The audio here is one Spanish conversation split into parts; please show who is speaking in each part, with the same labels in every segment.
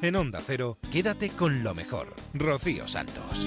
Speaker 1: En Onda Cero, quédate con lo mejor. Rocío Santos.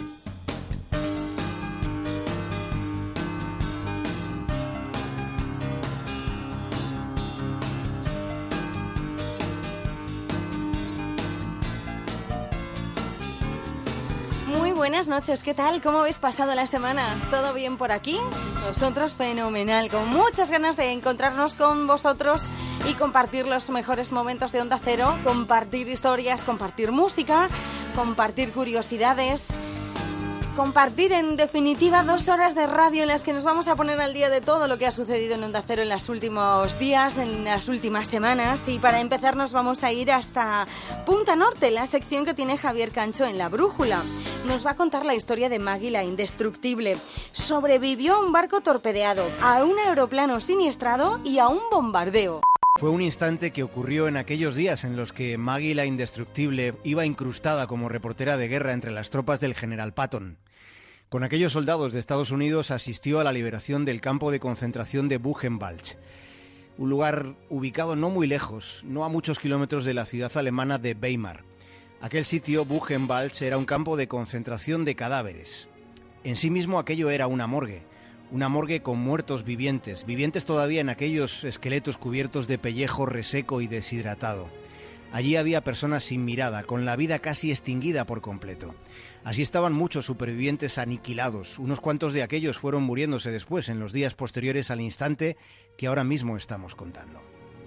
Speaker 2: Muy buenas noches, ¿qué tal? ¿Cómo habéis pasado la semana? ¿Todo bien por aquí? Nosotros fenomenal, con muchas ganas de encontrarnos con vosotros y compartir los mejores momentos de Onda Cero, compartir historias, compartir música, compartir curiosidades, compartir en definitiva 2 horas de radio en las que nos vamos a poner al día de todo lo que ha sucedido en Onda Cero en los últimos días, en las últimas semanas. Y para empezar nos vamos a ir hasta Punta Norte, la sección que tiene Javier Cancho en La Brújula. Nos va a contar la historia de Maggie la Indestructible. Sobrevivió a un barco torpedeado, a un aeroplano siniestrado y a un bombardeo.
Speaker 3: Fue un instante que ocurrió en aquellos días en los que Maggie la Indestructible iba incrustada como reportera de guerra entre las tropas del general Patton. Con aquellos soldados de Estados Unidos asistió a la liberación del campo de concentración de Buchenwald, un lugar ubicado no muy lejos, no a muchos kilómetros de la ciudad alemana de Weimar. Aquel sitio, Buchenwald, era un campo de concentración de cadáveres. En sí mismo aquello era una morgue con muertos vivientes todavía en aquellos esqueletos cubiertos de pellejo reseco y deshidratado. Allí había personas sin mirada, con la vida casi extinguida por completo. Así estaban muchos supervivientes aniquilados. Unos cuantos de aquellos fueron muriéndose después, en los días posteriores al instante que ahora mismo estamos contando.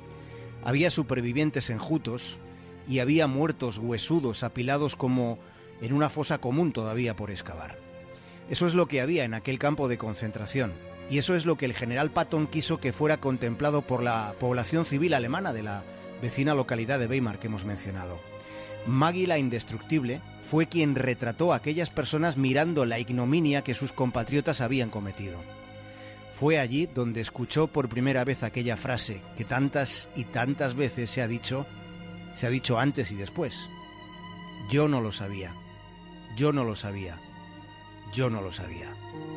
Speaker 3: Había supervivientes enjutos y había muertos huesudos apilados como en una fosa común todavía por excavar. Eso es lo que había en aquel campo de concentración, y eso es lo que el general Patton quiso que fuera contemplado por la población civil alemana de la vecina localidad de Weimar que hemos mencionado. Maggie la Indestructible fue quien retrató a aquellas personas mirando la ignominia que sus compatriotas habían cometido. Fue allí donde escuchó por primera vez aquella frase que tantas y tantas veces se ha dicho antes y después. Yo no lo sabía. Yo no lo sabía. Yo no lo sabía.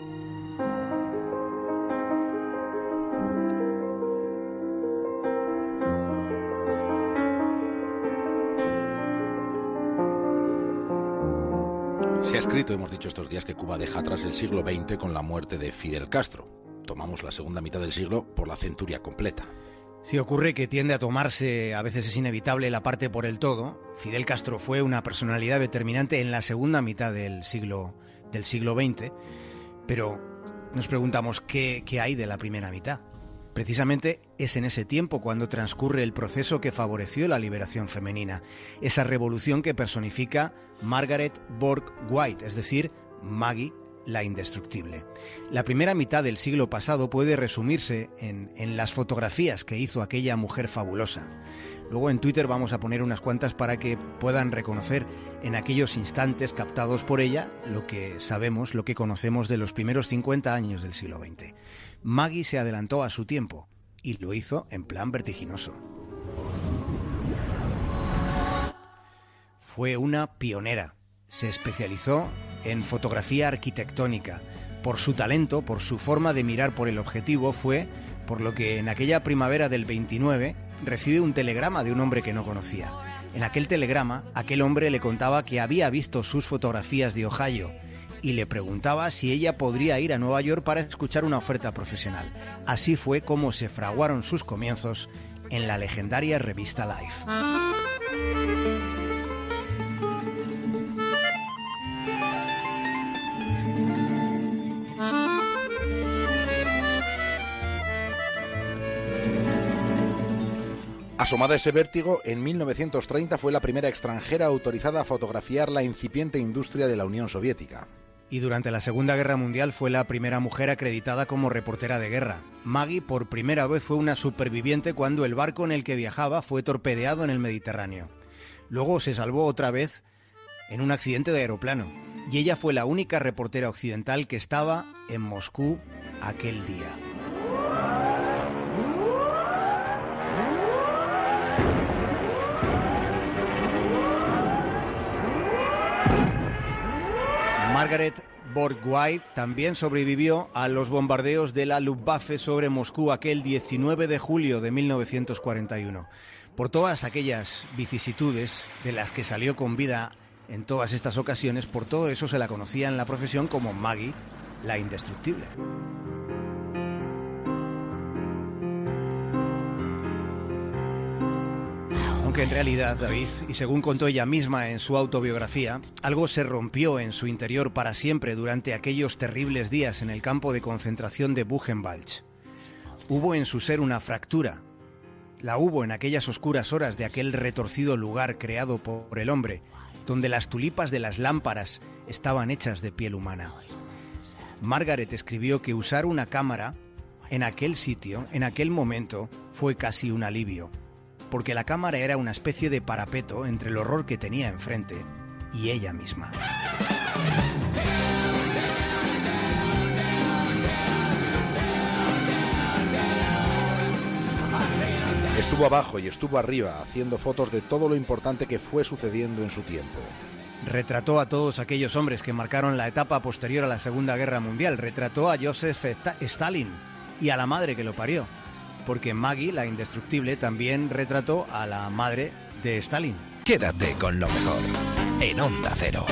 Speaker 4: Se ha escrito, hemos dicho estos días, que Cuba deja atrás el siglo XX con la muerte de Fidel Castro. Tomamos la segunda mitad del siglo por la centuria completa.
Speaker 3: Si ocurre que tiende a tomarse, a veces es inevitable, la parte por el todo. Fidel Castro fue una personalidad determinante en la segunda mitad del siglo XX, pero nos preguntamos ¿qué hay de la primera mitad? Precisamente es en ese tiempo cuando transcurre el proceso que favoreció la liberación femenina, esa revolución que personifica Margaret Bourke White, es decir, Maggie la Indestructible. La primera mitad del siglo pasado puede resumirse en las fotografías que hizo aquella mujer fabulosa. Luego en Twitter vamos a poner unas cuantas para que puedan reconocer en aquellos instantes captados por ella lo que sabemos, lo que conocemos de los primeros 50 años del siglo XX. Maggie se adelantó a su tiempo y lo hizo en plan vertiginoso. Fue una pionera. Se especializó en fotografía arquitectónica. Por su talento, por su forma de mirar por el objetivo, fue por lo que en aquella primavera del 29 recibe un telegrama de un hombre que no conocía. En aquel telegrama, aquel hombre le contaba que había visto sus fotografías de Ohio y le preguntaba si ella podría ir a Nueva York para escuchar una oferta profesional. Así fue como se fraguaron sus comienzos en la legendaria revista Life.
Speaker 4: Asomada a ese vértigo, en 1930 fue la primera extranjera autorizada a fotografiar la incipiente industria de la Unión Soviética.
Speaker 3: Y durante la Segunda Guerra Mundial fue la primera mujer acreditada como reportera de guerra. Maggie por primera vez fue una superviviente cuando el barco en el que viajaba fue torpedeado en el Mediterráneo. Luego se salvó otra vez en un accidente de aeroplano. Y ella fue la única reportera occidental que estaba en Moscú aquel día. Margaret Borg-White también sobrevivió a los bombardeos de la Luftwaffe sobre Moscú aquel 19 de julio de 1941. Por todas aquellas vicisitudes de las que salió con vida en todas estas ocasiones, por todo eso se la conocía en la profesión como Maggie, la indestructible. Aunque en realidad, David, y según contó ella misma en su autobiografía, algo se rompió en su interior para siempre durante aquellos terribles días en el campo de concentración de Buchenwald. Hubo en su ser una fractura. La hubo en aquellas oscuras horas de aquel retorcido lugar creado por el hombre, donde las tulipas de las lámparas estaban hechas de piel humana. Margaret escribió que usar una cámara en aquel sitio, en aquel momento, fue casi un alivio, porque la cámara era una especie de parapeto entre el horror que tenía enfrente y ella misma.
Speaker 4: Estuvo abajo y estuvo arriba, haciendo fotos de todo lo importante que fue sucediendo en su tiempo.
Speaker 3: Retrató a todos aquellos hombres que marcaron la etapa posterior a la Segunda Guerra Mundial. Retrató a Joseph Stalin y a la madre que lo parió. Porque Maggie, la indestructible, también retrató a la madre de Stalin.
Speaker 1: Quédate con lo mejor en Onda Cero.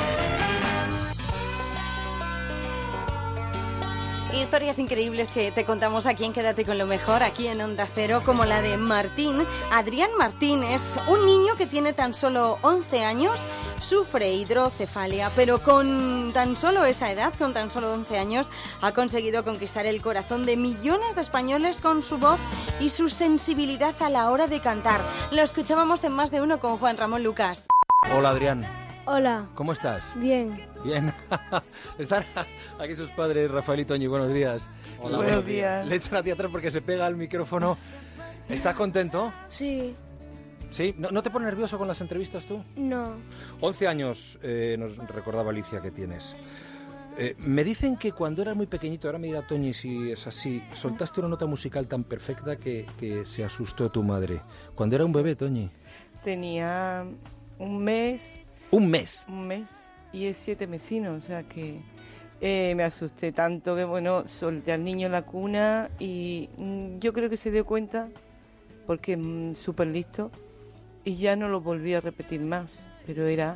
Speaker 2: Historias increíbles que te contamos aquí en Quédate con lo mejor, aquí en Onda Cero, como la de Martín. Adrián Martín es un niño que tiene tan solo 11 años, sufre hidrocefalia, pero con tan solo esa edad, con tan solo 11 años, ha conseguido conquistar el corazón de millones de españoles con su voz y su sensibilidad a la hora de cantar. Lo escuchábamos en Más de Uno con Juan Ramón Lucas.
Speaker 5: Hola, Adrián.
Speaker 6: Hola.
Speaker 5: ¿Cómo estás?
Speaker 6: Bien.
Speaker 5: Bien. Están aquí sus padres, Rafael y Toñi. Buenos días.
Speaker 6: Hola, buenos días.
Speaker 5: Le echan a ti atrás porque se pega al micrófono. ¿Estás contento?
Speaker 6: Sí.
Speaker 5: ¿Sí? ¿No te pones nervioso con las entrevistas tú?
Speaker 6: No.
Speaker 5: 11 años, nos recordaba Alicia, que tienes. Me dicen que cuando eras muy pequeñito, ahora me dirá Toñi si es así, soltaste una nota musical tan perfecta que se asustó tu madre. Cuando era un bebé, Toñi.
Speaker 7: Tenía un mes.
Speaker 5: ¿Un mes?
Speaker 7: Un mes y es 7 mesinos, o sea que me asusté tanto que, bueno, solté al niño en la cuna y yo creo que se dio cuenta porque es súper listo y ya no lo volví a repetir más, pero era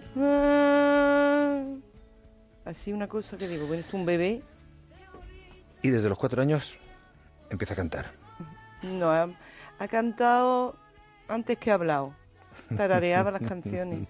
Speaker 7: así una cosa que digo, bueno, es un bebé.
Speaker 5: Y desde los 4 años empieza a cantar.
Speaker 7: No, ha cantado antes que ha hablado, tarareaba las canciones.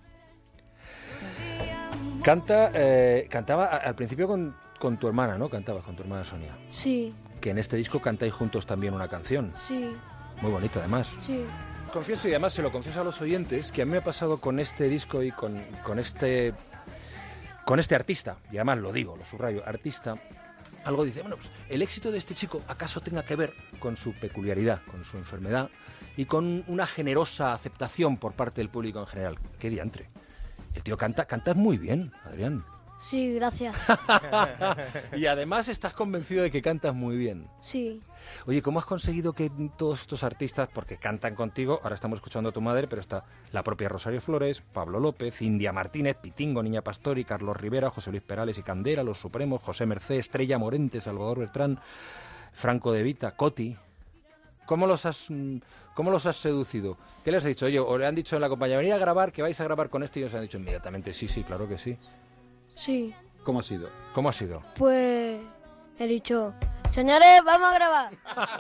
Speaker 5: Cantaba al principio con tu hermana, ¿no? Cantabas con tu hermana Sonia.
Speaker 6: Sí.
Speaker 5: Que en este disco cantáis juntos también una canción.
Speaker 6: Sí.
Speaker 5: Muy bonita, además.
Speaker 6: Sí.
Speaker 5: Confieso, y además se lo confieso a los oyentes, que a mí me ha pasado con este disco y con este artista, y además lo digo, lo subrayo, artista, algo dice, bueno, pues el éxito de este chico acaso tenga que ver con su peculiaridad, con su enfermedad y con una generosa aceptación por parte del público en general. ¡Qué diantre! El tío cantas muy bien, Adrián.
Speaker 6: Sí, gracias.
Speaker 5: Y además estás convencido de que cantas muy bien.
Speaker 6: Sí.
Speaker 5: Oye, ¿cómo has conseguido que todos estos artistas, porque cantan contigo, ahora estamos escuchando a tu madre, pero está la propia Rosario Flores, Pablo López, India Martínez, Pitingo, Niña Pastori, Carlos Rivera, José Luis Perales y Candela, Los Supremos, José Mercé, Estrella Morente, Salvador Bertrán, Franco de Vita, Coti? ¿Cómo los has seducido? ¿Qué les has dicho? Oye, o le han dicho en la compañía, venid a grabar, que vais a grabar con esto, y ellos han dicho inmediatamente, sí, claro que sí.
Speaker 6: Sí.
Speaker 5: ¿Cómo ha sido? ¿Cómo ha sido?
Speaker 6: Pues he dicho, señores, vamos a grabar.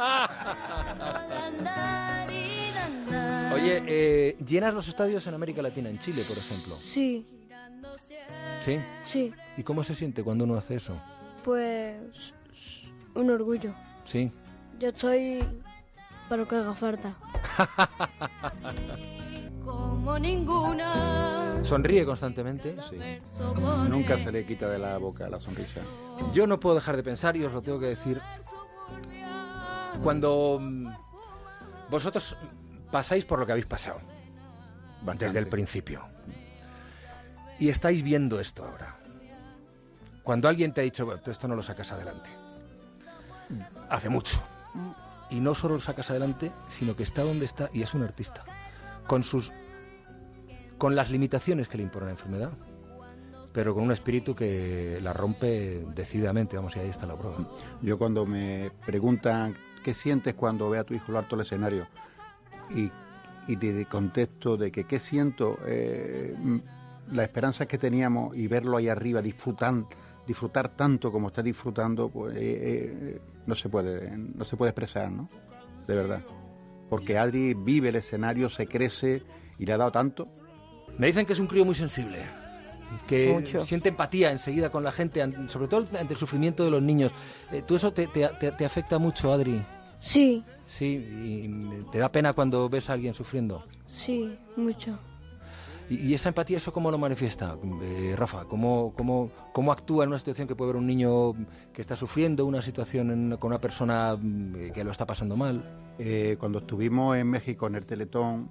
Speaker 5: Oye, ¿llenas los estadios en América Latina, en Chile, por ejemplo?
Speaker 6: Sí.
Speaker 5: ¿Sí?
Speaker 6: Sí.
Speaker 5: ¿Y cómo se siente cuando uno hace eso?
Speaker 6: Pues un orgullo.
Speaker 5: Sí.
Speaker 6: Yo estoy para lo que haga falta.
Speaker 8: Como ninguna.
Speaker 5: ¿Sonríe constantemente? Sí.
Speaker 9: Nunca se le quita de la boca la sonrisa.
Speaker 5: Yo no puedo dejar de pensar, y os lo tengo que decir, cuando vosotros pasáis por lo que habéis pasado, desde el principio, y estáis viendo esto ahora, cuando alguien te ha dicho, bueno, tú esto no lo sacas adelante, hace mucho, y no solo lo sacas adelante, sino que está donde está y es un artista, con las limitaciones que le impone la enfermedad, pero con un espíritu que la rompe decididamente, vamos, y ahí está la prueba.
Speaker 9: Yo cuando me preguntan qué sientes cuando ve a tu hijo a lo alto del escenario y te contesto de que qué siento, la esperanza que teníamos y verlo ahí arriba disfrutar tanto como está disfrutando, pues no se puede expresar, ¿no? De verdad. Porque Adri vive el escenario, se crece y le ha dado tanto.
Speaker 5: Me dicen que es un crío muy sensible, que
Speaker 7: Mucho.
Speaker 5: siente empatía enseguida con la gente, sobre todo ante el sufrimiento de los niños. ¿Tú eso te afecta mucho, Adri?
Speaker 6: Sí,
Speaker 5: Sí, y te da pena cuando ves a alguien sufriendo.
Speaker 6: sí, mucho.
Speaker 5: ¿Y esa empatía, eso cómo lo manifiesta, Rafa? ¿Cómo actúa en una situación que puede ver un niño que está sufriendo, una situación con una persona que lo está pasando mal?
Speaker 9: Cuando estuvimos en México en el Teletón,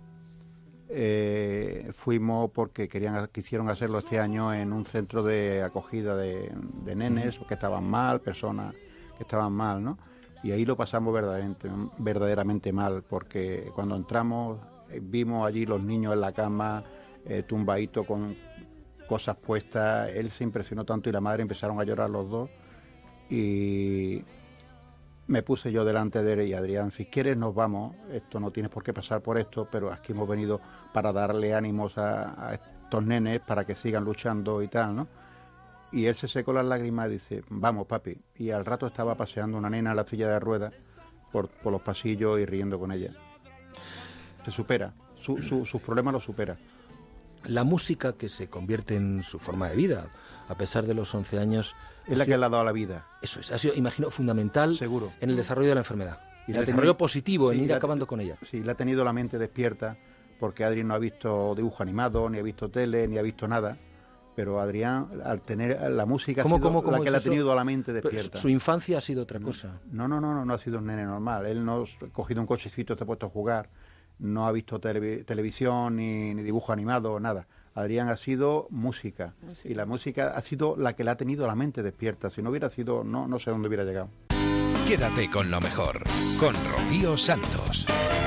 Speaker 9: fuimos porque quisieron hacerlo este año en un centro de acogida de nenes que estaban mal, personas que estaban mal, ¿no? Y ahí lo pasamos verdaderamente mal, porque cuando entramos vimos allí los niños en la cama, tumbadito con cosas puestas. Él se impresionó tanto y la madre empezaron a llorar los dos, y me puse yo delante de él y Adrián, si quieres nos vamos, esto no tienes por qué pasar por esto, pero aquí hemos venido para darle ánimos a estos nenes para que sigan luchando y tal, ¿no? Y él se secó las lágrimas y dice, vamos papi, y al rato estaba paseando una nena en la silla de ruedas por los pasillos y riendo con ella. Se supera, sus problemas los supera.
Speaker 5: La música, que se convierte en su forma de vida, a pesar de los 11 años...
Speaker 9: Es la que le ha dado a la vida.
Speaker 5: Eso es, ha sido, imagino, fundamental.
Speaker 9: Seguro.
Speaker 5: En el desarrollo de la enfermedad. Y
Speaker 9: Y
Speaker 5: el
Speaker 9: la
Speaker 5: desarrollo
Speaker 9: teni-
Speaker 5: positivo, en
Speaker 9: sí,
Speaker 5: ir
Speaker 9: la-
Speaker 5: acabando con ella.
Speaker 9: Sí, le ha tenido la mente despierta, porque Adri no ha visto dibujo animado, ni ha visto tele, ni ha visto nada. Pero Adrián, al tener la música, ha sido la que
Speaker 5: es
Speaker 9: le ha
Speaker 5: eso?
Speaker 9: tenido la mente
Speaker 5: Pero
Speaker 9: despierta.
Speaker 5: su infancia ha sido otra cosa.
Speaker 9: No ha sido un nene normal. Él no ha cogido un cochecito y se ha puesto a jugar. No ha visto televisión, ni dibujo animado, nada. Adrián ha sido música. Y la música ha sido la que le ha tenido la mente despierta. Si no hubiera sido, no sé dónde hubiera llegado.
Speaker 1: Quédate con lo mejor, con Rocío Santos.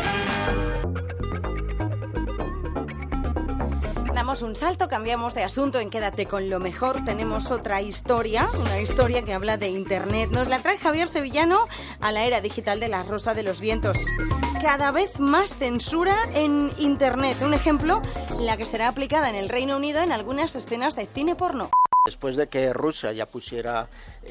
Speaker 2: Damos un salto, cambiamos de asunto en Quédate con lo mejor. Tenemos otra historia, una historia que habla de Internet. Nos la trae Javier Sevillano a la era digital de la Rosa de los Vientos. Cada vez más censura en Internet. Un ejemplo, la que será aplicada en el Reino Unido en algunas escenas de cine porno.
Speaker 10: Después de que Rusia ya pusiera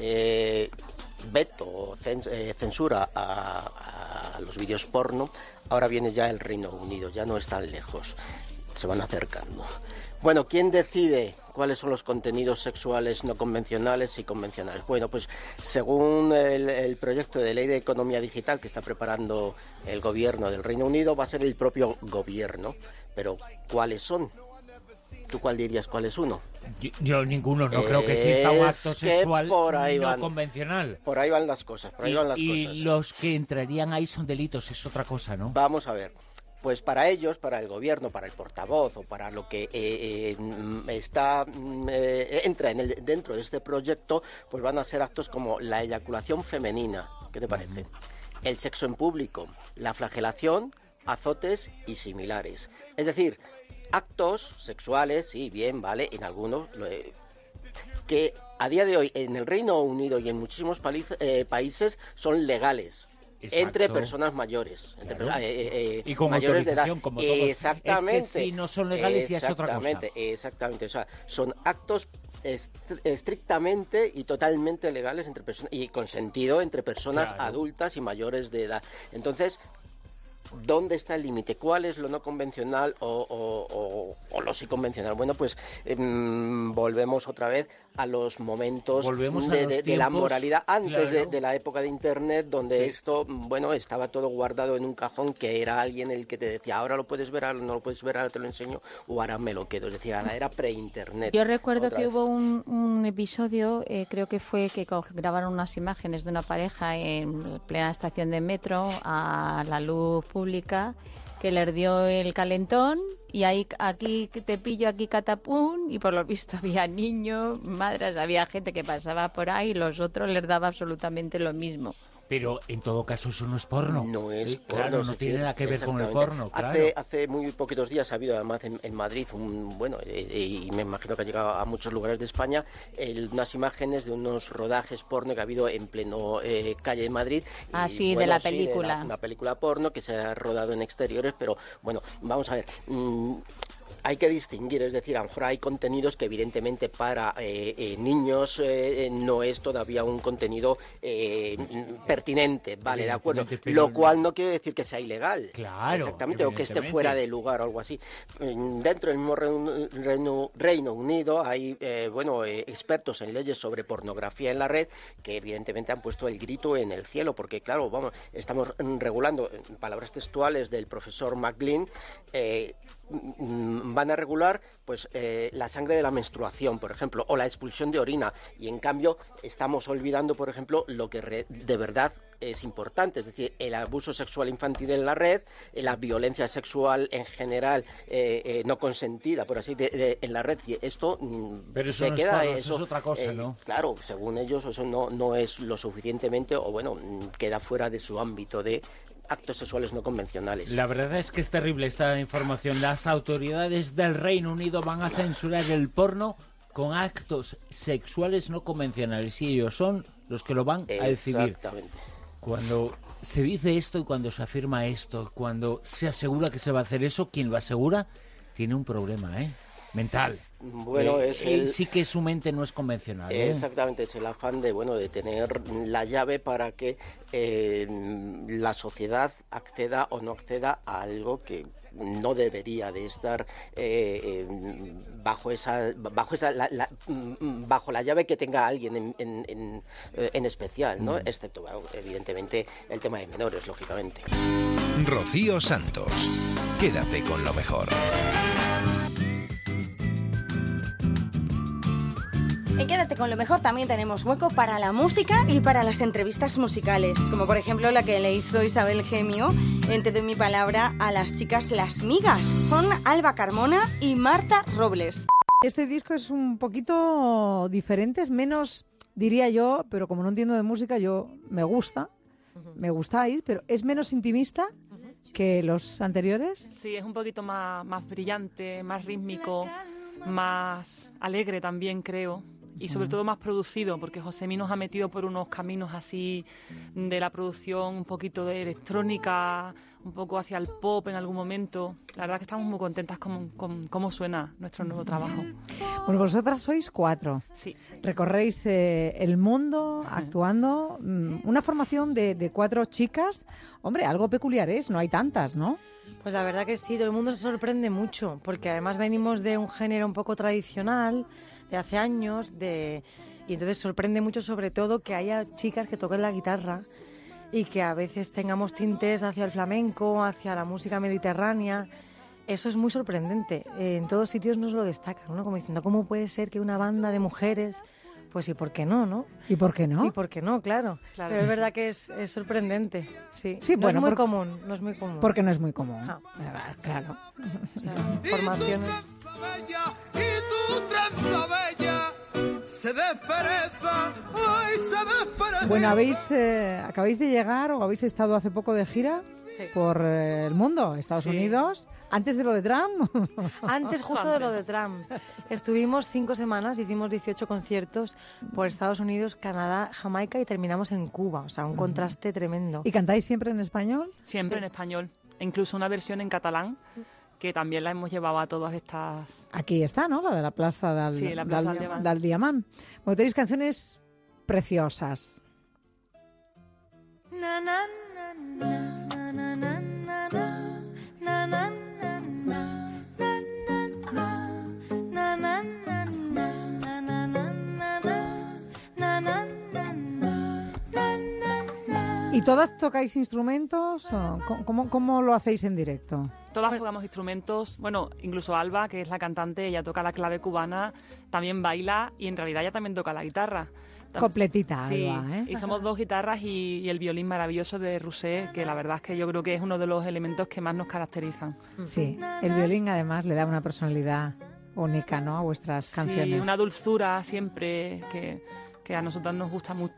Speaker 10: veto, censura a los vídeos porno, ahora viene ya el Reino Unido, ya no es tan lejos, se van acercando. Bueno, ¿quién decide cuáles son los contenidos sexuales no convencionales y convencionales? Bueno, pues según el proyecto de ley de economía digital que está preparando el gobierno del Reino Unido, va a ser el propio gobierno. Pero, ¿cuáles son? ¿Tú cuál dirías cuál es uno?
Speaker 11: Yo ninguno, no creo que exista un acto
Speaker 10: Es que
Speaker 11: sexual
Speaker 10: por ahí
Speaker 11: no
Speaker 10: van.
Speaker 11: convencional.
Speaker 10: Por ahí van las cosas, por ahí van las
Speaker 11: Y
Speaker 10: cosas.
Speaker 11: los que entrarían ahí son delitos, es otra cosa, ¿no?
Speaker 10: Vamos a ver. Pues para ellos, para el gobierno, para el portavoz o para lo que entra dentro de este proyecto, pues van a ser actos como la eyaculación femenina. ¿Qué te parece? El sexo en público, la flagelación, azotes y similares. Es decir, actos sexuales, sí, bien, vale, en algunos, que a día de hoy en el Reino Unido y en muchísimos países son legales.
Speaker 11: Exacto.
Speaker 10: Entre personas mayores.
Speaker 11: Claro. Y con
Speaker 10: mayores de edad.
Speaker 11: autorización, como todos.
Speaker 10: Exactamente.
Speaker 11: Es que si no son legales ya es otra cosa.
Speaker 10: Exactamente. O sea, son actos estrictamente y totalmente legales entre personas y consentido entre personas
Speaker 11: Claro.
Speaker 10: adultas y mayores de edad. Entonces, ¿dónde está el límite? ¿Cuál es lo no convencional o lo sí convencional? Bueno, pues volvemos otra vez a los momentos
Speaker 11: Volvemos a
Speaker 10: de
Speaker 11: los
Speaker 10: la
Speaker 11: tiempos,
Speaker 10: moralidad antes
Speaker 11: claro.
Speaker 10: de la época de Internet, donde
Speaker 11: Sí.
Speaker 10: esto, bueno, estaba todo guardado en un cajón, que era alguien el que te decía, ahora lo puedes ver, ahora no lo puedes ver, ahora te lo enseño, o ahora me lo quedo. Es decir, ahora era pre-Internet.
Speaker 12: Yo recuerdo
Speaker 10: Otra
Speaker 12: que
Speaker 10: vez.
Speaker 12: hubo un episodio, creo que fue que grabaron unas imágenes de una pareja en plena estación de metro a la luz pública, que les dio el calentón y ahí aquí te pillo, aquí catapún, y por lo visto había niños, madres, había gente que pasaba por ahí y los otros les daba absolutamente lo mismo.
Speaker 11: Pero en todo caso eso no es porno.
Speaker 10: No es porno.
Speaker 11: Claro, no tiene nada que ver con el porno, claro.
Speaker 10: Hace muy poquitos días ha habido además en Madrid, y me imagino que ha llegado a muchos lugares de España, unas imágenes de unos rodajes porno que ha habido en pleno calle de Madrid.
Speaker 12: Sí, de la película.
Speaker 10: Una película porno que se ha rodado en exteriores, pero bueno, vamos a ver. Hay que distinguir, es decir, a lo mejor hay contenidos que evidentemente para niños no es todavía un contenido pertinente, vale, de acuerdo, lo cual no quiere decir que sea ilegal,
Speaker 11: claro,
Speaker 10: exactamente, o que esté fuera de lugar o algo así. Dentro del mismo Reino Unido hay expertos en leyes sobre pornografía en la red que evidentemente han puesto el grito en el cielo, porque claro, estamos regulando, en palabras textuales del profesor McGlynn, van a regular pues la sangre de la menstruación, por ejemplo, o la expulsión de orina, y en cambio estamos olvidando, por ejemplo, lo que de verdad es importante, es decir, el abuso sexual infantil en la red, la violencia sexual en general no consentida, por así en la red. Y esto
Speaker 11: pero eso
Speaker 10: se
Speaker 11: no
Speaker 10: queda,
Speaker 11: es eso es otra cosa, ¿no?
Speaker 10: Claro, según ellos eso no es lo suficientemente, o bueno, queda fuera de su ámbito de actos sexuales no convencionales.
Speaker 11: La verdad es que es terrible esta información. Las autoridades del Reino Unido van a censurar el porno con actos sexuales no convencionales, y ellos son los que lo van a decidir.
Speaker 10: Exactamente.
Speaker 11: Cuando se dice esto y cuando se afirma esto, cuando se asegura que se va a hacer eso, quien lo asegura tiene un problema, mental.
Speaker 10: Bueno,
Speaker 11: sí que su mente no es convencional.
Speaker 10: Exactamente, es el afán de tener la llave para que la sociedad acceda o no acceda a algo que no debería de estar bajo la llave que tenga alguien en especial, ¿no? Excepto, evidentemente, el tema de menores, lógicamente.
Speaker 1: Rocío Santos, quédate con lo mejor.
Speaker 2: En Quédate con lo mejor también tenemos hueco para la música y para las entrevistas musicales, como por ejemplo la que le hizo Isabel Gemio en Te doy mi palabra a las chicas Las Migas. Son Alba Carmona y Marta Robles.
Speaker 13: Este disco es un poquito diferente, es menos, diría yo, pero como no entiendo de música, me gustáis, pero es menos intimista que los anteriores.
Speaker 14: Sí, es un poquito más brillante, más rítmico, más alegre también, creo. Y sobre todo más producido, porque Josemi nos ha metido por unos caminos así de la producción, un poquito de electrónica, un poco hacia el pop en algún momento. La verdad que estamos muy contentas con cómo suena nuestro nuevo trabajo.
Speaker 13: Bueno, vosotras sois 4.
Speaker 14: Sí.
Speaker 13: Recorréis el mundo actuando. Una formación de 4 chicas. Hombre, algo peculiar es, no hay tantas, ¿no?
Speaker 15: Pues la verdad que sí, todo el mundo se sorprende mucho, porque además venimos de un género un poco tradicional, de hace años, y entonces sorprende mucho sobre todo que haya chicas que toquen la guitarra y que a veces tengamos tintes hacia el flamenco, hacia la música mediterránea. Eso es muy sorprendente. En todos sitios nos lo destacan, ¿no? Como diciendo, ¿cómo puede ser que una banda de mujeres... Pues ¿y por qué no, no?
Speaker 13: ¿Y por qué no?
Speaker 15: ¿Y por qué no? Claro. Pero es verdad que es sorprendente, sí.
Speaker 13: Sí,
Speaker 15: no
Speaker 13: bueno,
Speaker 15: es muy común, no es muy común.
Speaker 13: Porque no es muy común.
Speaker 15: Ah.
Speaker 13: Claro.
Speaker 15: O sea, formaciones...
Speaker 13: Bueno, acabáis de llegar o habéis estado hace poco de gira por el mundo, Estados Unidos, antes de lo de Trump.
Speaker 15: Antes justo de lo de Trump. Estuvimos 5 semanas, hicimos 18 conciertos por Estados Unidos, Canadá, Jamaica y terminamos en Cuba. O sea, un contraste tremendo.
Speaker 13: ¿Y cantáis siempre en español?
Speaker 14: Siempre en español. E incluso una versión en catalán, que también la hemos llevado a todas estas...
Speaker 13: Aquí está, ¿no? La de la Plaza del Diamant. Bueno, tenéis canciones preciosas.
Speaker 8: Na, na, na, na, na, na, na, na, na, na,
Speaker 13: ¿Y todas tocáis instrumentos? ¿O cómo lo hacéis en directo?
Speaker 14: Todas tocamos instrumentos. Bueno, incluso Alba, que es la cantante, ella toca la clave cubana, también baila y en realidad ella también toca la guitarra.
Speaker 13: Completita,
Speaker 14: sí,
Speaker 13: Alba, ¿eh?
Speaker 14: Y somos 2 guitarras y el violín maravilloso de Rousset, que la verdad es que yo creo que es uno de los elementos que más nos caracterizan.
Speaker 13: Sí, el violín además le da una personalidad única, ¿no?, a vuestras canciones.
Speaker 14: Sí, una dulzura siempre que a nosotras nos gusta mucho.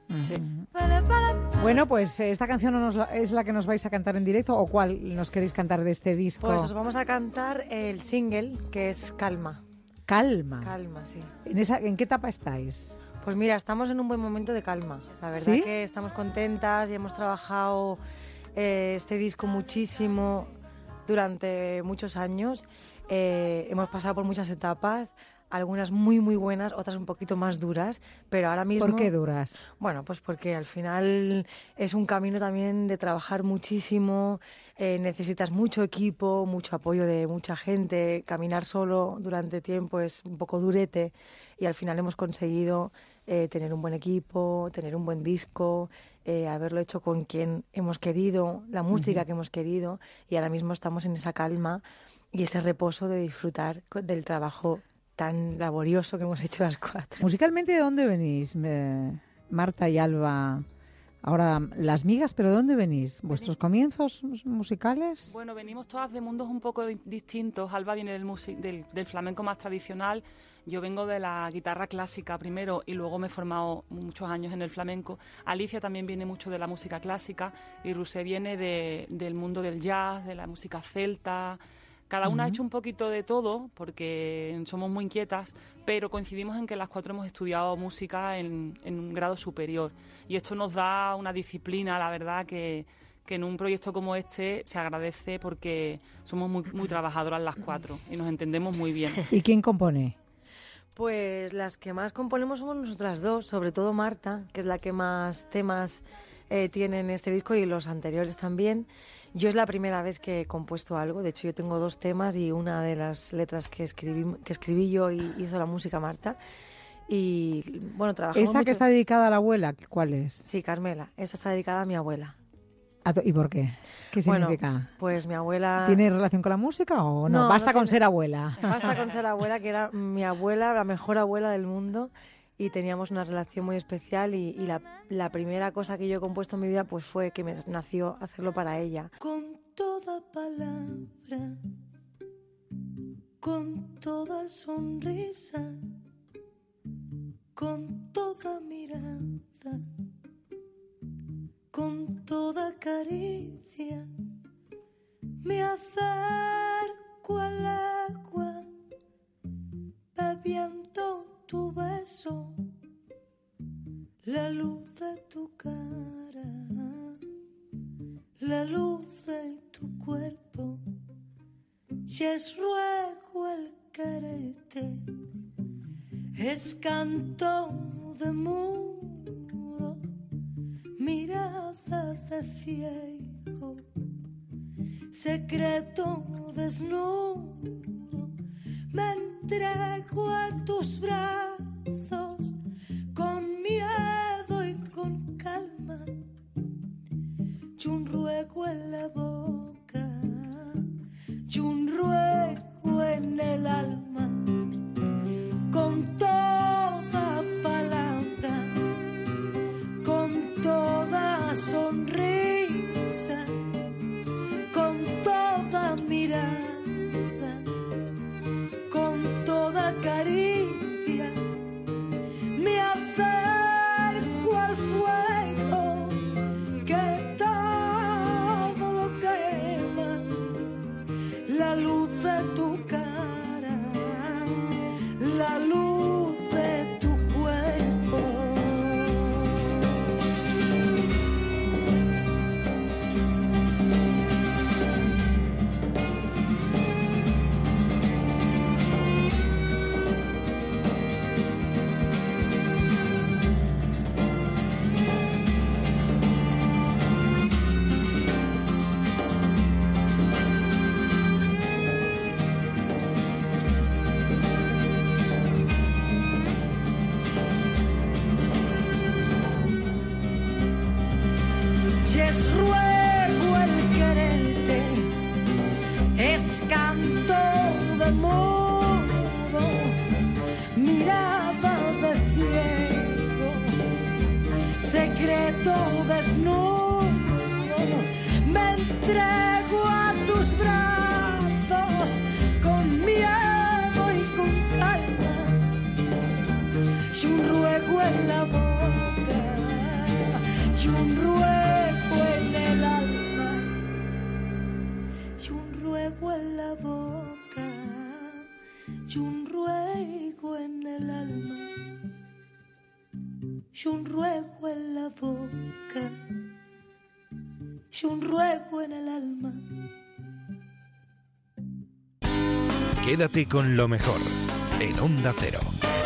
Speaker 13: Bueno, pues esta canción es la que nos vais a cantar en directo, ¿o cuál nos queréis cantar de este disco?
Speaker 15: Pues os vamos a cantar el single, que es Calma.
Speaker 13: Calma.
Speaker 15: Calma, sí.
Speaker 13: ¿En qué etapa estáis?
Speaker 15: Pues mira, estamos en un buen momento de calma. La verdad
Speaker 13: ¿Sí?
Speaker 15: que estamos contentas y hemos trabajado este disco muchísimo durante muchos años. Hemos pasado por muchas etapas, algunas muy muy buenas, otras un poquito más duras, pero ahora mismo...
Speaker 13: ¿Por qué duras?
Speaker 15: Bueno, pues porque al final es un camino también de trabajar muchísimo, necesitas mucho equipo, mucho apoyo de mucha gente, caminar solo durante tiempo es un poco durete y al final hemos conseguido tener un buen equipo, tener un buen disco, haberlo hecho con quien hemos querido, la música que hemos querido, y ahora mismo estamos en esa calma y ese reposo de disfrutar del trabajo tan laborioso que hemos hecho las cuatro.
Speaker 13: Musicalmente, ¿de dónde venís, Marta y Alba? Ahora, Las Migas, ¿pero de dónde venís? ¿Vuestros comienzos musicales?
Speaker 14: Bueno, venimos todas de mundos un poco distintos. Alba viene del flamenco más tradicional. Yo vengo de la guitarra clásica primero y luego me he formado muchos años en el flamenco. Alicia también viene mucho de la música clásica y Rusé viene del mundo del jazz, de la música celta. Cada una ha hecho un poquito de todo porque somos muy inquietas, pero coincidimos en que las cuatro hemos estudiado música en un grado superior. Y esto nos da una disciplina, la verdad, que en un proyecto como este se agradece porque somos muy trabajadoras las cuatro y nos entendemos muy bien.
Speaker 13: ¿Y quién compone?
Speaker 15: Pues las que más componemos somos nosotras dos, sobre todo Marta, que es la que más temas tiene en este disco y los anteriores también. Yo es la primera vez que he compuesto algo, de hecho yo tengo 2 temas y una de las letras que escribí yo y hizo la música Marta. Y bueno, trabajamos
Speaker 13: ¿Esta
Speaker 15: mucho.
Speaker 13: que está dedicada a la abuela, cuál es?
Speaker 15: Sí, Carmela, esta está dedicada a mi abuela.
Speaker 13: ¿Y por qué? ¿Qué significa?
Speaker 15: Bueno, pues mi abuela...
Speaker 13: ¿Tiene relación con la música o no? Basta con ser abuela.
Speaker 15: Basta con ser abuela, que era mi abuela, la mejor abuela del mundo, y teníamos una relación muy especial y la primera cosa que yo he compuesto en mi vida pues fue que me nació hacerlo para ella.
Speaker 8: Con toda palabra, con toda sonrisa, con toda mirada, con toda caricia, me acerco al agua, bebiendo tu beso, la luz de tu cara, la luz de tu cuerpo, y es ruego el quererte, es canto de mudo, mirada de ciego, secreto desnudo, me entrego a tus brazos con miedo y con calma, y un ruego en la boca, y un ruego en el alma, con toda palabra, con toda sonrisa, con toda mirada, con toda caricia, me acerco al fuego que todo lo quema, la luz de tu cara, la luz de tu cuerpo. Si es ruego el quererte, es canto de mudo, mirada de ciego, secreto desnudo, me entrego a tus brazos con miedo y con calma, y un ruego en la boca, y un ruego en el alma, y un ruego en la boca, y un ruego en el alma.
Speaker 1: Quédate con lo mejor en Onda Cero.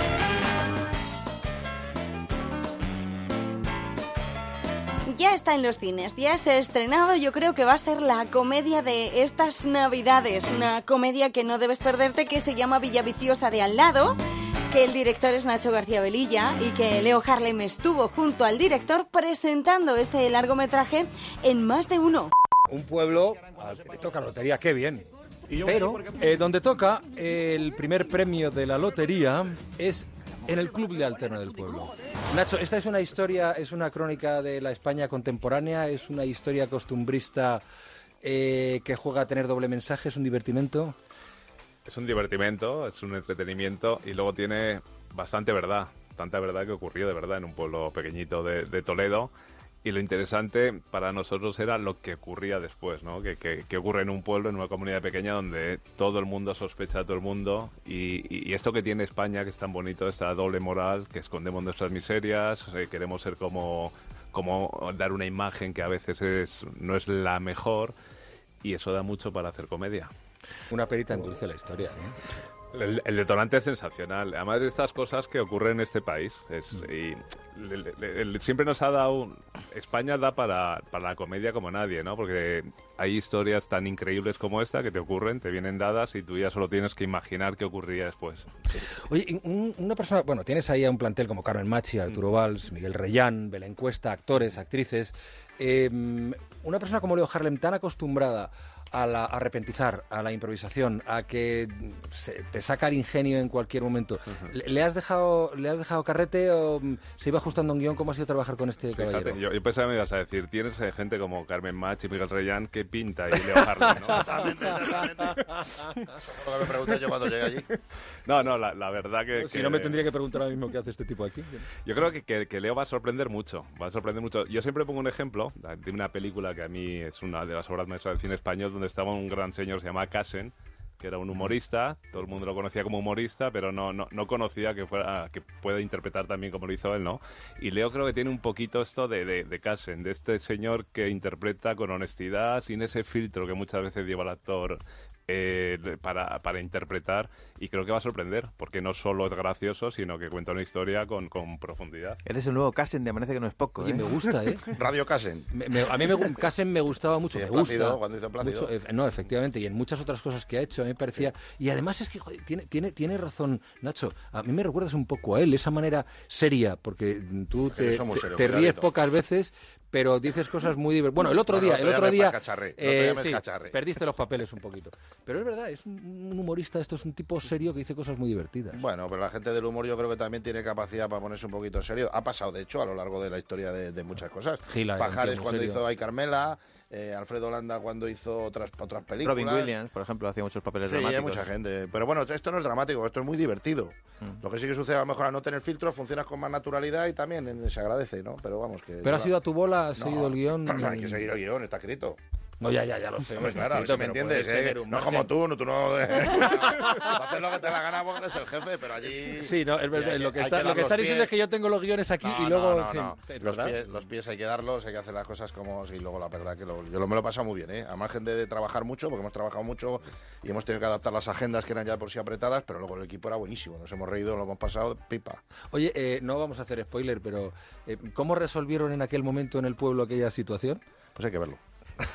Speaker 2: Ya está en los cines, ya se ha estrenado, yo creo que va a ser la comedia de estas Navidades, una comedia que no debes perderte, que se llama Villaviciosa de al lado, que el director es Nacho García Velilla y que Leo Harlem estuvo junto al director presentando este largometraje en Más de Uno.
Speaker 5: Un pueblo al que le toca lotería, qué bien. Pero donde toca el primer premio de la lotería es en el Club de Alterna del Pueblo. Nacho, esta es una historia, es una crónica de la España contemporánea, es una historia costumbrista que juega a tener doble mensaje, es un divertimento.
Speaker 16: Es un divertimento, es un entretenimiento y luego tiene bastante verdad, tanta verdad que ocurrió de verdad en un pueblo pequeñito de Toledo. Y lo interesante para nosotros era lo que ocurría después, ¿no? Que ocurre en un pueblo, en una comunidad pequeña donde todo el mundo sospecha de todo el mundo y esto que tiene España, que es tan bonito, esta doble moral, que escondemos nuestras miserias, queremos ser como dar una imagen que a veces no es la mejor y eso da mucho para hacer comedia.
Speaker 5: Una perita en dulce la historia, ¿no?
Speaker 16: El detonante es sensacional. Además de estas cosas que ocurren en este país. Siempre nos ha dado... España da para la comedia como nadie, ¿no? Porque hay historias tan increíbles como esta que te ocurren, te vienen dadas y tú ya solo tienes que imaginar qué ocurriría después.
Speaker 5: Oye, una persona... Bueno, tienes ahí a un plantel como Carmen Machi, Arturo Valls, Miguel Reyán, Belén Cuesta, actores, actrices. Una persona como Leo Harlem, tan acostumbrada a repentizar, a la improvisación, a que te saca el ingenio en cualquier momento. ¿Le has dejado carrete o se iba ajustando un guión? ¿Cómo ha sido trabajar con este caballero?
Speaker 16: Fíjate, yo pensaba que me ibas a decir, tienes gente como Carmen Mach y Miguel Reyán que pinta y Leo Harlem, ¿no?
Speaker 4: Totalmente. Eso es lo que me pregunté yo cuando llegué allí.
Speaker 16: No, la verdad que...
Speaker 5: Si no me tendría que preguntar ahora mismo qué hace este tipo aquí.
Speaker 16: Yo creo que Leo va a sorprender mucho, Yo siempre pongo un ejemplo de una película que a mí es una de las obras maestras del cine español, donde estaba un gran señor, se llama Casen, que era un humorista, todo el mundo lo conocía como humorista, pero no conocía que pueda interpretar también como lo hizo él, ¿no? Y Leo creo que tiene un poquito esto de Casen, de este señor que interpreta con honestidad, sin ese filtro que muchas veces lleva el actor para interpretar, y creo que va a sorprender, porque no solo es gracioso, sino que cuenta una historia con profundidad.
Speaker 17: Eres el nuevo Casen de Amanece que no es poco.
Speaker 5: Oye, me gusta, ¿eh?
Speaker 4: Radio Casen.
Speaker 5: A mí Casen me gustaba mucho,
Speaker 4: sí,
Speaker 5: me gusta.
Speaker 4: Plácido, cuando hizo Plácido.
Speaker 5: Mucho, no, efectivamente, y en muchas otras cosas que ha hecho, a mí me parecía... Sí. Y además es que joder, tiene razón, Nacho, a mí me recuerdas un poco a él, esa manera seria, porque tú te ríes pocas veces, pero dices cosas muy divertidas. Bueno, el otro día perdiste los papeles un poquito. Pero es verdad, es un humorista, esto es un tipo serio que dice cosas muy divertidas.
Speaker 4: Bueno, pero la gente del humor yo creo que también tiene capacidad para ponerse un poquito serio. Ha pasado, de hecho, a lo largo de la historia de muchas cosas.
Speaker 5: Gila,
Speaker 4: Pajares cuando hizo Ay Carmela, Alfredo Landa cuando hizo otras películas.
Speaker 17: Robin Williams, por ejemplo, hacía muchos papeles dramáticos.
Speaker 4: Sí, hay mucha gente. Pero bueno, esto no es dramático, esto es muy divertido. Lo que sí que sucede, a lo mejor al no tener filtro, funcionas con más naturalidad y también se agradece, ¿no? Pero vamos que...
Speaker 5: ¿Pero ha sido a tu bola? ¿Has seguido el guión?
Speaker 4: Hay que seguir el guión, está escrito.
Speaker 5: No, ya lo sé.
Speaker 4: Hombre, claro, si me entiendes, no es como tú no haces lo que te la gana porque eres el jefe, pero allí...
Speaker 5: Sí, no, es verdad, lo que está diciendo es que yo tengo los guiones aquí y luego...
Speaker 4: No. Los pies hay que darlos, hay que hacer las cosas como... Y luego la verdad que yo me lo he pasado muy bien, ¿eh? A margen de trabajar mucho, porque hemos trabajado mucho y hemos tenido que adaptar las agendas que eran ya por sí apretadas, pero luego el equipo era buenísimo, nos hemos reído, lo hemos pasado pipa.
Speaker 5: Oye, no vamos a hacer spoiler, pero ¿cómo resolvieron en aquel momento en el pueblo aquella situación?
Speaker 4: Pues hay que verlo.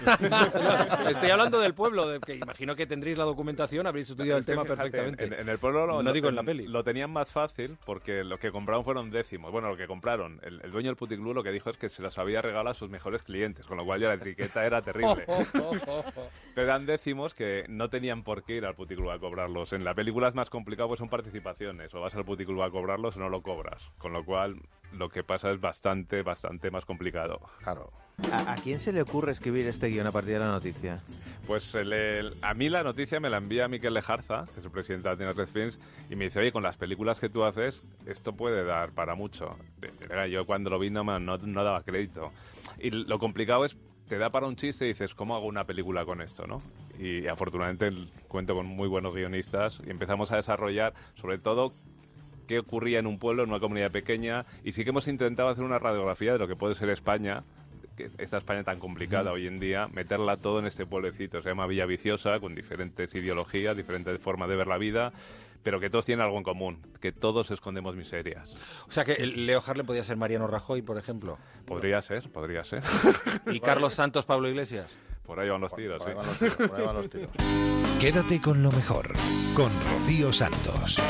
Speaker 5: Estoy hablando del pueblo, que imagino que tendréis la documentación, habréis estudiado el tema perfectamente.
Speaker 16: En el pueblo
Speaker 5: no digo en la peli.
Speaker 16: Lo tenían más fácil porque lo que compraron fueron décimos. Bueno, lo que compraron, el dueño del puticlub lo que dijo es que se los había regalado a sus mejores clientes, con lo cual ya la etiqueta era terrible. Pero eran décimos que no tenían por qué ir al puticlub a cobrarlos. En la película es más complicado, pues son participaciones, o vas al puticlub a cobrarlos o no lo cobras, con lo cual lo que pasa es bastante más complicado.
Speaker 4: Claro.
Speaker 17: ¿A quién se le ocurre escribir este guión a partir de la noticia?
Speaker 16: Pues a mí la noticia me la envía Miquel Lejarza, que es el presidente de Latinas Red Films, y me dice, oye, con las películas que tú haces, esto puede dar para mucho. Yo cuando lo vi no daba crédito. Y lo complicado es te da para un chiste y dices, ¿cómo hago una película con esto, no? Y afortunadamente cuento con muy buenos guionistas y empezamos a desarrollar, sobre todo, qué ocurría en un pueblo, en una comunidad pequeña, y sí que hemos intentado hacer una radiografía de lo que puede ser España, que esta España tan complicada hoy en día, meterla todo en este pueblecito. Se llama Villaviciosa, con diferentes ideologías, diferentes formas de ver la vida, pero que todos tienen algo en común, que todos escondemos miserias.
Speaker 5: O sea, que Leo Harlem podía ser Mariano Rajoy, por ejemplo.
Speaker 16: Podría ser, podría ser.
Speaker 5: ¿Y Carlos Santos, Pablo Iglesias?
Speaker 16: Por ahí van los tiros,
Speaker 4: por ahí
Speaker 16: sí.
Speaker 4: por ahí van los tiros.
Speaker 1: Quédate con lo mejor, con Rocío Santos.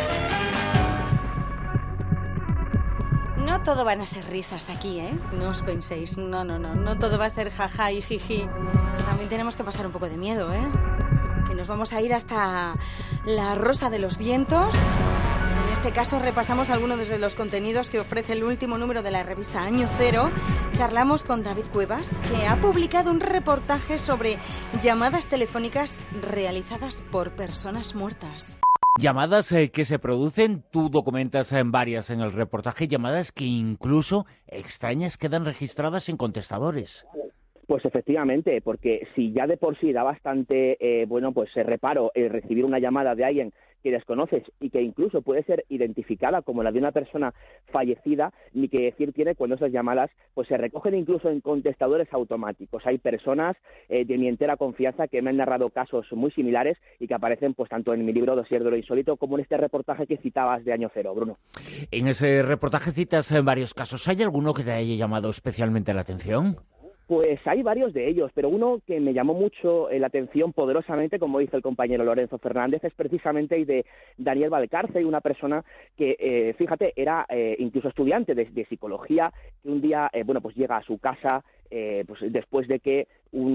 Speaker 2: No todo van a ser risas aquí, ¿eh? No os penséis, no todo va a ser jaja y jiji. También tenemos que pasar un poco de miedo, ¿eh? Que nos vamos a ir hasta la Rosa de los Vientos. En este caso repasamos algunos de los contenidos que ofrece el último número de la revista Año Cero. Charlamos con David Cuevas, que ha publicado un reportaje sobre llamadas telefónicas realizadas por personas muertas.
Speaker 11: Llamadas que se producen, tú documentas en varias en el reportaje, llamadas que incluso extrañas quedan registradas en contestadores.
Speaker 18: Pues efectivamente, porque si ya de por sí da bastante, reparo recibir una llamada de alguien que desconoces y que incluso puede ser identificada como la de una persona fallecida, ni que decir tiene cuando esas llamadas pues se recogen incluso en contestadores automáticos. Hay personas de mi entera confianza que me han narrado casos muy similares y que aparecen pues tanto en mi libro Dossier de lo Insólito como en este reportaje que citabas de Año Cero, Bruno.
Speaker 11: En ese reportaje citas varios casos. ¿Hay alguno que te haya llamado especialmente la atención?
Speaker 18: Pues hay varios de ellos, pero uno que me llamó mucho la atención poderosamente, como dice el compañero Lorenzo Fernández, es precisamente el de Daniel Valcárcel, una persona que, fíjate, era incluso estudiante de psicología, que un día, llega a su casa después de que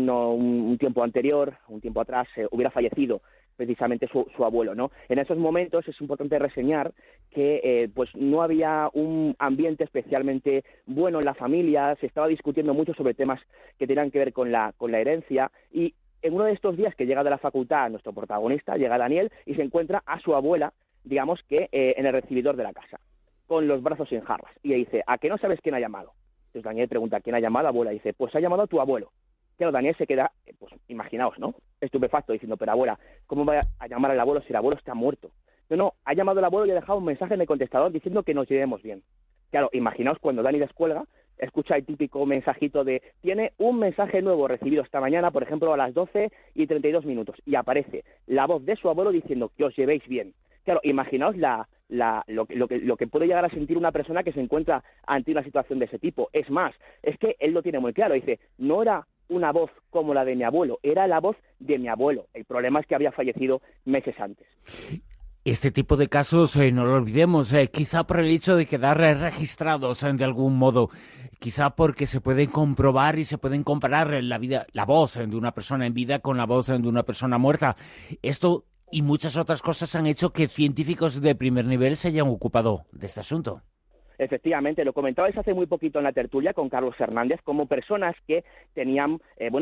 Speaker 18: un tiempo atrás, hubiera fallecido precisamente su abuelo, ¿no? En esos momentos es importante reseñar que no había un ambiente especialmente bueno en la familia, se estaba discutiendo mucho sobre temas que tenían que ver con la herencia, y en uno de estos días que llega de la facultad nuestro protagonista, llega Daniel y se encuentra a su abuela, digamos que en el recibidor de la casa, con los brazos en jarras, y le dice, ¿a qué no sabes quién ha llamado? Entonces Daniel pregunta, ¿quién ha llamado? Abuela, y dice, pues ha llamado a tu abuelo. Claro, Daniel se queda, imaginaos, ¿no? Estupefacto, diciendo, pero abuela, ¿cómo va a llamar al abuelo si el abuelo está muerto? No, ha llamado al abuelo y ha dejado un mensaje en el contestador diciendo que nos llevemos bien. Claro, imaginaos cuando Dani descuelga, escucha el típico mensajito de, tiene un mensaje nuevo recibido esta mañana, por ejemplo, a las 12:32, y aparece la voz de su abuelo diciendo que os llevéis bien. Claro, imaginaos lo que puede llegar a sentir una persona que se encuentra ante una situación de ese tipo. Es más, es que él lo tiene muy claro, dice, no era una voz como la de mi abuelo, era la voz de mi abuelo. El problema es que había fallecido meses antes.
Speaker 11: Este tipo de casos, no lo olvidemos, quizá por el hecho de quedar registrados de algún modo, quizá porque se pueden comprobar y se pueden comparar la voz de una persona en vida con la voz de una persona muerta. Esto y muchas otras cosas han hecho que científicos de primer nivel se hayan ocupado de este asunto.
Speaker 18: Efectivamente, lo comentabais hace muy poquito en la tertulia con Carlos Hernández, como personas que tenían,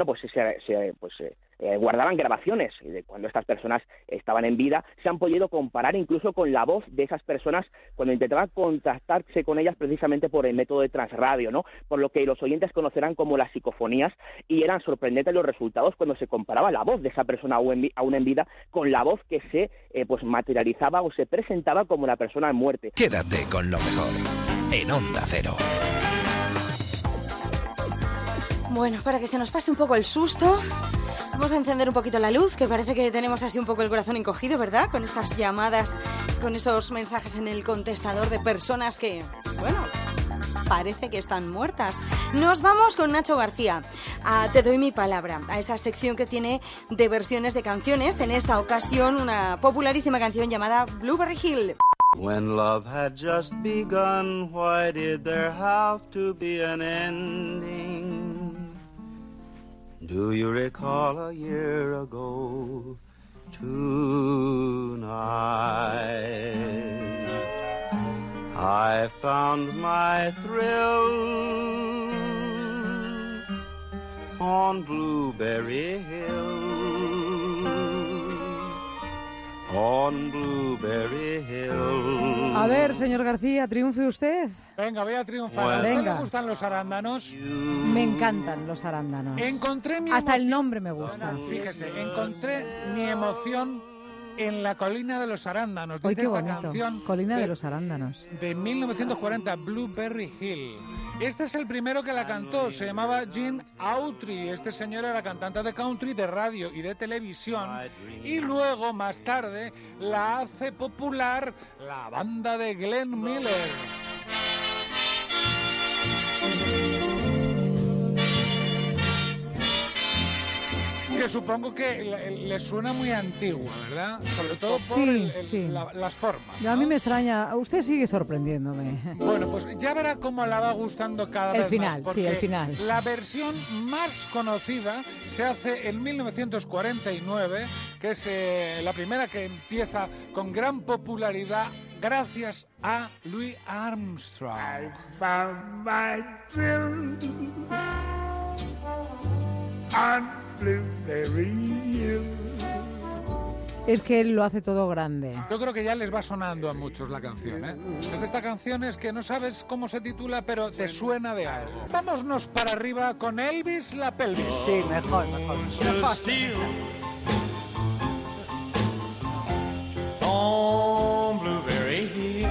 Speaker 18: guardaban grabaciones de cuando estas personas estaban en vida, se han podido comparar incluso con la voz de esas personas cuando intentaban contactarse con ellas precisamente por el método de transradio, ¿no? Por lo que los oyentes conocerán como las psicofonías, y eran sorprendentes los resultados cuando se comparaba la voz de esa persona aún en vida con la voz que se materializaba o se presentaba como la persona en muerte.
Speaker 1: Quédate con lo mejor en Onda Cero.
Speaker 2: Bueno, para que se nos pase un poco el susto, vamos a encender un poquito la luz, que parece que tenemos así un poco el corazón encogido, ¿verdad? Con estas llamadas, con esos mensajes en el contestador de personas que, parece que están muertas. Nos vamos con Nacho García, a Te doy mi palabra, a esa sección que tiene de versiones de canciones. En esta ocasión, una popularísima canción llamada Blueberry Hill.
Speaker 19: When love had just begun, why did there have to be an ending? Do you recall a year ago tonight? I found my thrill on Blueberry Hill. on Blueberry Hill.
Speaker 13: A ver, señor García, triunfe usted.
Speaker 20: Venga, voy a triunfar.
Speaker 19: Bueno.
Speaker 20: ¿A usted
Speaker 13: Venga.
Speaker 20: le gustan los arándanos?
Speaker 13: Me encantan los arándanos.
Speaker 20: Encontré mi
Speaker 13: Hasta el
Speaker 20: emoción-
Speaker 13: nombre me gusta.
Speaker 20: Fíjese, encontré mi emoción en La colina de los arándanos.
Speaker 13: Uy,
Speaker 20: Dice
Speaker 13: qué
Speaker 20: esta
Speaker 13: bonito.
Speaker 20: canción
Speaker 13: Colina de los arándanos.
Speaker 20: de 1940, Blueberry Hill. Este es el primero que la cantó, se llamaba Gene Autry. Este señor era cantante de country, de radio y de televisión. Y luego, más tarde, la hace popular la banda de Glenn Miller. Que supongo que le suena muy antigua, ¿verdad? Sobre todo por
Speaker 13: Sí, sí.
Speaker 20: las formas.
Speaker 13: A mí me extraña. Usted sigue sorprendiéndome.
Speaker 20: Bueno, pues ya verá cómo la va gustando cada
Speaker 13: El
Speaker 20: vez
Speaker 13: final,
Speaker 20: más.
Speaker 13: sí,
Speaker 20: Porque
Speaker 13: el final.
Speaker 20: la versión más conocida se hace en 1949, que es la primera que empieza con gran popularidad gracias a Louis Armstrong. I found my thrill on Blueberry Hill.
Speaker 13: Es que él lo hace todo grande.
Speaker 20: Yo creo que ya les va sonando a muchos la canción, ¿eh? Es de esta canción es que no sabes cómo se titula, pero te suena de algo. Vámonos para arriba con Elvis la pelvis.
Speaker 21: Sí, mejor.
Speaker 19: On Blueberry Hill.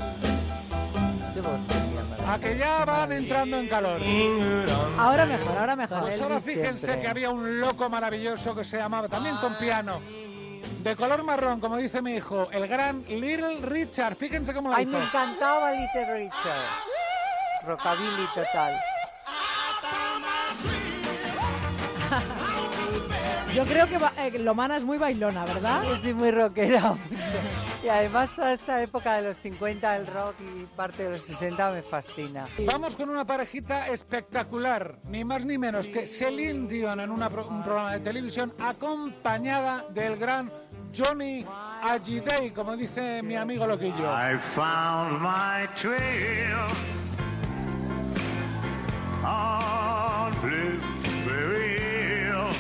Speaker 20: A que ya van entrando en calor.
Speaker 13: Ahora mejor, ahora mejor.
Speaker 20: Pues ahora fíjense que había un loco maravilloso que se llamaba, también con piano, de color marrón, como dice mi hijo, el gran Little Richard. Fíjense cómo lo
Speaker 21: Ay,
Speaker 20: hizo.
Speaker 21: me encantaba Little Richard. Rockabilly total.
Speaker 13: Yo creo que Lomana es muy bailona, ¿verdad?
Speaker 21: Sí, muy rockera. Y además toda esta época de los 50, el rock y parte de los 60 me fascina.
Speaker 20: Vamos con una parejita espectacular, ni más ni menos que Celine Dion en un programa de televisión acompañada del gran Johnny Hallyday, como dice mi amigo Loquillo.
Speaker 19: I found my trail on Blueberry Hill.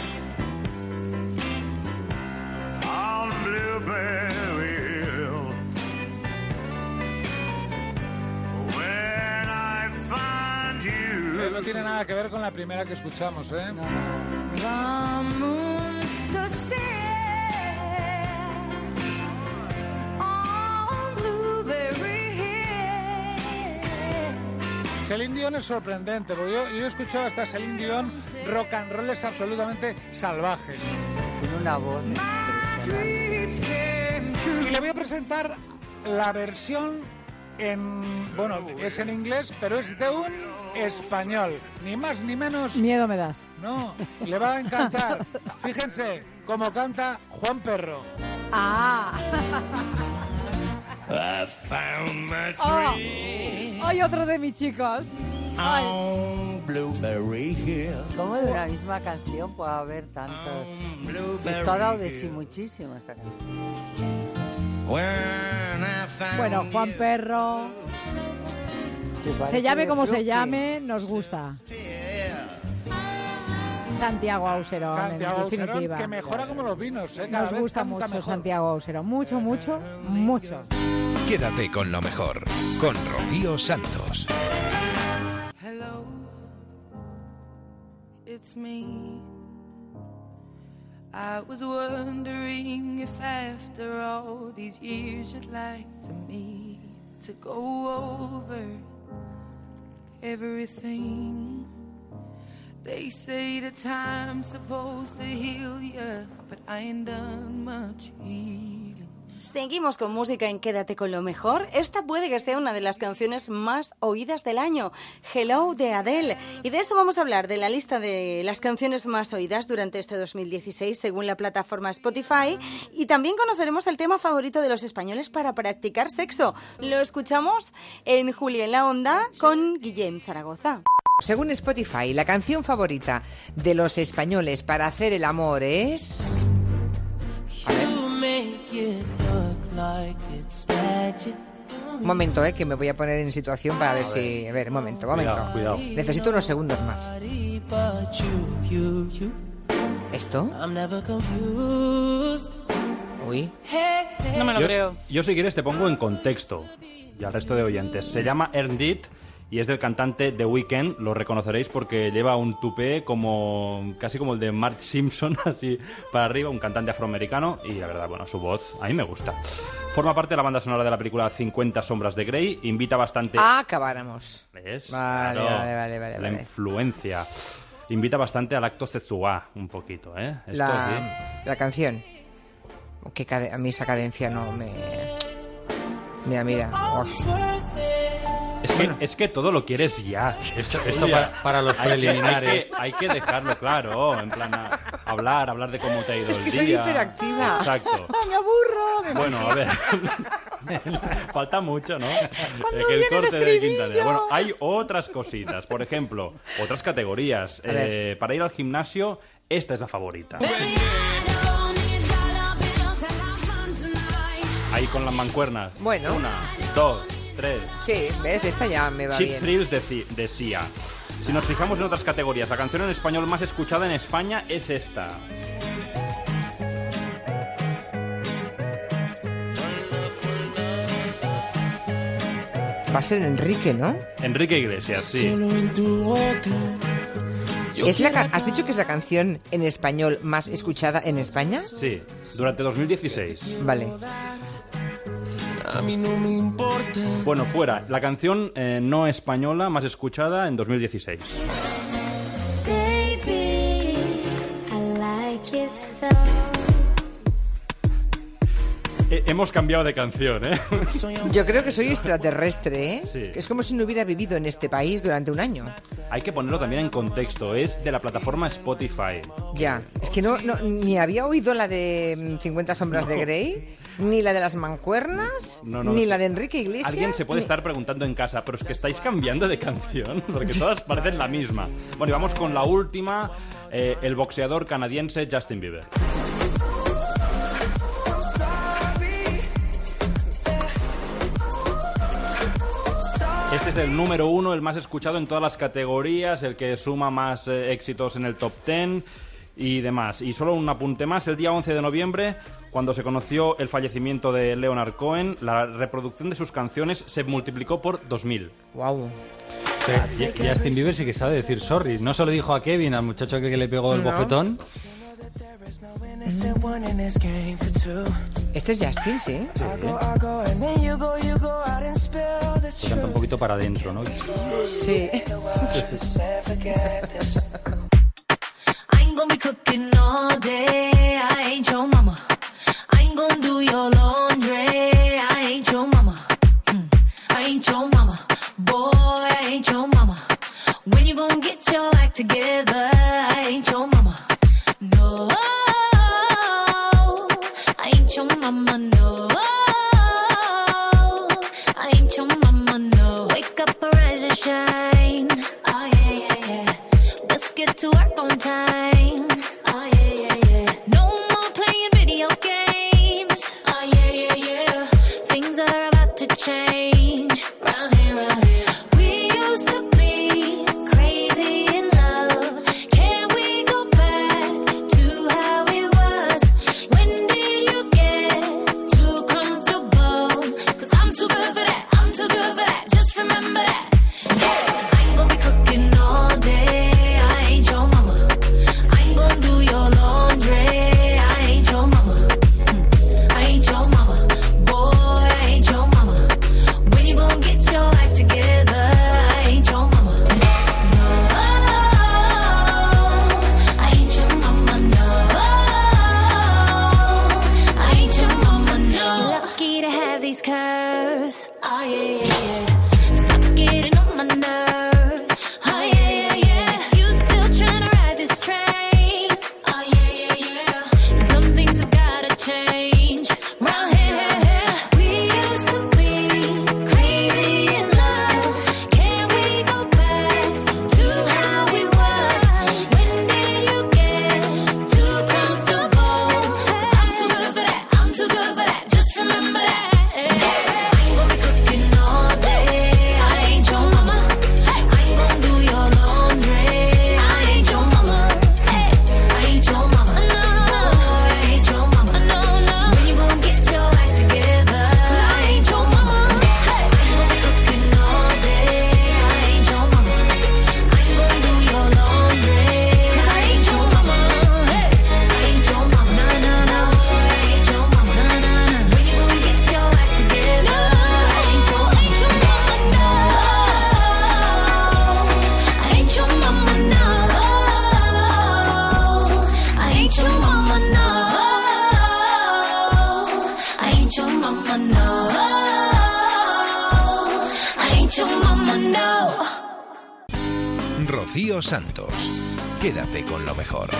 Speaker 19: On Blueberry Hill. When I find you.
Speaker 20: No tiene nada que ver con la primera que escuchamos, ¿eh? Celine Dion es sorprendente, porque yo he escuchado hasta Celine Dion rock and rolls absolutamente salvajes.
Speaker 21: Tiene una voz impresionante.
Speaker 20: Y le voy a presentar la versión bueno, es en inglés, pero es de un español, ni más ni menos.
Speaker 13: Miedo me das.
Speaker 20: No, le va a encantar. Fíjense cómo canta Juan Perro.
Speaker 13: Ah.
Speaker 19: I found my
Speaker 13: Oh.
Speaker 19: thrill
Speaker 13: Hay otro de mis chicos. Ay.
Speaker 19: on Blueberry Hill.
Speaker 21: ¿Cómo de una misma canción puede haber tantos? Esto ha dado de sí muchísimo esta canción.
Speaker 13: Bueno, Juan Perro. Se llame como se llame, nos gusta. Santiago Auserón,
Speaker 20: Santiago
Speaker 13: en
Speaker 20: Auserón,
Speaker 13: definitiva.
Speaker 20: que mejora como los vinos, ¿eh? Cada
Speaker 13: Nos
Speaker 20: vez
Speaker 13: gusta
Speaker 20: canta
Speaker 13: mucho
Speaker 20: mejor.
Speaker 13: Santiago Auserón. Mucho, mucho, mucho.
Speaker 1: Quédate con lo mejor, con Rocío Santos.
Speaker 8: Hello, it's me. I was wondering if after all these years you'd like to meet to go over everything. They say the time's supposed to heal you, but I ain't done much healing.
Speaker 2: Seguimos con música en Quédate con lo mejor. Esta puede que sea una de las canciones más oídas del año, Hello de Adele. Y de eso vamos a hablar, de la lista de las canciones más oídas durante este 2016 según la plataforma Spotify. Y también conoceremos el tema favorito de los españoles para practicar sexo. Lo escuchamos en Julia en la Onda con Guillem Zaragoza.
Speaker 22: Según Spotify, la canción favorita de los españoles para hacer el amor es... Un momento, que me voy a poner en situación para ver si... A ver, un momento.
Speaker 5: Cuidado.
Speaker 22: Necesito unos segundos más. ¿Esto? Uy.
Speaker 14: No me lo creo.
Speaker 3: Yo, si quieres, te pongo en contexto y al resto de oyentes. Se llama Earned It y es del cantante The Weeknd. Lo reconoceréis porque lleva un tupé casi como el de Mark Simpson, así para arriba, un cantante afroamericano. Y la verdad, bueno, su voz a mí me gusta. Forma parte de la banda sonora de la película 50 sombras de Grey. Invita bastante...
Speaker 22: Acabáramos.
Speaker 3: ¿Ves?
Speaker 22: Vale,
Speaker 3: Claro,
Speaker 22: vale.
Speaker 3: La influencia. Invita bastante al acto sexual, un poquito, ¿eh? Esto
Speaker 22: La canción. Que a mí esa cadencia no me... Mira. Oh.
Speaker 3: Es que todo lo quieres ya.
Speaker 5: Esto para los preliminares.
Speaker 3: Hay que dejarlo claro, en plan hablar de cómo te ha ido el día.
Speaker 22: Es que soy hiperactiva.
Speaker 3: Exacto.
Speaker 22: Me aburro.
Speaker 3: Bueno, a ver. Falta mucho, ¿no?
Speaker 22: Cuando
Speaker 3: Que el
Speaker 22: viene el
Speaker 3: corte de
Speaker 22: estribillo.
Speaker 3: Quintanilla. Bueno, hay otras cositas. Por ejemplo, otras categorías. Para ir al gimnasio, esta es la favorita. Ahí con las mancuernas.
Speaker 22: Bueno.
Speaker 3: 1, 2, 3.
Speaker 22: Sí, ¿ves? Esta ya me va
Speaker 3: Cheap
Speaker 22: bien.
Speaker 3: Thrills de Sia. Si nos fijamos en otras categorías, la canción en español más escuchada en España es esta.
Speaker 22: Va a ser Enrique, ¿no?
Speaker 3: Enrique Iglesias, sí.
Speaker 22: ¿Has dicho que es la canción en español más escuchada en España?
Speaker 3: Sí, durante 2016.
Speaker 22: Vale.
Speaker 8: A mí no me importa.
Speaker 3: Bueno, fuera. La canción no española más escuchada en 2016.
Speaker 6: Baby, I like your style.
Speaker 3: Hemos cambiado de canción, ¿eh?
Speaker 22: Yo creo que soy extraterrestre, ¿eh?
Speaker 3: Sí.
Speaker 22: Es como si no hubiera vivido en este país durante un año.
Speaker 3: Hay que ponerlo también en contexto. Es de la plataforma Spotify.
Speaker 22: Ya. Es que no ni había oído la de 50 sombras de Grey, ni la de las mancuernas, ni la de Enrique Iglesias.
Speaker 3: Alguien se puede estar preguntando en casa, pero es que estáis cambiando de canción, porque todas parecen la misma. Bueno, y vamos con la última, el boxeador canadiense Justin Bieber. Este es el número 1, el más escuchado en todas las categorías, el que suma más éxitos en el top 10 y demás. Y solo un apunte más, el día 11 de noviembre, cuando se conoció el fallecimiento de Leonard Cohen, la reproducción de sus canciones se multiplicó por 2000.
Speaker 22: ¡Guau!
Speaker 5: Justin Bieber sí que sabe decir sorry. No se lo dijo a Kevin, al muchacho que le pegó el bofetón.
Speaker 22: Este es Justin, ¿sí?
Speaker 5: Se canta un poquito para adentro, ¿no?
Speaker 22: Sí.
Speaker 8: I ain't gonna be cooking all day. I ain't your mama. I ain't gonna do your laundry. I ain't your mama. I ain't your mama. Boy, I ain't your mama. When you gonna get your act together? I ain't your mama. No, I ain't your mama. No, I ain't your mama. No, wake up, arise and shine. Oh yeah, yeah, yeah. Let's get to work on time. Oh yeah, yeah, yeah. No more playing video games. Oh yeah, yeah, yeah. Things are about to change. Round here, round here. We used to be crazy in love. Can we go back to how it was? When did you get too comfortable? 'Cause I'm too good for that. I'm too good for that. Just remember that. Yeah. I ain't gonna be cooking all day. I ain't your mama. I ain't gonna do your laundry. I ain't your mama. I ain't your mama. Boy, I ain't your mama. When you gonna get your act together? I ain't your mama. No, I ain't your mama. No, I ain't your mama. No. You're lucky to have these curves. Oh yeah, yeah, yeah. Stop getting on my nerves. Oh yeah, yeah, yeah. You still trying to ride this train? Oh yeah, yeah, yeah. Some things have gotta change. Round here, we used to be crazy in love. Can we go back to how it was? When did you get too comfortable? 'Cause I'm too good for that. I'm too good for that. Just remember that. I ain't gonna be cooking all your mama, no. I ain't your mama, no.
Speaker 1: Rocío Santos. Quédate con lo mejor.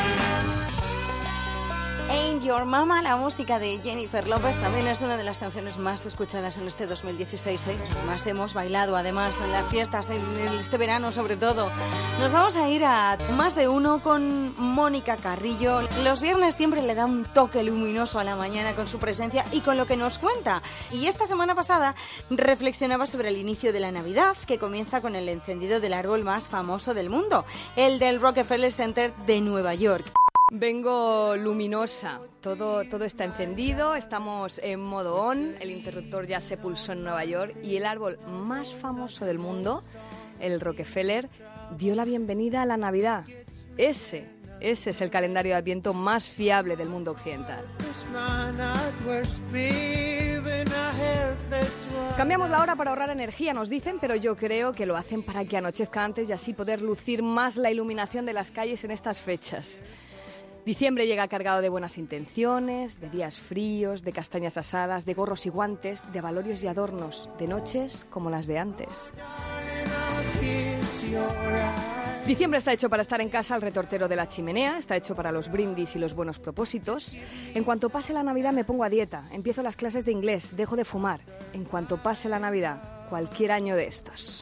Speaker 2: Ain't Your Mama, la música de Jennifer López, también es una de las canciones más escuchadas en este 2016, ¿eh? Más hemos bailado, además, en las fiestas, en este verano sobre todo. Nos vamos a ir a Más de Uno con Mónica Carrillo. Los viernes siempre le da un toque luminoso a la mañana con su presencia y con lo que nos cuenta. Y esta semana pasada reflexionaba sobre el inicio de la Navidad, que comienza con el encendido del árbol más famoso del mundo, el del Rockefeller Center de Nueva York.
Speaker 7: Vengo luminosa, todo está encendido, estamos en modo on, el interruptor ya se pulsó en Nueva York y el árbol más famoso del mundo, el Rockefeller, dio la bienvenida a la Navidad. Ese es el calendario de Adviento más fiable del mundo occidental. Cambiamos la hora para ahorrar energía, nos dicen, pero yo creo que lo hacen para que anochezca antes y así poder lucir más la iluminación de las calles en estas fechas. Diciembre llega cargado de buenas intenciones, de días fríos, de castañas asadas, de gorros y guantes, de abalorios y adornos, de noches como las de antes. Diciembre está hecho para estar en casa al retortero de la chimenea, está hecho para los brindis y los buenos propósitos. En cuanto pase la Navidad me pongo a dieta, empiezo las clases de inglés, dejo de fumar. En cuanto pase la Navidad, cualquier año de estos.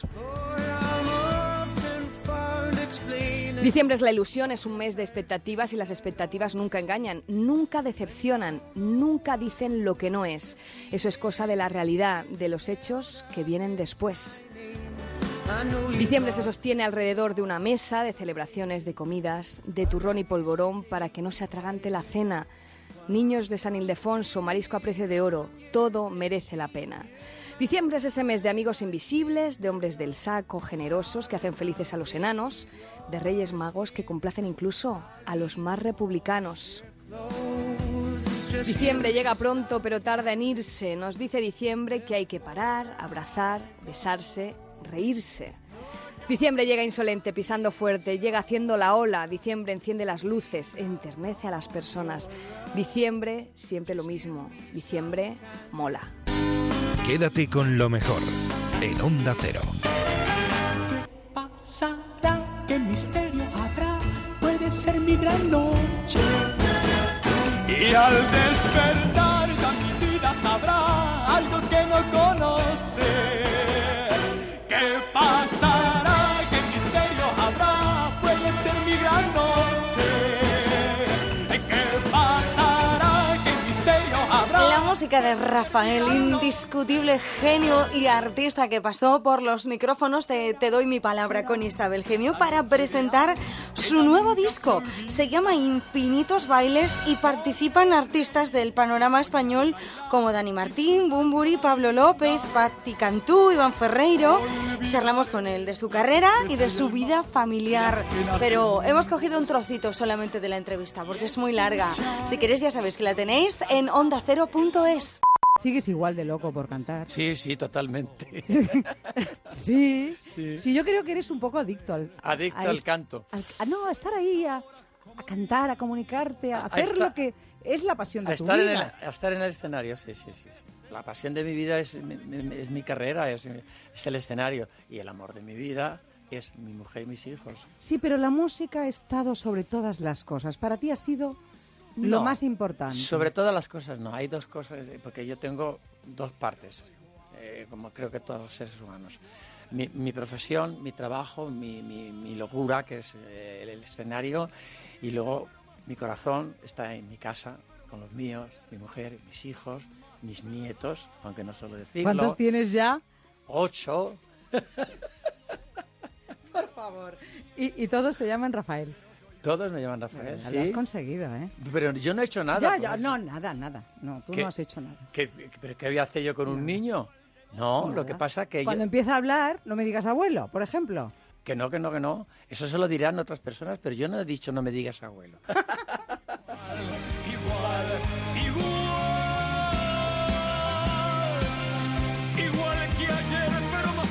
Speaker 7: Diciembre es la ilusión, es un mes de expectativas y las expectativas nunca engañan, nunca decepcionan, nunca dicen lo que no es. Eso es cosa de la realidad, de los hechos que vienen después. Diciembre se sostiene alrededor de una mesa de celebraciones, de comidas, de turrón y polvorón para que no se atragante la cena. Niños de San Ildefonso, marisco a precio de oro, todo merece la pena. Diciembre es ese mes de amigos invisibles, de hombres del saco generosos que hacen felices a los enanos, de reyes magos que complacen incluso a los más republicanos. Diciembre llega pronto pero tarda en irse. Nos dice diciembre que hay que parar, abrazar, besarse, reírse. Diciembre llega insolente, pisando fuerte, llega haciendo la ola. Diciembre enciende las luces, enternece a las personas. Diciembre, siempre lo mismo. Diciembre, mola.
Speaker 1: Quédate con lo mejor en Onda Cero.
Speaker 9: Pasará, qué misterio habrá, puede ser mi gran noche. Y al despertar ya mi vida sabrá algo que no conoce. ¿Qué pasará? ¿Qué misterio habrá? Puede ser mi gran noche. ¿Qué pasará? ¿Qué misterio habrá?
Speaker 2: La música de Rafael, indiscutible genio y artista que pasó por los micrófonos de Te doy mi palabra con Isabel Gemio para presentar su nuevo disco. Se llama Infinitos Bailes y participan artistas del panorama español como Dani Martín, Bunbury, Pablo López, Patti Cantú, Iván Ferreiro. Charlamos con él de su carrera y de su vida familiar, pero hemos cogido un trocito solamente de la entrevista porque es muy larga. Si queréis ya sabéis que la tenéis en ondacero.es.
Speaker 21: Sigues igual de loco por cantar.
Speaker 23: Sí, sí,
Speaker 21: Sí,
Speaker 23: Sí.
Speaker 21: sí, yo creo que eres un poco adicto al
Speaker 23: canto.
Speaker 21: No, a estar ahí, a cantar, a comunicarte, a hacer lo que es la pasión de tu vida.
Speaker 23: A estar en el escenario, sí. La pasión de mi vida es mi carrera, es el escenario. Y el amor de mi vida es mi mujer y mis hijos.
Speaker 21: Sí, pero la música ha estado sobre todas las cosas. Para ti ha sido lo
Speaker 23: No,
Speaker 21: más importante.
Speaker 23: Sobre todas las cosas no, hay dos cosas, porque yo tengo dos partes, como creo que todos los seres humanos. Mi profesión, mi trabajo, mi locura, que es el escenario, y luego mi corazón está en mi casa, con los míos, mi mujer, mis hijos, mis nietos, aunque no suelo decirlo.
Speaker 21: ¿Cuántos tienes ya?
Speaker 23: 8.
Speaker 21: Por favor. Y todos te llaman Rafael.
Speaker 23: Todos me llaman Rafael,
Speaker 21: Ya
Speaker 23: sí.
Speaker 21: lo has conseguido, ¿eh?
Speaker 23: Pero yo no he hecho nada.
Speaker 21: Ya,
Speaker 23: por
Speaker 21: no,
Speaker 23: eso.
Speaker 21: nada. No, tú
Speaker 23: ¿Qué?
Speaker 21: no has hecho nada.
Speaker 23: ¿Pero qué voy a hacer yo con un niño? No,
Speaker 21: Nada.
Speaker 23: lo que pasa que
Speaker 21: Cuando empieza a hablar, no me digas abuelo, por ejemplo.
Speaker 23: Que no. Eso se lo dirán otras personas, pero yo no he dicho no me digas abuelo.
Speaker 9: Igual que ayer, pero más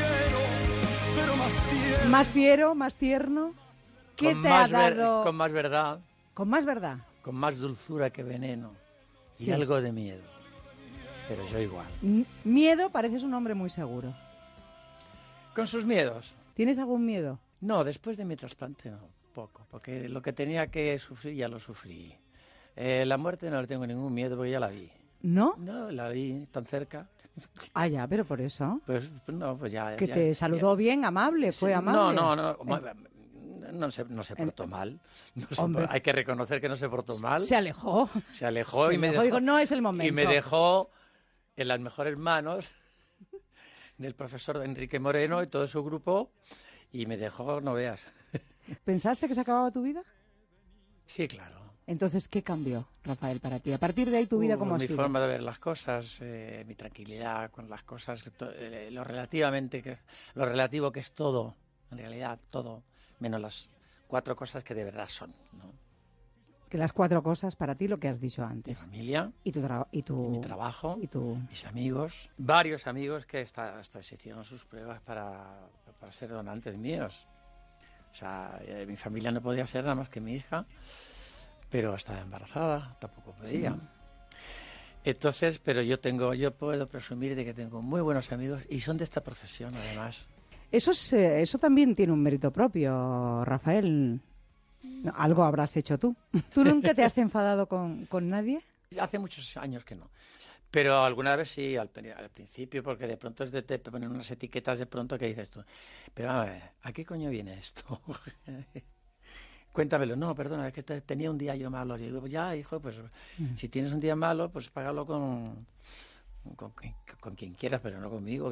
Speaker 9: fiero,
Speaker 21: Más fiero, más tierno. ¿Qué
Speaker 23: Con
Speaker 21: te
Speaker 23: más
Speaker 21: ha dado?
Speaker 23: con más verdad,
Speaker 21: Con más verdad.
Speaker 23: con más dulzura que veneno
Speaker 21: Sí.
Speaker 23: y algo de miedo. pero yo igual.
Speaker 13: Miedo, pareces un hombre muy seguro.
Speaker 23: Con sus miedos.
Speaker 13: ¿Tienes algún miedo?
Speaker 23: No, después de mi trasplante no, poco, porque lo que tenía que sufrir ya lo sufrí. La muerte no le tengo ningún miedo porque ya la vi.
Speaker 13: ¿No?
Speaker 23: No, la vi tan cerca.
Speaker 13: Ah, ya, pero por eso.
Speaker 23: Pues no, pues ya.
Speaker 13: Que
Speaker 23: ya,
Speaker 13: te saludó
Speaker 23: ya.
Speaker 13: bien, amable, fue amable.
Speaker 23: No se portó mal. Hay que reconocer que no se portó mal.
Speaker 13: Se alejó.
Speaker 23: Y me dejó.
Speaker 13: Digo, no es el momento.
Speaker 23: Y me dejó en las mejores manos del profesor Enrique Moreno y todo su grupo. Y me dejó, no veas.
Speaker 13: ¿Pensaste que se acababa tu vida?
Speaker 23: Sí, claro.
Speaker 13: Entonces, ¿qué cambió, Rafael, para ti? A partir de ahí, ¿tu vida cómo ha sido?
Speaker 23: Mi forma de ver las cosas, mi tranquilidad con las cosas, lo relativo que es todo, en realidad todo, menos las 4 cosas que de verdad son, ¿no?
Speaker 13: Que las 4 cosas para ti, lo que has dicho antes.
Speaker 23: Mi familia,
Speaker 13: y mi
Speaker 23: trabajo,
Speaker 13: y
Speaker 23: mis amigos, varios amigos que hasta se hicieron sus pruebas para ser donantes míos. O sea, mi familia no podía ser nada más que mi hija. Pero estaba embarazada, tampoco podía. Sí. Entonces, pero yo puedo presumir de que tengo muy buenos amigos y son de esta profesión, además.
Speaker 13: Eso también tiene un mérito propio, Rafael. Algo habrás hecho tú. ¿Tú nunca te has enfadado con nadie?
Speaker 23: Hace muchos años que no. Pero alguna vez sí, al principio, porque de pronto te ponen unas etiquetas de pronto que dices tú, pero a ver, ¿a qué coño viene esto? Cuéntamelo. No, perdona, es que tenía un día yo malo. Y digo, pues ya, hijo, pues si tienes un día malo, pues págalo con quien quieras, pero no conmigo.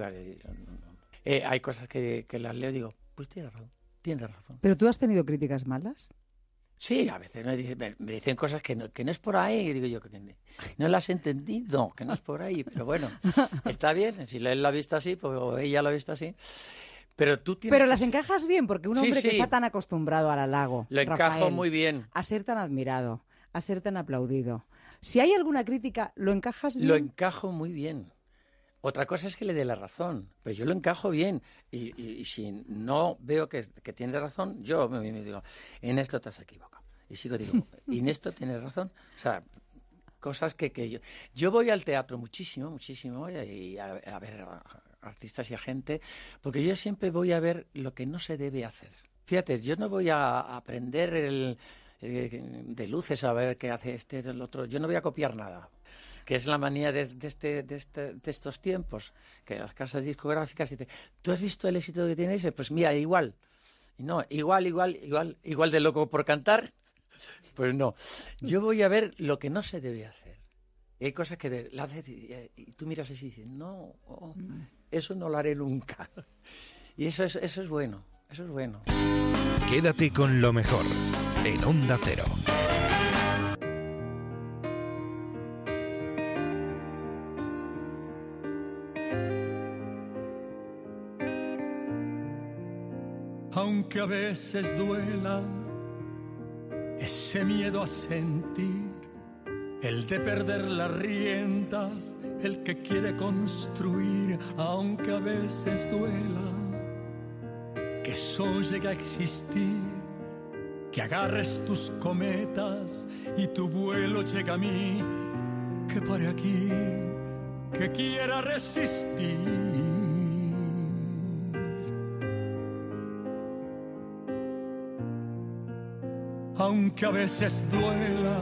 Speaker 23: Hay cosas que las leo y digo, pues tienes razón.
Speaker 13: ¿Pero tú has tenido críticas malas?
Speaker 23: Sí, a veces me dicen cosas que no es por ahí. Y digo yo, que no las he entendido, que no es por ahí. Pero bueno, está bien. Si él lo ha visto así, pues, o ella lo ha visto así. Pero las encajas bien, porque un hombre que está tan acostumbrado al halago, lo encajo muy bien.
Speaker 13: A ser tan admirado, a ser tan aplaudido. Si hay alguna crítica, ¿lo encajas bien?
Speaker 23: Lo encajo muy bien. Otra cosa es que le dé la razón, pero yo lo encajo bien. Y si no veo que tiene razón, yo me digo, en esto te has equivocado. Y digo, y en esto tienes razón. O sea, cosas que yo voy al teatro muchísimo, y a ver artistas y a gente, porque yo siempre voy a ver lo que no se debe hacer. Fíjate, yo no voy a aprender de luces a ver qué hace el otro. Yo no voy a copiar nada, que es la manía de estos tiempos, que las casas discográficas dicen, ¿tú has visto el éxito que tiene ese? Pues mira, igual. Y no, igual de loco por cantar. Pues no. Yo voy a ver lo que no se debe hacer. Y hay cosas que la haces y tú miras así y dices, no, eso no lo haré nunca. Y eso es bueno, eso es bueno.
Speaker 1: Quédate con lo mejor en Onda Cero.
Speaker 9: Aunque a veces duela ese miedo a sentir, el de perder las riendas, el que quiere construir, aunque a veces duela que eso llegue a existir, que agarres tus cometas y tu vuelo llega a mí, que pare aquí, que quiera resistir. Aunque a veces duela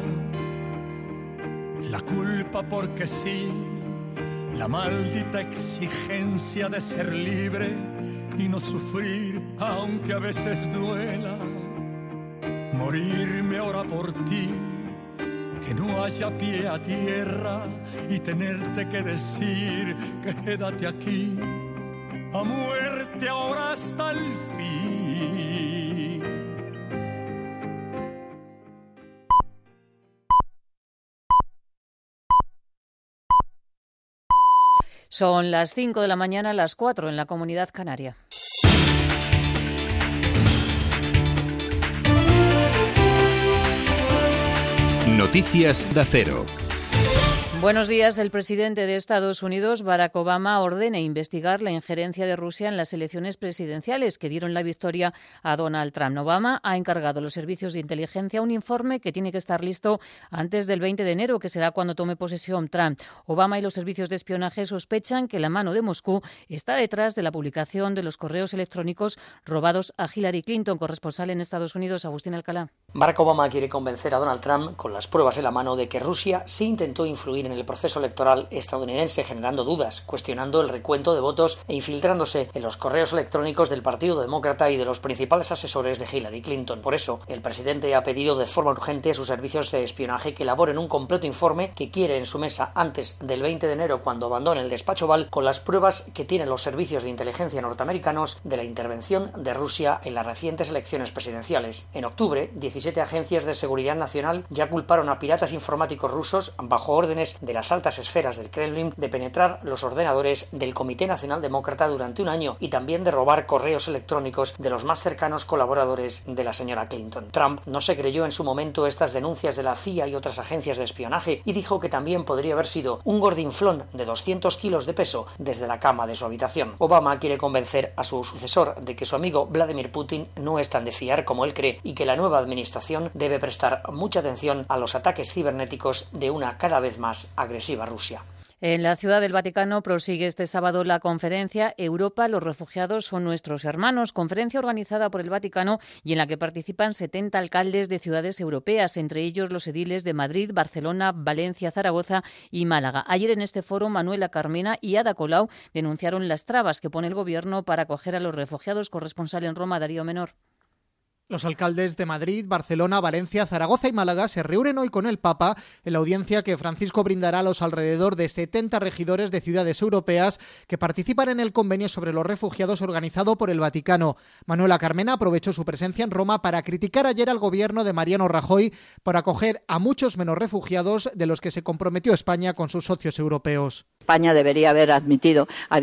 Speaker 9: la culpa porque sí, la maldita exigencia de ser libre y no sufrir, aunque a veces duela morirme ahora por ti, que no haya pie a tierra y tenerte que decir quédate aquí a muerte ahora hasta el fin.
Speaker 10: Son las 5 de la mañana, las 4 en la Comunidad Canaria.
Speaker 1: Noticias de Cero.
Speaker 10: Buenos días. El presidente de Estados Unidos, Barack Obama, ordena investigar la injerencia de Rusia en las elecciones presidenciales que dieron la victoria a Donald Trump. Obama ha encargado a los servicios de inteligencia un informe que tiene que estar listo antes del 20 de enero, que será cuando tome posesión Trump. Obama y los servicios de espionaje sospechan que la mano de Moscú está detrás de la publicación de los correos electrónicos robados a Hillary Clinton. Corresponsal en Estados Unidos, Agustín Alcalá.
Speaker 23: Barack Obama quiere convencer a Donald Trump, con las pruebas en la mano, de que Rusia sí intentó influir en el proceso electoral estadounidense, generando dudas, cuestionando el recuento de votos e infiltrándose en los correos electrónicos del Partido Demócrata y de los principales asesores de Hillary Clinton. Por eso, el presidente ha pedido de forma urgente a sus servicios de espionaje que elaboren un completo informe que quiere en su mesa antes del 20 de enero, cuando abandone el despacho Oval, con las pruebas que tienen los servicios de inteligencia norteamericanos de la intervención de Rusia en las recientes elecciones presidenciales. En octubre, 17 agencias de seguridad nacional ya culparon a piratas informáticos rusos, bajo órdenes de las altas esferas del Kremlin, de penetrar los ordenadores del Comité Nacional Demócrata durante un año y también de robar correos electrónicos de los más cercanos colaboradores de la señora Clinton. Trump no se creyó en su momento estas denuncias de la CIA y otras agencias de espionaje y dijo que también podría haber sido un gordinflón de 200 kilos de peso desde la cama de su habitación. Obama quiere convencer a su sucesor de que su amigo Vladimir Putin no es tan de fiar como él cree y que la nueva administración debe prestar mucha atención a los ataques cibernéticos de una cada vez más agresiva Rusia.
Speaker 10: En la Ciudad del Vaticano prosigue este sábado la conferencia Europa, los refugiados son nuestros hermanos, conferencia organizada por el Vaticano y en la que participan 70 alcaldes de ciudades europeas, entre ellos los ediles de Madrid, Barcelona, Valencia, Zaragoza y Málaga. Ayer en este foro, Manuela Carmena y Ada Colau denunciaron las trabas que pone el Gobierno para acoger a los refugiados. Corresponsal en Roma, Darío Menor.
Speaker 12: Los alcaldes de Madrid, Barcelona, Valencia, Zaragoza y Málaga se reúnen hoy con el Papa en la audiencia que Francisco brindará a los alrededor de 70 regidores de ciudades europeas que participan en el convenio sobre los refugiados organizado por el Vaticano. Manuela Carmena aprovechó su presencia en Roma para criticar ayer al gobierno de Mariano Rajoy por acoger a muchos menos refugiados de los que se comprometió España con sus socios europeos.
Speaker 15: España debería haber admitido a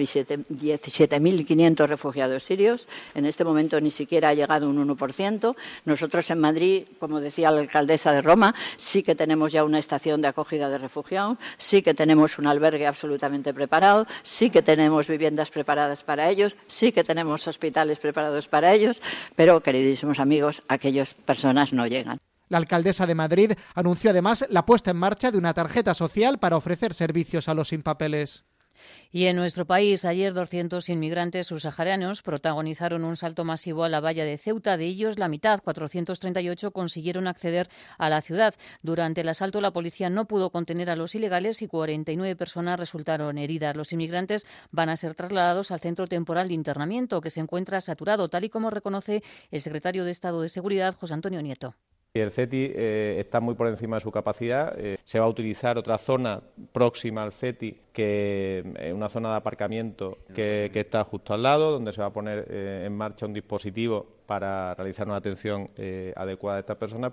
Speaker 15: 17.500 refugiados sirios. En este momento ni siquiera ha llegado un 1%. Nosotros en Madrid, como decía la alcaldesa de Roma, sí que tenemos ya una estación de acogida de refugiados, sí que tenemos un albergue absolutamente preparado, sí que tenemos viviendas preparadas para ellos, sí que tenemos hospitales preparados para ellos, pero, queridísimos amigos, aquellas personas no llegan.
Speaker 12: La alcaldesa de Madrid anunció además la puesta en marcha de una tarjeta social para ofrecer servicios a los sin papeles.
Speaker 10: Y en nuestro país, ayer 200 inmigrantes subsaharianos protagonizaron un salto masivo a la valla de Ceuta. De ellos, la mitad, 438, consiguieron acceder a la ciudad. Durante el asalto, la policía no pudo contener a los ilegales y 49 personas resultaron heridas. Los inmigrantes van a ser trasladados al centro temporal de internamiento, que se encuentra saturado, tal y como reconoce el secretario de Estado de Seguridad, José Antonio Nieto.
Speaker 17: El CETI está muy por encima de su capacidad. Se va a utilizar otra zona próxima al CETI, que es una zona de aparcamiento que está justo al lado, donde se va a poner en marcha un dispositivo para realizar una atención adecuada a estas personas.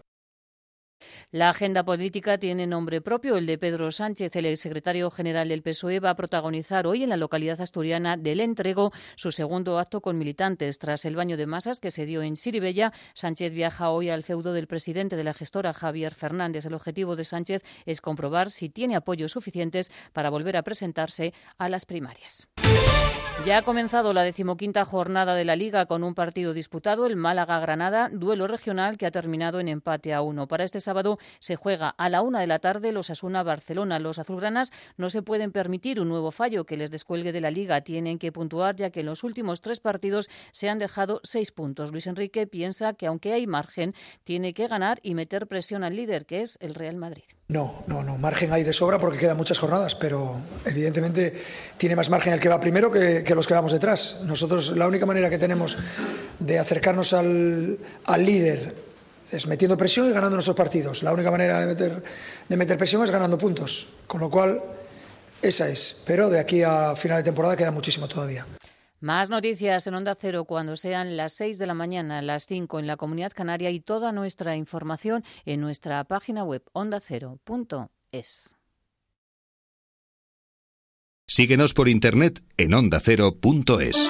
Speaker 10: La agenda política tiene nombre propio, el de Pedro Sánchez. El exsecretario general del PSOE va a protagonizar hoy en la localidad asturiana del Entrego su segundo acto con militantes. Tras el baño de masas que se dio en Siribella, Sánchez viaja hoy al feudo del presidente de la gestora, Javier Fernández. El objetivo de Sánchez es comprobar si tiene apoyos suficientes para volver a presentarse a las primarias. Ya ha comenzado la 15ª jornada de la Liga con un partido disputado, el Málaga-Granada, duelo regional que ha terminado en empate a 1. Para este sábado se juega a la 1 de la tarde el Osasuna-Barcelona. Los azulgranas no se pueden permitir un nuevo fallo que les descuelgue de la Liga. Tienen que puntuar, ya que en los últimos 3 partidos se han dejado 6 puntos. Luis Enrique piensa que aunque hay margen, tiene que ganar y meter presión al líder, que es el Real Madrid.
Speaker 24: No, margen hay de sobra porque quedan muchas jornadas, pero evidentemente tiene más margen el que va primero que los que vamos detrás. Nosotros la única manera que tenemos de acercarnos al líder es metiendo presión y ganando nuestros partidos. La única manera de meter presión es ganando puntos, con lo cual esa es. Pero de aquí a final de temporada queda muchísimo todavía.
Speaker 10: Más noticias en Onda Cero cuando sean las 6 de la mañana, las 5 en la Comunidad Canaria y toda nuestra información en nuestra página web ondacero.es.
Speaker 1: Síguenos por internet en ondacero.es.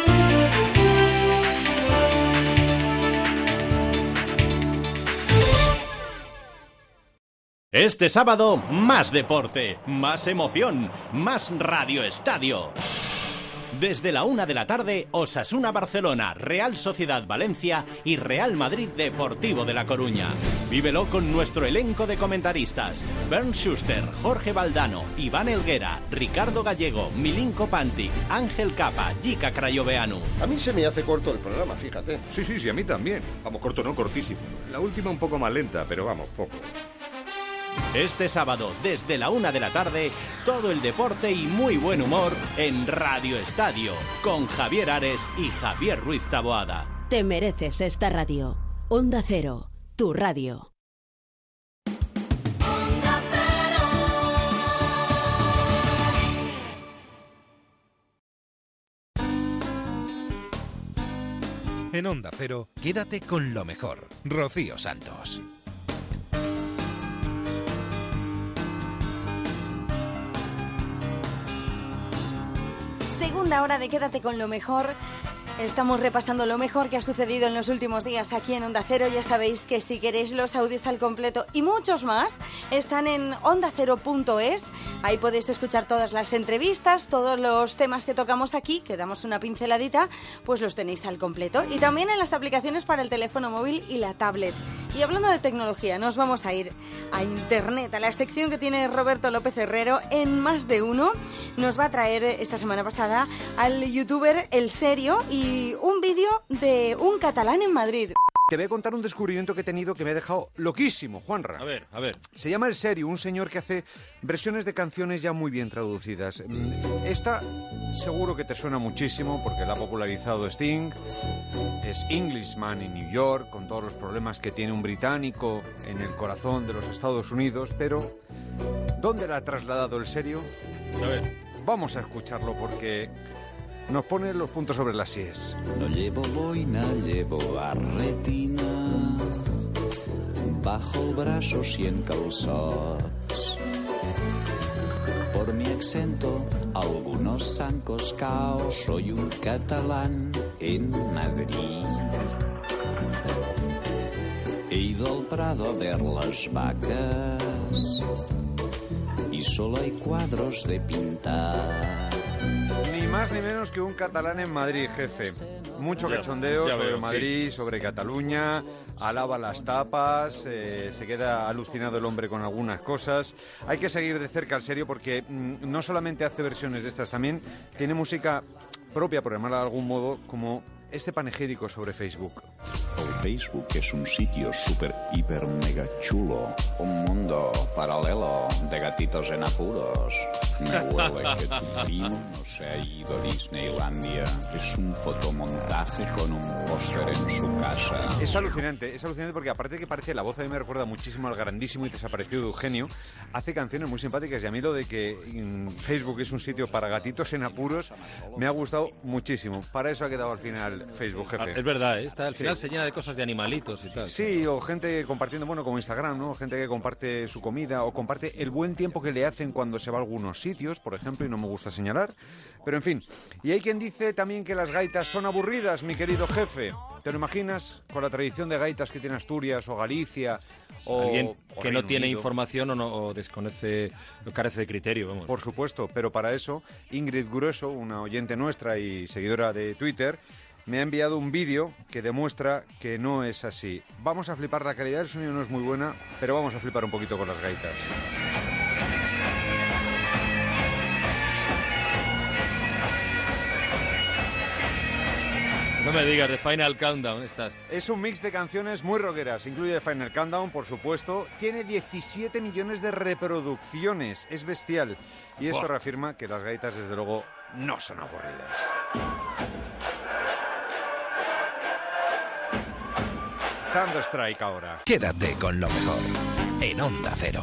Speaker 4: Este sábado, más deporte, más emoción, más Radio Estadio. Desde la 1 de la tarde, Osasuna Barcelona, Real Sociedad Valencia y Real Madrid Deportivo de La Coruña. Vívelo con nuestro elenco de comentaristas: Bernd Schuster, Jorge Valdano, Iván Helguera, Ricardo Gallego, Milinko Pantic, Ángel Capa, Jica Crayoveanu.
Speaker 11: A mí se me hace corto el programa, fíjate.
Speaker 16: Sí, a mí también. Vamos, corto no, cortísimo. La última un poco más lenta, pero vamos, poco.
Speaker 4: Este sábado, desde la 1 de la tarde, todo el deporte y muy buen humor en Radio Estadio, con Javier Ares y Javier Ruiz Taboada.
Speaker 18: Te mereces esta radio. Onda Cero, tu radio.
Speaker 1: En Onda Cero, quédate con lo mejor. Rocío Santos.
Speaker 2: Segunda hora de Quédate con lo mejor. Estamos repasando lo mejor que ha sucedido en los últimos días aquí en Onda Cero. Ya sabéis que si queréis los audios al completo y muchos más, están en ondacero.es. Ahí podéis escuchar todas las entrevistas, todos los temas que tocamos aquí, que damos una pinceladita, pues los tenéis al completo. Y también en las aplicaciones para el teléfono móvil y la tablet. Y hablando de tecnología, nos vamos a ir a Internet, a la sección que tiene Roberto López Herrero en Más de Uno. Nos va a traer esta semana pasada al youtuber El Serio y un vídeo de un catalán en Madrid.
Speaker 25: Te voy a contar un descubrimiento que he tenido que me ha dejado loquísimo, Juanra.
Speaker 3: A ver.
Speaker 25: Se llama El Serio, un señor que hace versiones de canciones ya muy bien traducidas. Esta seguro que te suena muchísimo porque la ha popularizado Sting. Es Englishman in New York, con todos los problemas que tiene un británico en el corazón de los Estados Unidos. Pero, ¿dónde la ha trasladado El Serio?
Speaker 3: A ver.
Speaker 25: Vamos a escucharlo porque nos pone los puntos sobre las íes.
Speaker 26: No llevo boina, llevo barretina, bajo el brazo 100 calzots. Por mi exento, algunos zancos caos, soy un catalán en Madrid. He ido al Prado a ver las vacas y solo hay cuadros de pintar.
Speaker 25: Ni más ni menos que un catalán en Madrid, jefe. Mucho cachondeo sobre Madrid, sobre Cataluña, alaba las tapas, se queda alucinado el hombre con algunas cosas. Hay que seguir de cerca al Serio porque no solamente hace versiones de estas, también tiene música propia, por llamarla de algún modo, como este panegírico sobre Facebook.
Speaker 26: Facebook es un sitio súper, hiper, mega chulo. Un mundo paralelo de gatitos en apuros. Me huele que tu primo no se ha ido a Disneylandia. Es un fotomontaje con un póster en su casa.
Speaker 25: Es alucinante porque aparte que parece, la voz a mí me recuerda muchísimo al grandísimo y desaparecido Eugenio. Hace canciones muy simpáticas y a mí lo de que Facebook es un sitio para gatitos en apuros me ha gustado muchísimo. Para eso ha quedado al final Facebook, jefe.
Speaker 5: Es verdad, ¿eh? Al final se llena de cosas de animalitos y tal.
Speaker 25: Sí, o gente compartiendo, bueno, como Instagram, ¿no? Gente que comparte su comida o comparte el buen tiempo que le hacen cuando se va a algunos sitios, por ejemplo, y no me gusta señalar. Pero en fin, y hay quien dice también que las gaitas son aburridas, mi querido jefe. ¿Te lo imaginas? Con la tradición de gaitas que tiene Asturias o Galicia o
Speaker 5: alguien que no tiene
Speaker 25: Unido.
Speaker 5: Información o desconoce, o carece de criterio, vamos.
Speaker 25: Por supuesto, pero para eso Ingrid Grueso, una oyente nuestra y seguidora de Twitter, me ha enviado un vídeo que demuestra que no es así. Vamos a flipar, la calidad del sonido no es muy buena, pero vamos a flipar un poquito con las gaitas.
Speaker 5: No me digas, The Final Countdown, estás.
Speaker 25: Es un mix de canciones muy rockeras, incluye The Final Countdown, por supuesto. Tiene 17 millones de reproducciones, es bestial. Y esto reafirma que las gaitas, desde luego, no son aburridas. Thunderstrike ahora.
Speaker 1: Quédate con lo mejor en Onda Cero.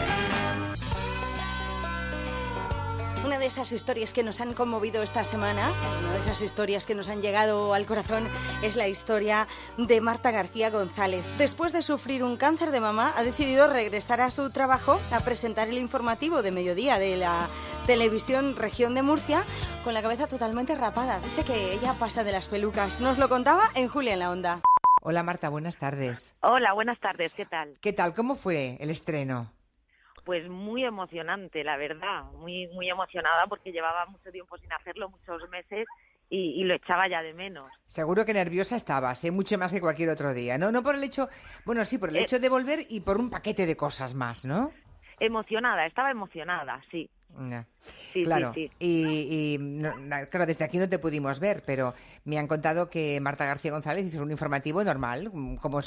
Speaker 2: Una de esas historias que nos han conmovido esta semana, una de esas historias que nos han llegado al corazón, es la historia de Marta García González. Después de sufrir un cáncer de mama, ha decidido regresar a su trabajo, a presentar el informativo de mediodía de la televisión Región de Murcia, con la cabeza totalmente rapada. Dice que ella pasa de las pelucas. Nos lo contaba en Julia en la Onda.
Speaker 22: Hola Marta, buenas tardes.
Speaker 27: Hola, buenas tardes, ¿qué tal?
Speaker 22: ¿Qué tal? ¿Cómo fue el estreno?
Speaker 6: Pues muy emocionante, la verdad, muy muy emocionada porque llevaba mucho tiempo sin hacerlo, muchos meses, y lo echaba ya de menos.
Speaker 22: Seguro que nerviosa estabas, mucho más que cualquier otro día, ¿no? No por el hecho, bueno, sí, por el hecho de volver y por un paquete de cosas más, ¿no?
Speaker 6: Estaba emocionada, sí.
Speaker 22: Sí, claro, sí. Y claro, desde aquí no te pudimos ver, pero me han contado que Marta García González hizo un informativo normal, como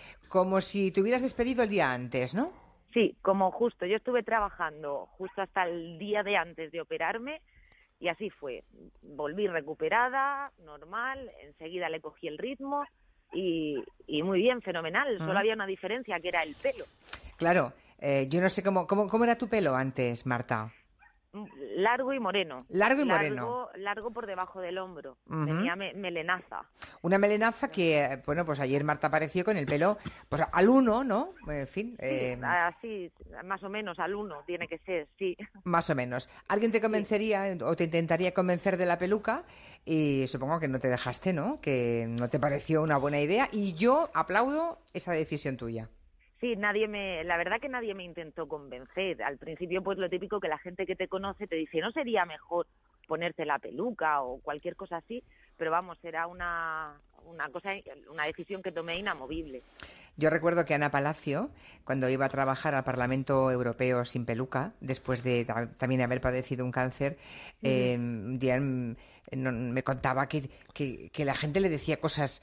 Speaker 22: si te hubieras despedido el día antes, ¿no?
Speaker 6: Sí, como justo, yo estuve trabajando justo hasta el día de antes de operarme y así fue. Volví recuperada, normal, enseguida le cogí el ritmo y muy bien, fenomenal. Solo había una diferencia, que era el pelo.
Speaker 22: Claro, yo no sé cómo era tu pelo antes, Marta.
Speaker 6: Largo y moreno. Largo por debajo del hombro. Tenía melenaza.
Speaker 22: Una melenaza que, bueno, pues ayer Marta apareció con el pelo pues al 1, ¿no? En fin.
Speaker 6: Así, más o menos al 1 tiene que ser, sí.
Speaker 22: Más o menos. ¿Alguien te convencería o te intentaría convencer de la peluca? Y supongo que no te dejaste, ¿no? Que no te pareció una buena idea. Y yo aplaudo esa decisión tuya.
Speaker 6: Sí, la verdad que nadie me intentó convencer. Al principio, pues lo típico que la gente que te conoce te dice, ¿no sería mejor ponerte la peluca o cualquier cosa así? Pero vamos, era una decisión que tomé inamovible.
Speaker 22: Yo recuerdo que Ana Palacio, cuando iba a trabajar al Parlamento Europeo sin peluca, después de también haber padecido un cáncer, un día me contaba que la gente le decía cosas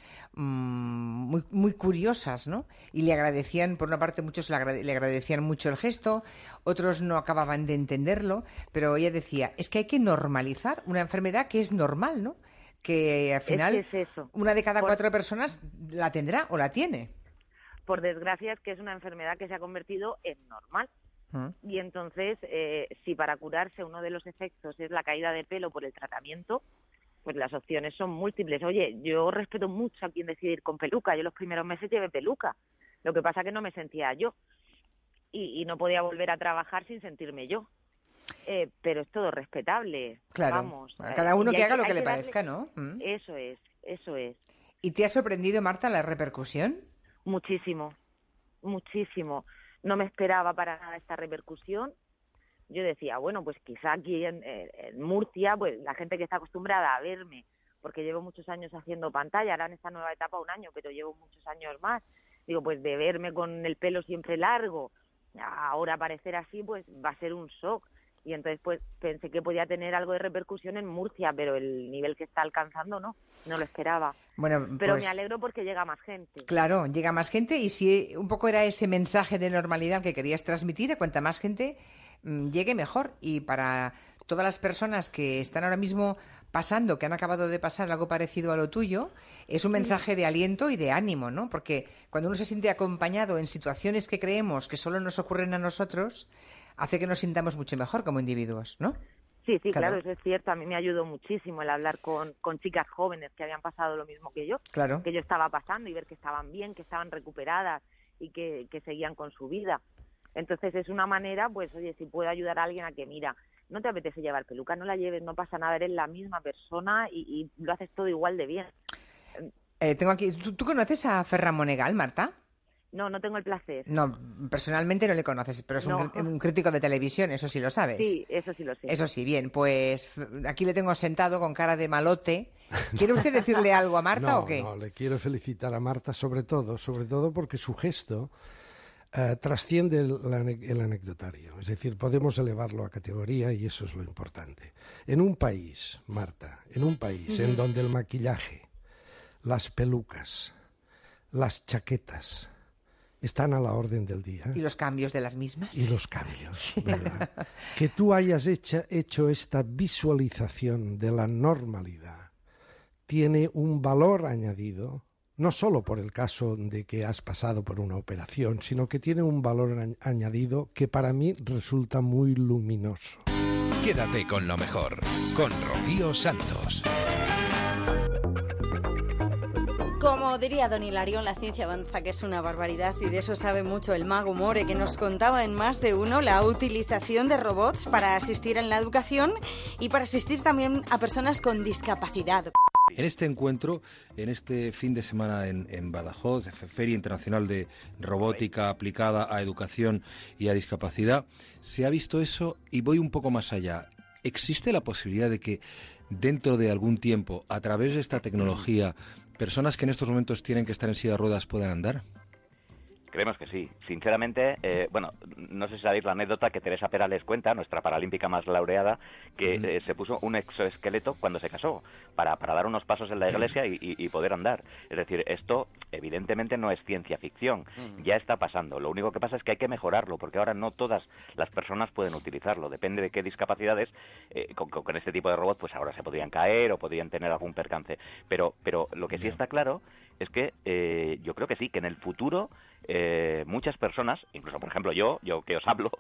Speaker 22: muy, muy curiosas, ¿no? Y le agradecían, por una parte muchos le agradecían mucho el gesto, otros no acababan de entenderlo, pero ella decía, es que hay que normalizar una enfermedad que es normal, ¿no? Que al final
Speaker 6: es eso.
Speaker 22: Una de cada 4 personas la tendrá o la tiene.
Speaker 6: Por desgracia es que es una enfermedad que se ha convertido en normal. Y entonces, si para curarse uno de los efectos es la caída de pelo por el tratamiento, pues las opciones son múltiples. Oye, yo respeto mucho a quien decide ir con peluca. Yo los primeros meses llevé peluca. Lo que pasa que no me sentía yo. Y no podía volver a trabajar sin sentirme yo. Pero es todo respetable.
Speaker 22: Claro,
Speaker 6: vamos.
Speaker 22: Cada uno que haga lo que le parezca, ¿no?
Speaker 6: Eso es.
Speaker 22: ¿Y te ha sorprendido, Marta, la repercusión?
Speaker 6: Muchísimo. No me esperaba para nada esta repercusión. Yo decía, bueno, pues quizá aquí en Murcia, pues la gente que está acostumbrada a verme, porque llevo muchos años haciendo pantalla, ahora en esta nueva etapa 1 año, pero llevo muchos años más. Digo, pues de verme con el pelo siempre largo, ahora parecer así, pues va a ser un shock. Y entonces pues pensé que podía tener algo de repercusión en Murcia, pero el nivel que está alcanzando no lo esperaba.
Speaker 22: Bueno,
Speaker 6: pero
Speaker 22: pues,
Speaker 6: me alegro porque llega más gente.
Speaker 22: Claro, llega más gente y si un poco era ese mensaje de normalidad que querías transmitir, a cuanta más gente llegue mejor. Y para todas las personas que están ahora mismo pasando, que han acabado de pasar algo parecido a lo tuyo, es un mensaje de aliento y de ánimo, ¿no? Porque cuando uno se siente acompañado en situaciones que creemos que solo nos ocurren a nosotros, hace que nos sintamos mucho mejor como individuos, ¿no?
Speaker 6: Sí, claro, eso es cierto. A mí me ayudó muchísimo el hablar con chicas jóvenes que habían pasado lo mismo que yo, que yo estaba pasando, y ver que estaban bien, que estaban recuperadas y que seguían con su vida. Entonces es una manera, pues oye, si puedo ayudar a alguien a que, mira, no te apetece llevar peluca, no la lleves, no pasa nada, eres la misma persona y lo haces todo igual de bien.
Speaker 22: Tengo aquí, ¿tú conoces a Ferran Monegal, Marta?
Speaker 6: No tengo el placer.
Speaker 22: No, personalmente no le conoces, pero es un crítico de televisión, eso sí lo sabes.
Speaker 6: Sí, eso sí lo sé.
Speaker 22: Eso sí, bien, pues aquí le tengo sentado con cara de malote. ¿Quiere usted decirle algo a Marta o qué?
Speaker 7: No, le quiero felicitar a Marta sobre todo porque su gesto trasciende el anecdotario. Es decir, podemos elevarlo a categoría y eso es lo importante. En un país, Marta, en donde el maquillaje, las pelucas, las chaquetas están a la orden del día.
Speaker 22: ¿Y los cambios de las mismas?
Speaker 7: Y los cambios, ¿verdad? Que tú hayas hecho esta visualización de la normalidad tiene un valor añadido, no solo por el caso de que has pasado por una operación, sino que tiene un valor añadido que para mí resulta muy luminoso.
Speaker 1: Quédate con lo mejor, con Rocío Santos.
Speaker 2: Como diría don Hilarión, la ciencia avanza, que es una barbaridad, y de eso sabe mucho el mago More, que nos contaba en Más de Uno la utilización de robots para asistir en la educación y para asistir también a personas con discapacidad.
Speaker 5: En este encuentro, en este fin de semana en Badajoz, Feria Internacional de Robótica aplicada a educación y a discapacidad, se ha visto eso y voy un poco más allá. ¿Existe la posibilidad de que dentro de algún tiempo, a través de esta tecnología, personas que en estos momentos tienen que estar en silla de ruedas puedan andar?
Speaker 8: Creemos que sí. Sinceramente, no sé si sabéis la anécdota que Teresa Perales cuenta, nuestra paralímpica más laureada, que se puso un exoesqueleto cuando se casó para dar unos pasos en la iglesia y poder andar. Es decir, esto evidentemente no es ciencia ficción, ya está pasando. Lo único que pasa es que hay que mejorarlo, porque ahora no todas las personas pueden utilizarlo. Depende de qué discapacidades, con este tipo de robots, pues ahora se podrían caer o podrían tener algún percance. Pero lo que sí está claro es que yo creo que sí, que en el futuro muchas personas, incluso por ejemplo yo que os hablo,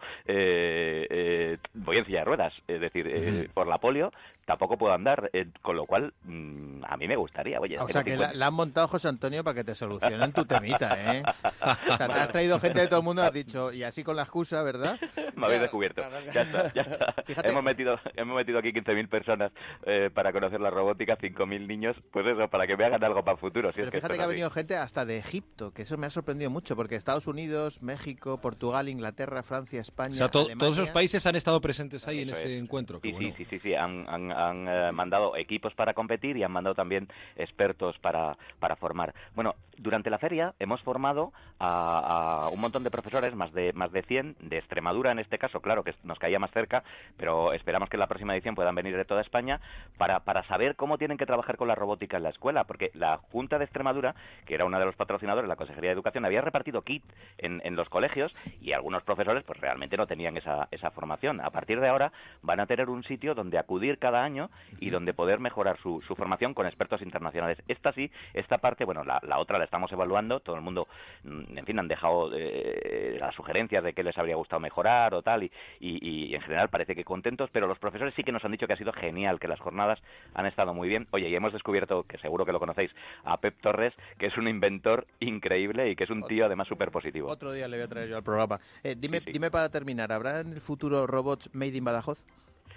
Speaker 8: voy en silla de ruedas, es decir, por la polio tampoco puedo andar, con lo cual a mí me gustaría. Oye,
Speaker 13: o sea que la han montado, José Antonio, para que te solucionen tu temita, ¿eh? O sea, te has traído gente de todo el mundo, has dicho, y así con la excusa, ¿verdad?
Speaker 8: Me habéis descubierto. Ya está. Fíjate. Hemos metido aquí 15.000 personas para conocer la robótica, 5.000 niños, pues eso, para que me hagan algo para el futuro. Si
Speaker 13: Pero
Speaker 8: es que
Speaker 13: fíjate que ha venido gente hasta de Egipto, que eso me ha sorprendido mucho, porque Estados Unidos, México, Portugal, Inglaterra, Francia, España,
Speaker 5: o sea,
Speaker 13: Alemania...
Speaker 5: todos esos países han estado presentes ahí en ese encuentro.
Speaker 8: Sí, bueno. sí. Han mandado equipos para competir y han mandado también expertos para formar. Bueno, durante la feria hemos formado a un montón de profesores, más de 100, de Extremadura en este caso, claro que nos caía más cerca, pero esperamos que en la próxima edición puedan venir de toda España para saber cómo tienen que trabajar con la robótica en la escuela, porque la Junta de Extremadura, que era uno de los patrocinadores, la Consejería de Educación, había repartido kit en los colegios y algunos profesores pues realmente no tenían esa formación. A partir de ahora van a tener un sitio donde acudir cada año y donde poder mejorar su formación con expertos internacionales. Esta parte, bueno, la otra la estamos evaluando, todo el mundo, en fin, han dejado las sugerencias de qué les habría gustado mejorar o tal, y en general parece que contentos, pero los profesores sí que nos han dicho que ha sido genial, que las jornadas han estado muy bien. Oye, y hemos descubierto, que seguro que lo conocéis, a Pep Torres, que es un inventor increíble y que es un tío además súper positivo.
Speaker 13: Otro día le voy a traer yo al programa. Dime para terminar, ¿habrá en el futuro robots made in Badajoz?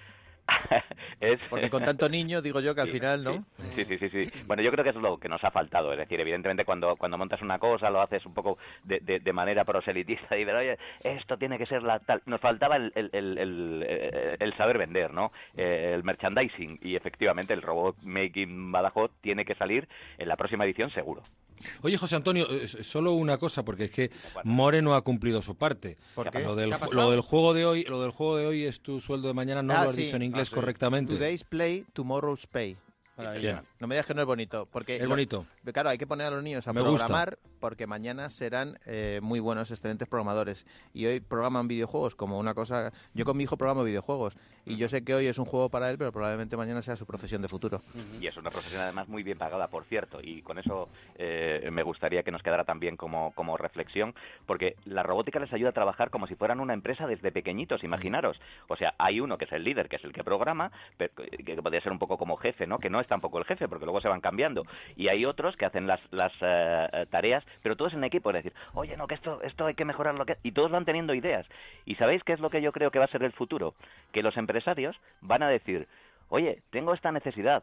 Speaker 13: Porque con tanto niño, digo yo que al final, ¿no?
Speaker 8: Sí. Bueno, yo creo que es lo que nos ha faltado. Es decir, evidentemente cuando montas una cosa lo haces un poco de manera proselitista y dices, oye, esto tiene que ser la tal. Nos faltaba el saber vender, ¿no? El merchandising, y efectivamente el robot Making Badajoz tiene que salir en la próxima edición seguro.
Speaker 5: Oye, José Antonio, solo una cosa, porque es que More no ha cumplido su parte.
Speaker 13: ¿Por qué?
Speaker 5: Lo del juego de hoy es tu sueldo de mañana, no lo has dicho en inglés correctamente.
Speaker 13: Today's play, tomorrow's pay. No me digas que no es bonito, porque
Speaker 5: es bonito.
Speaker 13: Claro, hay que poner a los niños a programar, porque mañana serán muy buenos, excelentes programadores, y hoy programan videojuegos como una cosa. Yo con mi hijo programo videojuegos y yo sé que hoy es un juego para él, pero probablemente mañana sea su profesión de futuro.
Speaker 8: Y es una profesión además muy bien pagada, por cierto, y con eso me gustaría que nos quedara también como reflexión, porque la robótica les ayuda a trabajar como si fueran una empresa desde pequeñitos, imaginaros. O sea, hay uno que es el líder, que es el que programa, pero que podría ser un poco como jefe, ¿no? Que no es tampoco el jefe, porque luego se van cambiando, y hay otros que hacen las tareas, pero todos en equipo, es decir, oye, no, que esto hay que mejorarlo, y todos van teniendo ideas. ¿Y sabéis qué es lo que yo creo que va a ser el futuro? Que los empresarios van a decir, oye, tengo esta necesidad,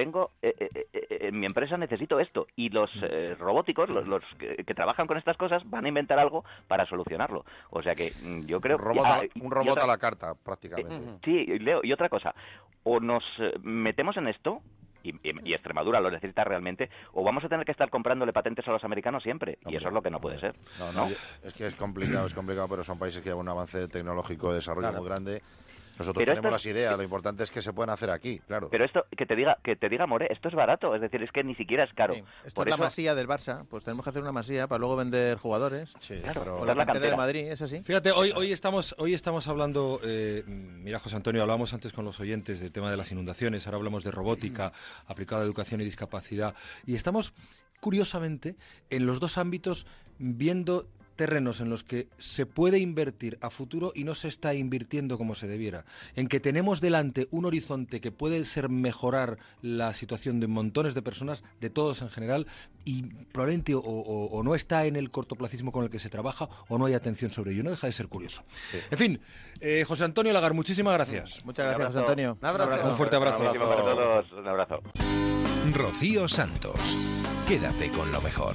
Speaker 8: en mi empresa necesito esto, y los robóticos, los que trabajan con estas cosas, van a inventar algo para solucionarlo. O sea que yo creo
Speaker 16: un robot a la carta, prácticamente.
Speaker 8: Sí, Leo, y otra cosa, o nos metemos en esto, y Extremadura lo necesita realmente, o vamos a tener que estar comprándole patentes a los americanos siempre, y eso es lo que no puede ser.
Speaker 16: No. Es que es complicado, pero son países que llevan un avance tecnológico de desarrollo muy grande. Nosotros tenemos las ideas, lo importante es que se pueden hacer aquí, claro.
Speaker 8: Pero esto, que te diga More, esto es barato, es decir, es que ni siquiera es caro.
Speaker 13: Sí. Esto es la masía del Barça, pues tenemos que hacer una masía para luego vender jugadores.
Speaker 8: Sí, claro.
Speaker 13: O la cantera de Madrid, ¿es así?
Speaker 5: Fíjate, hoy estamos hablando, mira, José Antonio, hablábamos antes con los oyentes del tema de las inundaciones, ahora hablamos de robótica aplicada a educación y discapacidad, y estamos, curiosamente, en los dos ámbitos viendo terrenos en los que se puede invertir a futuro y no se está invirtiendo como se debiera, en que tenemos delante un horizonte que puede ser mejorar la situación de montones de personas, de todos en general, y probablemente o no está en el cortoplacismo con el que se trabaja o no hay atención sobre ello. No deja de ser curioso. Sí. En fin, José Antonio Lagar, muchísimas gracias.
Speaker 13: Muchas gracias, José Antonio.
Speaker 5: Un fuerte abrazo.
Speaker 8: Un abrazo.
Speaker 1: Rocío Santos. Quédate con lo mejor.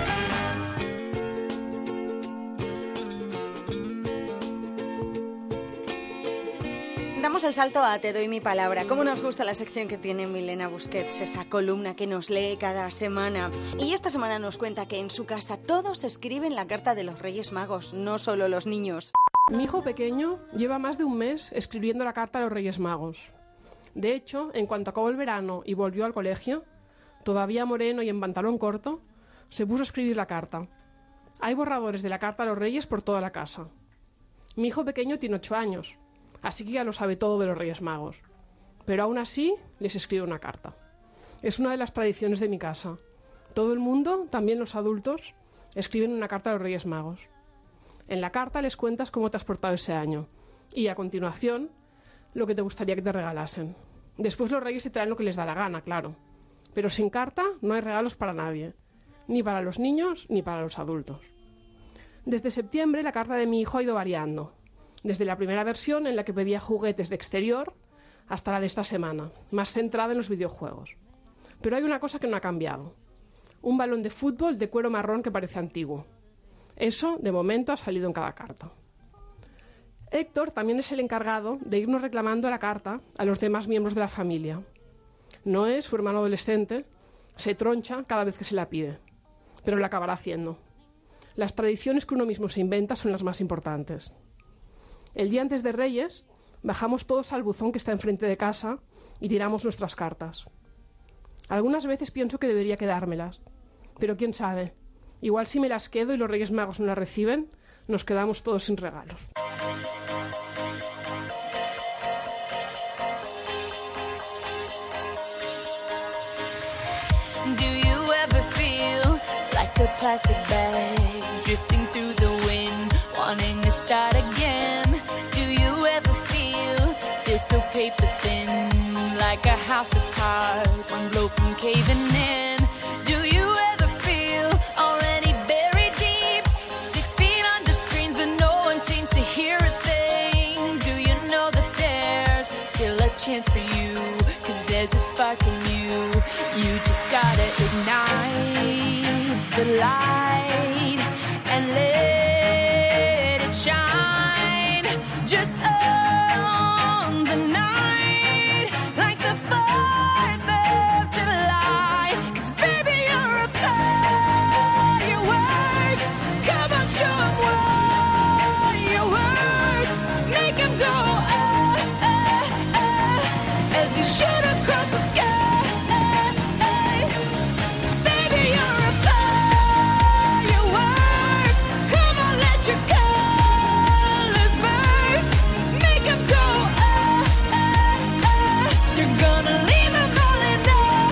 Speaker 2: Damos el salto a Te doy mi palabra. Cómo nos gusta la sección que tiene Milena Busquets, esa columna que nos lee cada semana. Y esta semana nos cuenta que en su casa todos escriben la carta de los Reyes Magos, no solo los niños.
Speaker 9: Mi hijo pequeño lleva más de un mes escribiendo la carta a los Reyes Magos. De hecho, en cuanto acabó el verano y volvió al colegio, todavía moreno y en pantalón corto, se puso a escribir la carta. Hay borradores de la carta a los Reyes por toda la casa. Mi hijo pequeño tiene 8 años. Así que ya lo sabe todo de los Reyes Magos. Pero aún así les escribe una carta. Es una de las tradiciones de mi casa. Todo el mundo, también los adultos, escriben una carta a los Reyes Magos. En la carta les cuentas cómo te has portado ese año. Y a continuación, lo que te gustaría que te regalasen. Después los Reyes se traen lo que les da la gana, claro. Pero sin carta no hay regalos para nadie. Ni para los niños ni para los adultos. Desde septiembre la carta de mi hijo ha ido variando. Desde la primera versión, en la que pedía juguetes de exterior, hasta la de esta semana, más centrada en los videojuegos. Pero hay una cosa que no ha cambiado. Un balón de fútbol de cuero marrón que parece antiguo. Eso, de momento, ha salido en cada carta. Héctor también es el encargado de irnos reclamando la carta a los demás miembros de la familia. Noé, su hermano adolescente, se troncha cada vez que se la pide, pero la acabará haciendo. Las tradiciones que uno mismo se inventa son las más importantes. El día antes de Reyes, bajamos todos al buzón que está enfrente de casa y tiramos nuestras cartas. Algunas veces pienso que debería quedármelas, pero quién sabe, igual si me las quedo y los Reyes Magos no las reciben, nos quedamos todos sin regalos.
Speaker 14: Do you ever feel like a plastic bag drifting through the wind, wanting to start again? So paper thin, like a house of cards, one blow from caving in. Do you ever feel already buried deep, 6 feet under screens, but no one seems to hear a thing? Do you know that there's still a chance for you, 'cause there's a spark in you. You just gotta ignite the light and let it shine. Just on the night, like the 4th of July. 'Cause baby, you're a firework. Come on, show 'em what you work. Make 'em go, as you shoot across the sky. Baby, you're a firework. Come on, let your colors burst. Make 'em go, you're gonna leave 'em all in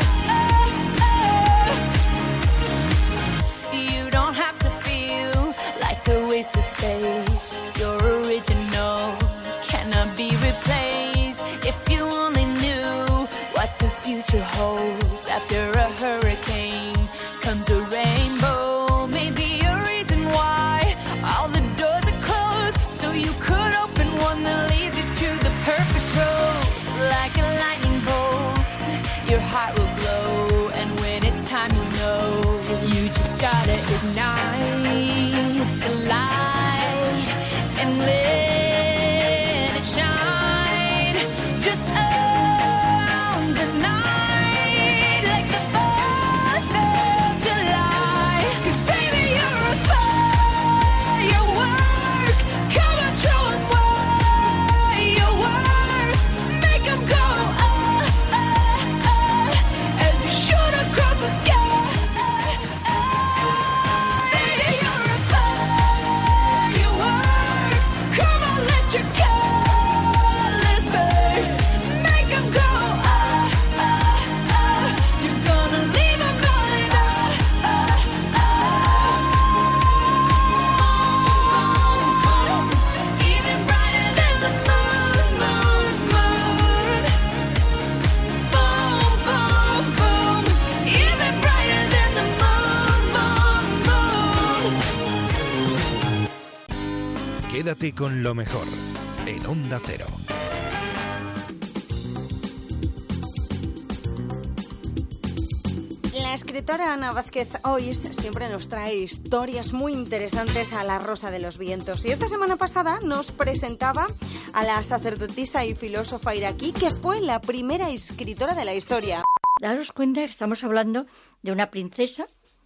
Speaker 14: You don't have to feel like a wasted space. Your original cannot be replaced. If you only knew what the future holds. After a hurricane comes a rainbow. Maybe a reason why all the doors are closed, so you could open one that leads you to the perfect road. Like a lightning bolt, your heart will glow, and when it's time, you know you just gotta ignite the light and let it shine. Just on the night, like the 4th of July. 'Cause baby, you're a firework. Come on, show 'em what you work. Make 'em go, as you shoot across the sky. Baby, you're a firework. Come on, let your colors burst. Make 'em go, you're gonna leave 'em all in even brighter than the moon, moon, moon. Boom, boom, boom. Even brighter than the moon, moon, moon.
Speaker 1: Quédate con lo mejor en Onda Cero.
Speaker 2: La escritora Ana Vázquez Ois siempre nos trae historias muy interesantes a La Rosa de los Vientos. Y esta semana pasada nos presentaba a la sacerdotisa y filósofa iraquí, que fue la primera escritora de la historia.
Speaker 12: Daros cuenta que estamos hablando de una princesa.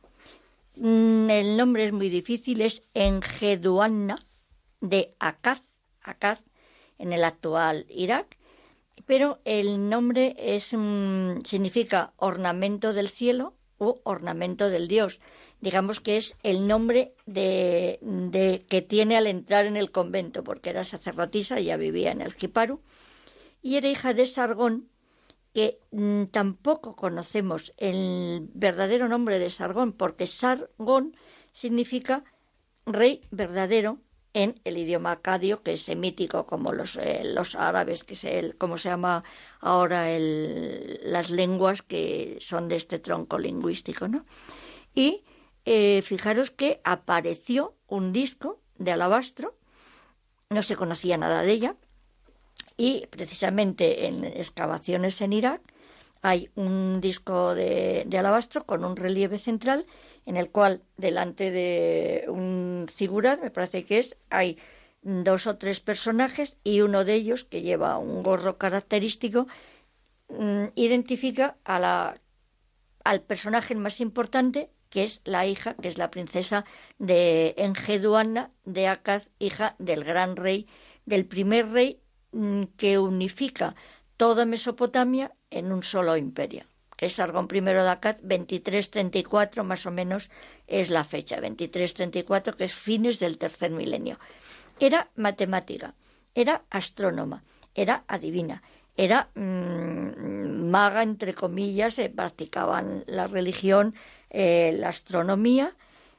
Speaker 12: El nombre es muy difícil, es Enheduanna de Akkad en el actual Irak, pero el nombre significa ornamento del cielo o ornamento del dios. Digamos que es el nombre que tiene al entrar en el convento, porque era sacerdotisa, ya vivía en el Jiparu, y era hija de Sargón, que tampoco conocemos el verdadero nombre de Sargón, porque Sargón significa rey verdadero en el idioma acadio, que es semítico, como los árabes, que es como se llama ahora las lenguas que son de este tronco lingüístico, ¿no? Y fijaros que apareció un disco de alabastro, no se conocía nada de ella, y precisamente en excavaciones en Irak hay un disco de alabastro con un relieve central en el cual delante de un figurat, me parece que hay 2 o 3 personajes, y uno de ellos, que lleva un gorro característico, identifica al personaje más importante, que es la hija, que es la princesa de Enheduanna de Akkad, hija del gran rey, del primer rey que unifica toda Mesopotamia en un solo imperio, que es Sargón I de Akkad. 2334 más o menos es la fecha, 2334, que es fines del tercer milenio. Era matemática, era astrónoma, era adivina, era maga, entre comillas, practicaban la religión, la astronomía,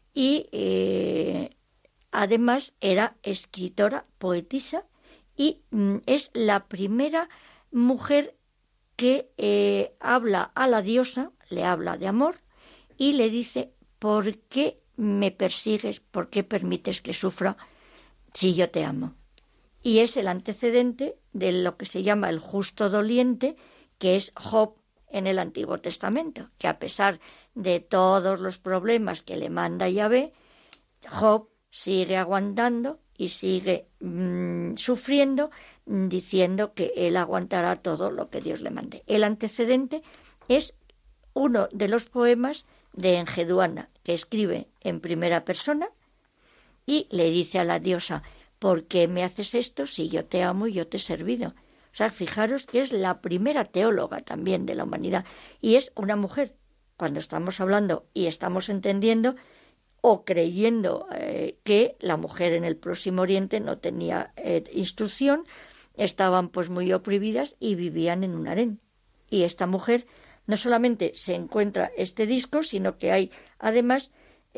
Speaker 12: y además era escritora, poetisa, y es la primera mujer que habla a la diosa, le habla de amor y le dice: ¿por qué me persigues? ¿Por qué permites que sufra si yo te amo? Y es el antecedente de lo que se llama el justo doliente, que es Job en el Antiguo Testamento, que a pesar de todos los problemas que le manda Yahvé, Job sigue aguantando y sigue sufriendo, diciendo que él aguantará todo lo que Dios le mande. El antecedente es uno de los poemas de Enheduanna, que escribe en primera persona y le dice a la diosa: ¿por qué me haces esto si yo te amo y yo te he servido? O sea, fijaros que es la primera teóloga también de la humanidad, y es una mujer. Cuando estamos hablando y estamos entendiendo o creyendo que la mujer en el Próximo Oriente no tenía instrucción, estaban pues muy oprimidas y vivían en un harén. Y esta mujer no solamente se encuentra este disco, sino que hay además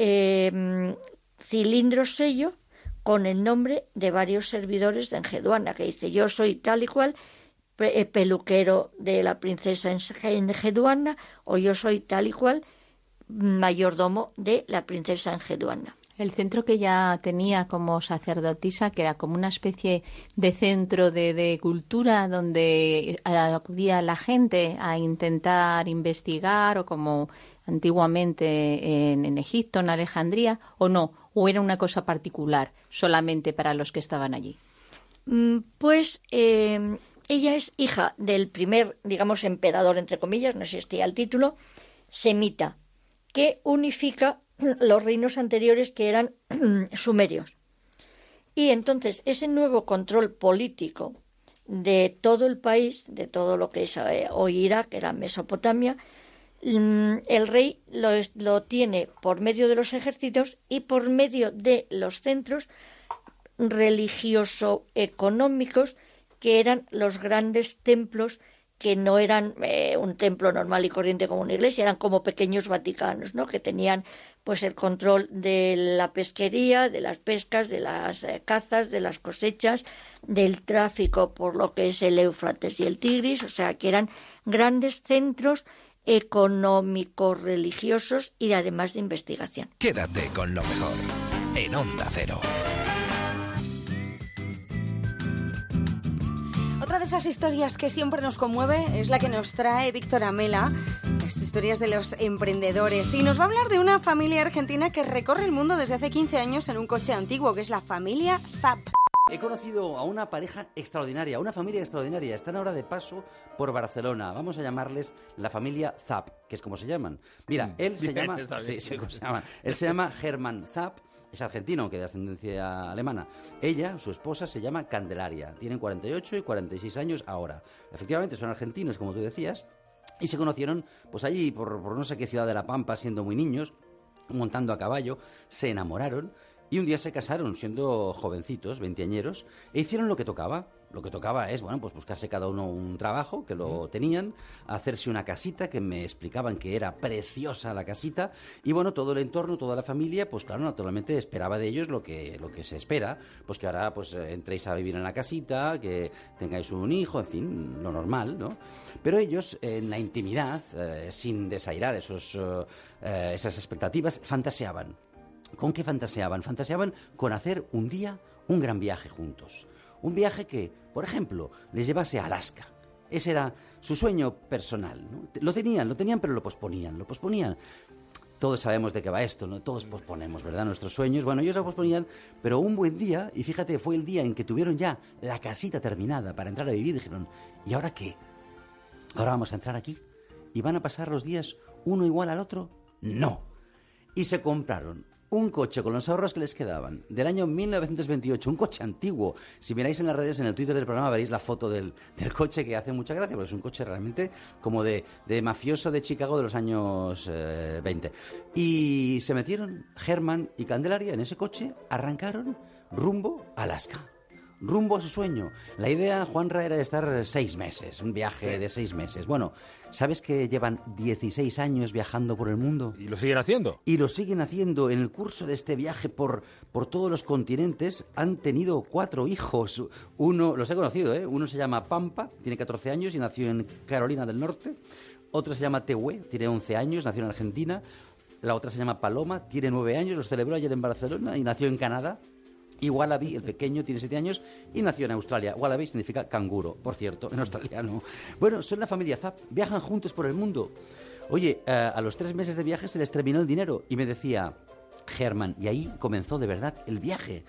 Speaker 12: cilindros sello con el nombre de varios servidores de Enheduanna, que dice: yo soy tal y cual peluquero de la princesa Enheduanna, o yo soy tal y cual mayordomo de la princesa Enheduanna.
Speaker 15: El centro que ella tenía como sacerdotisa, que era como una especie de centro de cultura donde acudía la gente a intentar investigar, o como antiguamente en Egipto, en Alejandría, o no, o era una cosa particular solamente para los que estaban allí.
Speaker 12: Pues ella es hija del primer, digamos, emperador, entre comillas, no existía el título, semita, que unifica los reinos anteriores, que eran sumerios. Y entonces ese nuevo control político de todo el país, de todo lo que es hoy Irak, que era Mesopotamia, el rey lo tiene por medio de los ejércitos y por medio de los centros religioso-económicos, que eran los grandes templos, que no eran un templo normal y corriente como una iglesia, eran como pequeños Vaticanos, ¿no?, que tenían pues el control de la pesquería, de las pescas, de las cazas, de las cosechas, del tráfico por lo que es el Éufrates y el Tigris, o sea que eran grandes centros económicos, religiosos y además de investigación.
Speaker 1: Quédate con lo mejor en Onda Cero.
Speaker 2: Otra de esas historias que siempre nos conmueve es la que nos trae Víctor Amela. las historias de los emprendedores. Y nos va a hablar de una familia argentina que recorre el mundo desde hace 15 años en un coche antiguo, que es la familia Zapp.
Speaker 17: He conocido a una pareja extraordinaria, una familia extraordinaria. Están ahora de paso por Barcelona. Vamos a llamarles la familia Zapp, que es como se llaman. Mira, él se llama... Sí, ¿cómo se llama? Él se llama Hermann Zapp. Es argentino, aunque de ascendencia alemana. Ella, su esposa, se llama Candelaria. Tienen 48 y 46 años ahora. Efectivamente, son argentinos, como tú decías. Y se conocieron, pues allí, por no sé qué ciudad de La Pampa, siendo muy niños, montando a caballo. Se enamoraron. Y un día se casaron, siendo jovencitos, veinteañeros, e hicieron lo que tocaba. Lo que tocaba es, bueno, pues buscarse cada uno un trabajo, que lo tenían, hacerse una casita, que me explicaban que era preciosa la casita, y bueno, todo el entorno, toda la familia, pues claro, naturalmente esperaba de ellos lo que se espera, pues que ahora pues entréis a vivir en la casita, que tengáis un hijo, en fin, lo normal, ¿no? Pero ellos, en la intimidad, sin desairar esas expectativas, fantaseaban. ¿Con qué fantaseaban? Fantaseaban con hacer un día un gran viaje juntos. Un viaje que, por ejemplo, les llevase a Alaska. Ese era su sueño personal, ¿no? Lo tenían, pero lo posponían. Todos sabemos de qué va esto, ¿no? Todos posponemos, ¿verdad?, nuestros sueños. Bueno, ellos lo posponían, pero un buen día, y fíjate, fue el día en que tuvieron ya la casita terminada para entrar a vivir, dijeron, ¿y ahora qué? ¿Ahora vamos a entrar aquí? ¿Y van a pasar los días uno igual al otro? ¡No! Y se compraron un coche con los ahorros que les quedaban, del año 1928, un coche antiguo. Si miráis en las redes, en el Twitter del programa, veréis la foto del coche, que hace mucha gracia, porque es un coche realmente como de mafioso de Chicago de los años 20. Y se metieron Hermann y Candelaria en ese coche, arrancaron rumbo a Alaska. Rumbo a su sueño. La idea, Juanra, era de estar 6 meses, un viaje de 6 meses. Bueno, ¿sabes que llevan 16 años viajando por el mundo?
Speaker 5: ¿Y lo siguen haciendo?
Speaker 17: Y lo siguen haciendo. En el curso de este viaje por todos los continentes han tenido 4 hijos. Uno, los he conocido, ¿eh? Uno se llama Pampa, tiene 14 años y nació en Carolina del Norte. Otro se llama Tehue, tiene 11 años, nació en Argentina. La otra se llama Paloma, tiene 9 años, los celebró ayer en Barcelona y nació en Canadá. Y Wallaby, el pequeño, tiene 7 años y nació en Australia. Wallaby significa canguro, por cierto, en australiano. Bueno, son la familia Zapp, viajan juntos por el mundo. Oye, a los 3 meses de viaje se les terminó el dinero y me decía Hermann, y ahí comenzó de verdad el viaje.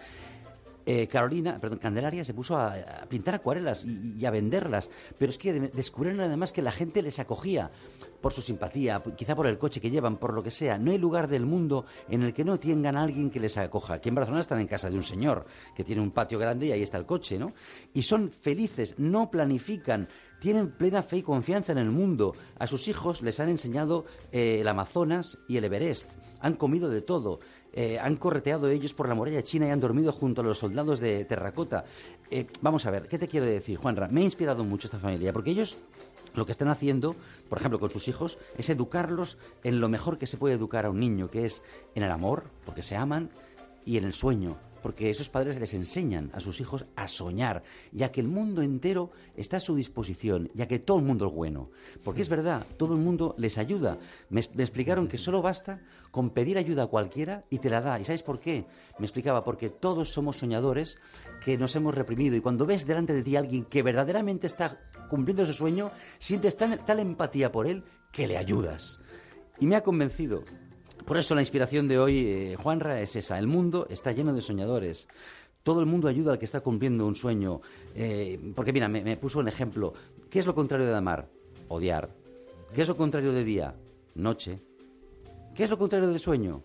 Speaker 17: Candelaria se puso a pintar acuarelas y a venderlas, pero es que descubrieron además que la gente les acogía por su simpatía, quizá por el coche que llevan, por lo que sea. No hay lugar del mundo en el que no tengan a alguien que les acoja. Aquí en Barcelona están en casa de un señor que tiene un patio grande y ahí está el coche, ¿no? Y son felices, no planifican, tienen plena fe y confianza en el mundo. A sus hijos les han enseñado el Amazonas y el Everest. Han comido de todo. Han correteado ellos por la muralla china y han dormido junto a los soldados de terracota. Vamos a ver, ¿qué te quiero decir, Juanra? Me ha inspirado mucho esta familia, porque ellos lo que están haciendo, por ejemplo, con sus hijos, es educarlos en lo mejor que se puede educar a un niño, que es en el amor, porque se aman, y en el sueño, porque esos padres les enseñan a sus hijos a soñar, ya que el mundo entero está a su disposición, ya que todo el mundo es bueno. Porque es verdad, todo el mundo les ayuda. Me explicaron que solo basta con pedir ayuda a cualquiera y te la da. ¿Y sabes por qué? Me explicaba, porque todos somos soñadores que nos hemos reprimido, y cuando ves delante de ti a alguien que verdaderamente está cumpliendo su sueño, sientes tal empatía por él que le ayudas. Y me ha convencido. Por eso la inspiración de hoy, Juanra, es esa. El mundo está lleno de soñadores. Todo el mundo ayuda al que está cumpliendo un sueño. Porque mira, me puso un ejemplo. ¿Qué es lo contrario de amar? Odiar. ¿Qué es lo contrario de día? Noche. ¿Qué es lo contrario de sueño?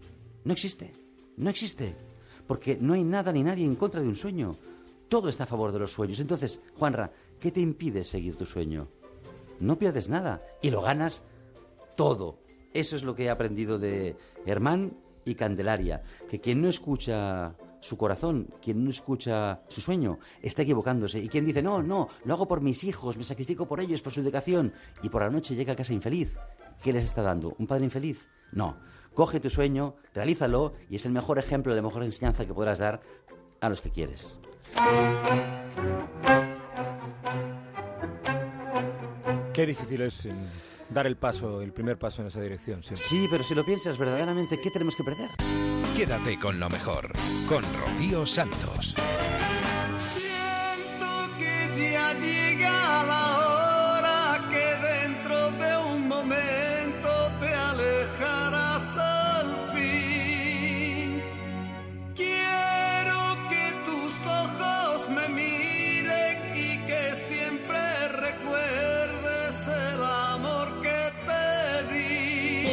Speaker 17: No existe. No existe. Porque no hay nada ni nadie en contra de un sueño. Todo está a favor de los sueños. Entonces, Juanra, ¿qué te impide seguir tu sueño? No pierdes nada y lo ganas todo. Eso es lo que he aprendido de Hermann y Candelaria, que quien no escucha su corazón, quien no escucha su sueño, está equivocándose. Y quien dice, no, lo hago por mis hijos, me sacrifico por ellos, por su educación, y por la noche llega a casa infeliz, ¿qué les está dando? ¿Un padre infeliz? No. Coge tu sueño, realízalo, y es el mejor ejemplo, la mejor enseñanza que podrás dar a los que quieres.
Speaker 5: Qué difícil es dar el primer paso en esa dirección. Siempre.
Speaker 17: Sí, pero si lo piensas verdaderamente, ¿qué tenemos que perder?
Speaker 1: Quédate con lo mejor, con Rocío Santos.
Speaker 14: Siento que ya llega la hora que dentro de un momento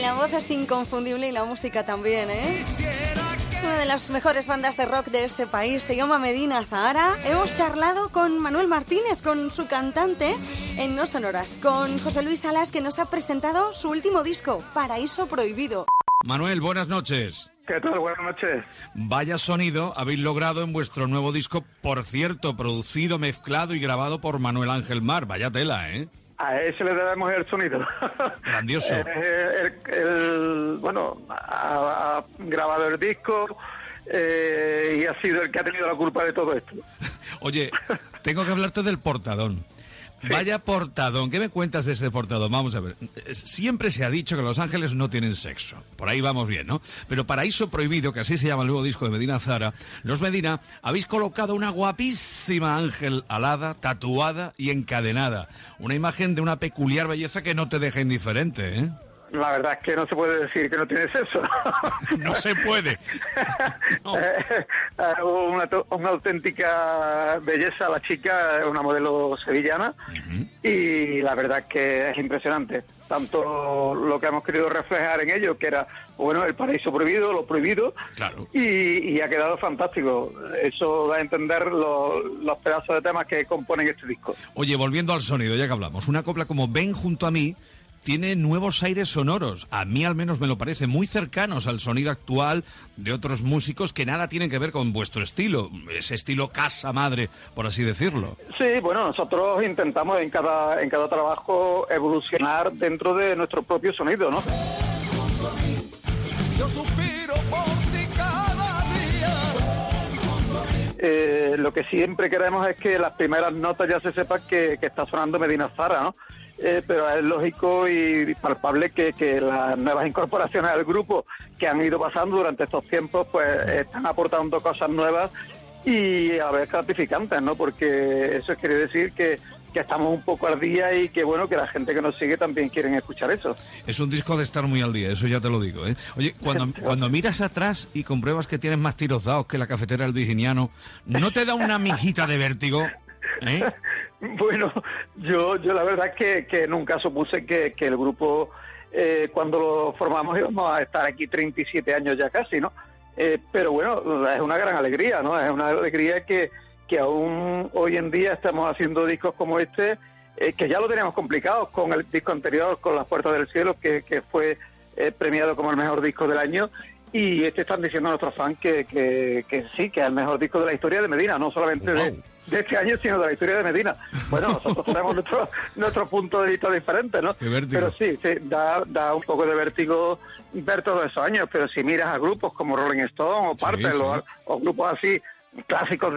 Speaker 2: La voz es inconfundible y la música también, ¿eh? Una de las mejores bandas de rock de este país se llama Medina Zahara. Hemos charlado con Manuel Martínez, con su cantante en No Sonoras, con José Luis Salas, que nos ha presentado su último disco, Paraíso Prohibido.
Speaker 10: Manuel, buenas noches.
Speaker 19: ¿Qué tal? Buenas noches.
Speaker 10: Vaya sonido habéis logrado en vuestro nuevo disco, por cierto, producido, mezclado y grabado por Manuel Ángel Mar. Vaya tela, ¿eh?
Speaker 19: A ese le debemos el sonido.
Speaker 10: Grandioso.
Speaker 19: Bueno, ha grabado el disco y ha sido el que ha tenido la culpa de todo esto.
Speaker 10: Oye, tengo que hablarte del portadón. Sí. Vaya portadón, ¿qué me cuentas de ese portadón? Vamos a ver, siempre se ha dicho que Los Ángeles no tienen sexo, por ahí vamos bien, ¿no? Pero Paraíso Prohibido, que así se llama el nuevo disco de Medina Zahara, los Medina, habéis colocado una guapísima ángel alada, tatuada y encadenada, una imagen de una peculiar belleza que no te deja indiferente, ¿eh?
Speaker 19: La verdad es que no se puede decir que no tiene sexo.
Speaker 10: No se puede. No.
Speaker 19: Una auténtica belleza la chica, una modelo sevillana, y la verdad es que es impresionante. Tanto lo que hemos querido reflejar en ello, que era, bueno, el paraíso prohibido, lo prohibido,
Speaker 10: claro.
Speaker 19: y ha quedado fantástico. Eso da a entender los pedazos de temas que componen este disco.
Speaker 10: Oye, volviendo al sonido, ya que hablamos, una copla como Ven junto a mí tiene nuevos aires sonoros, a mí al menos me lo parece, muy cercanos al sonido actual de otros músicos que nada tienen que ver con vuestro estilo, ese estilo casa madre, por así decirlo.
Speaker 19: Sí, bueno, nosotros intentamos en cada trabajo evolucionar dentro de nuestro propio sonido, ¿no? Yo suspiro por ti cada día. Lo que siempre queremos es que las primeras notas ya se sepa que está sonando Medina Zahara, ¿no? Pero es lógico y palpable que las nuevas incorporaciones al grupo que han ido pasando durante estos tiempos pues están aportando cosas nuevas y a ver gratificantes, ¿no? Porque eso quiere decir que estamos un poco al día y que bueno, que la gente que nos sigue también quieren escuchar eso.
Speaker 10: Es un disco de estar muy al día, eso ya te lo digo, ¿eh? Oye, cuando miras atrás y compruebas que tienes más tiros dados que la cafetera del Virginiano, ¿no te da una mijita de vértigo? ¿Eh?
Speaker 19: Bueno, yo la verdad es que nunca supuse que el grupo, cuando lo formamos, íbamos a estar aquí 37 años ya casi, ¿no? Pero bueno, es una gran alegría, ¿no? Es una alegría que aún hoy en día estamos haciendo discos como este, que ya lo teníamos complicado con el disco anterior, con Las Puertas del Cielo, que fue premiado como el mejor disco del año. Y están diciendo a nuestros fans que sí, que es el mejor disco de la historia de Medina, no solamente de este año, sino de la historia de Medina. Bueno, nosotros tenemos nuestro punto de vista diferente, ¿no? Pero sí, da un poco de vértigo ver todos esos años, pero si miras a grupos como Rolling Stone o Purple, sí. o grupos así clásicos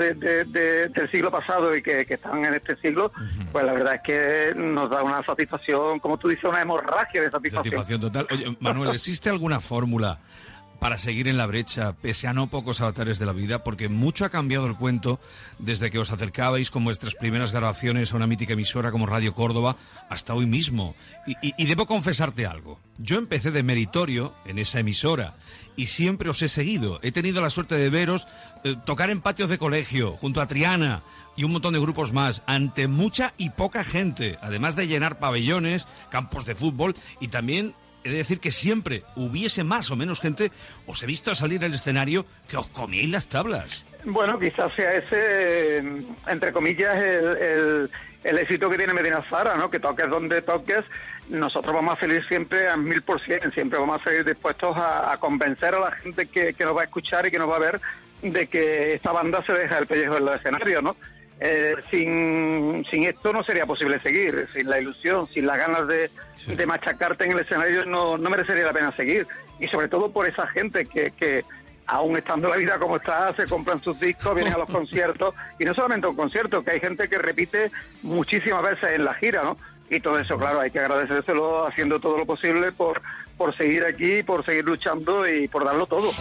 Speaker 19: del siglo pasado y que están en este siglo, pues la verdad es que nos da una satisfacción, como tú dices, una hemorragia de satisfacción.
Speaker 10: Satisfacción total. Oye, Manuel, ¿existe alguna fórmula para seguir en la brecha, pese a no pocos avatares de la vida? Porque mucho ha cambiado el cuento desde que os acercabais con vuestras primeras grabaciones a una mítica emisora como Radio Córdoba hasta hoy mismo. Y debo confesarte algo. Yo empecé de meritorio en esa emisora y siempre os he seguido. He tenido la suerte de veros tocar en patios de colegio, junto a Triana y un montón de grupos más, ante mucha y poca gente, además de llenar pabellones, campos de fútbol y también... He de decir que siempre hubiese más o menos gente, os he visto salir al escenario que os comíais las tablas.
Speaker 19: Bueno, quizás sea ese, entre comillas, el éxito que tiene Medina Zahara, ¿no? Que toques donde toques, nosotros vamos a salir siempre al 1000%, siempre vamos a salir dispuestos a convencer a la gente que nos va a escuchar y que nos va a ver de que esta banda se deja el pellejo en los escenarios, ¿no? Sin esto no sería posible seguir, sin la ilusión, sin las ganas de machacarte en el escenario no merecería la pena seguir. Y sobre todo por esa gente que aún estando la vida como está, se compran sus discos, vienen a los conciertos, y no solamente a un concierto, que hay gente que repite muchísimas veces en la gira, ¿no? Y todo eso, claro, hay que agradecérselo haciendo todo lo posible por seguir aquí, por seguir luchando y por darlo todo.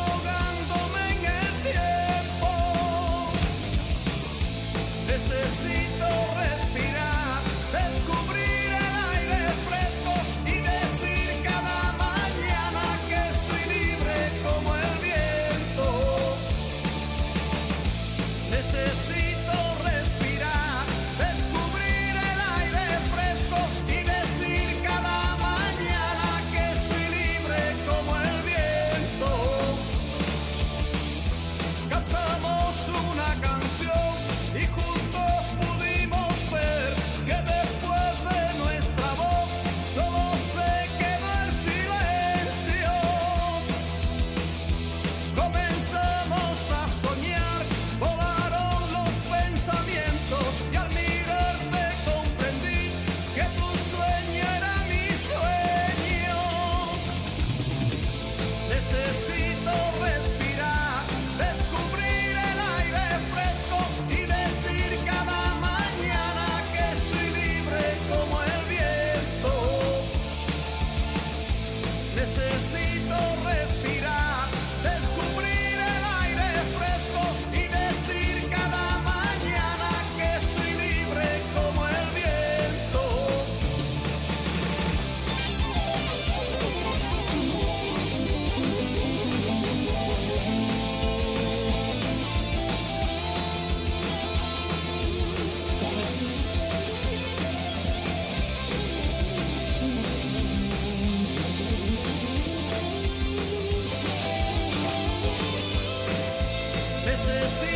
Speaker 14: Necesito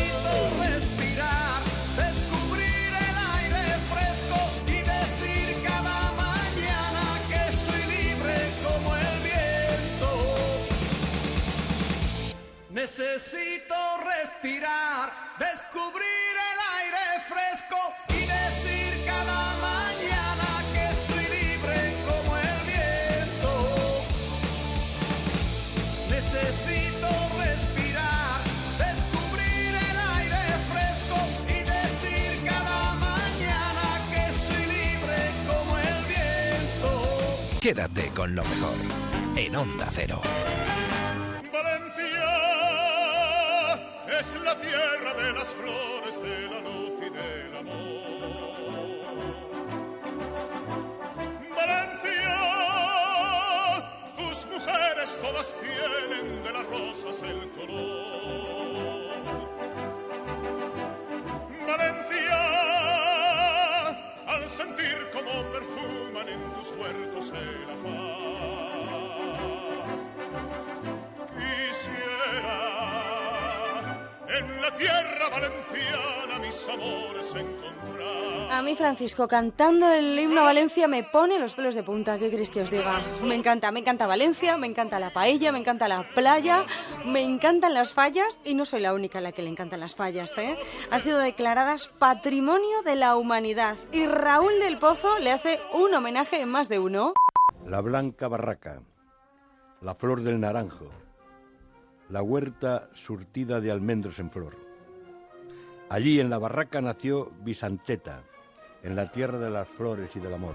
Speaker 4: necesito respirar, descubrir el aire fresco y decir cada mañana que soy libre como el viento. Necesito respirar, descubrir el aire fresco y decir cada mañana que soy libre como el viento. Necesito respirar, descubrir el aire fresco y decir cada mañana que soy libre como el viento.
Speaker 1: Quédate con lo mejor en Onda Cero.
Speaker 4: Valencia es la tierra de las flores, de la luz y del amor. Valencia, tus mujeres todas tienen de las rosas el color. Valencia, al sentir como perfuman en tus huertos el paz. Quisiera en la tierra valenciana mis amores encontrar.
Speaker 2: A mí, Francisco, cantando el himno a Valencia me pone los pelos de punta. ¿Qué queréis que os diga? Me encanta Valencia, me encanta la paella, me encanta la playa, me encantan las fallas, y no soy la única a la que le encantan las fallas, ¿eh? Han sido declaradas Patrimonio de la Humanidad, y Raúl del Pozo le hace un homenaje en más de uno.
Speaker 11: La blanca barraca, la flor del naranjo, la huerta surtida de almendros en flor. Allí en la barraca nació Bisanteta, en la tierra de las flores y del amor.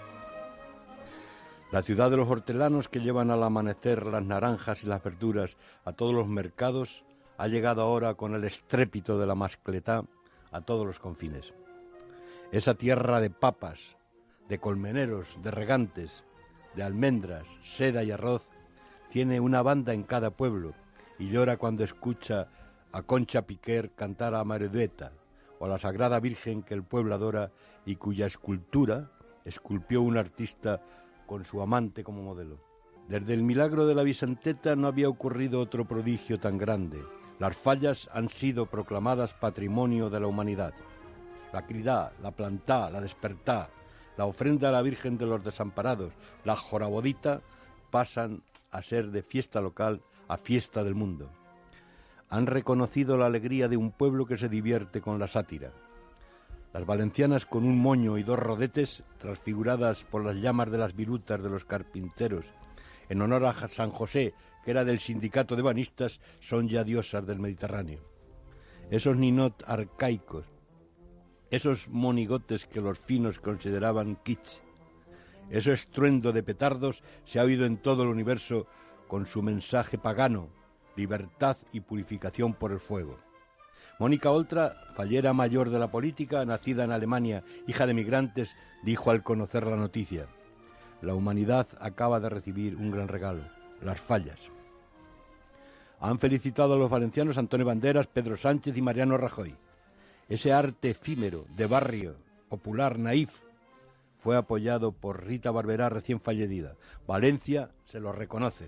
Speaker 11: La ciudad de los hortelanos que llevan al amanecer las naranjas y las verduras a todos los mercados ha llegado ahora con el estrépito de la mascletá a todos los confines. Esa tierra de papas, de colmeneros, de regantes, de almendras, seda y arroz, tiene una banda en cada pueblo y llora cuando escucha a Concha Piquer cantar a Maredueta, o a la Sagrada Virgen que el pueblo adora y cuya escultura esculpió un artista con su amante como modelo. Desde el milagro de la Bisanteta no había ocurrido otro prodigio tan grande. Las fallas han sido proclamadas Patrimonio de la Humanidad. La Cridá, la Plantá, la Despertá, la ofrenda a la Virgen de los Desamparados, la Jorabodita, pasan a ser de fiesta local a fiesta del mundo. Han reconocido la alegría de un pueblo que se divierte con la sátira. Las valencianas con un moño y dos rodetes, transfiguradas por las llamas de las virutas de los carpinteros, en honor a San José, que era del sindicato de banistas, son ya diosas del Mediterráneo. Esos ninot arcaicos, esos monigotes que los finos consideraban kitsch, ese estruendo de petardos se ha oído en todo el universo con su mensaje pagano, libertad y purificación por el fuego. Mónica Oltra, fallera mayor de la política, nacida en Alemania, hija de migrantes, dijo al conocer la noticia: la humanidad acaba de recibir un gran regalo, las fallas. Han felicitado a los valencianos Antonio Banderas, Pedro Sánchez y Mariano Rajoy. Ese arte efímero, de barrio, popular, naif, fue apoyado por Rita Barberá, recién fallecida. Valencia se lo reconoce.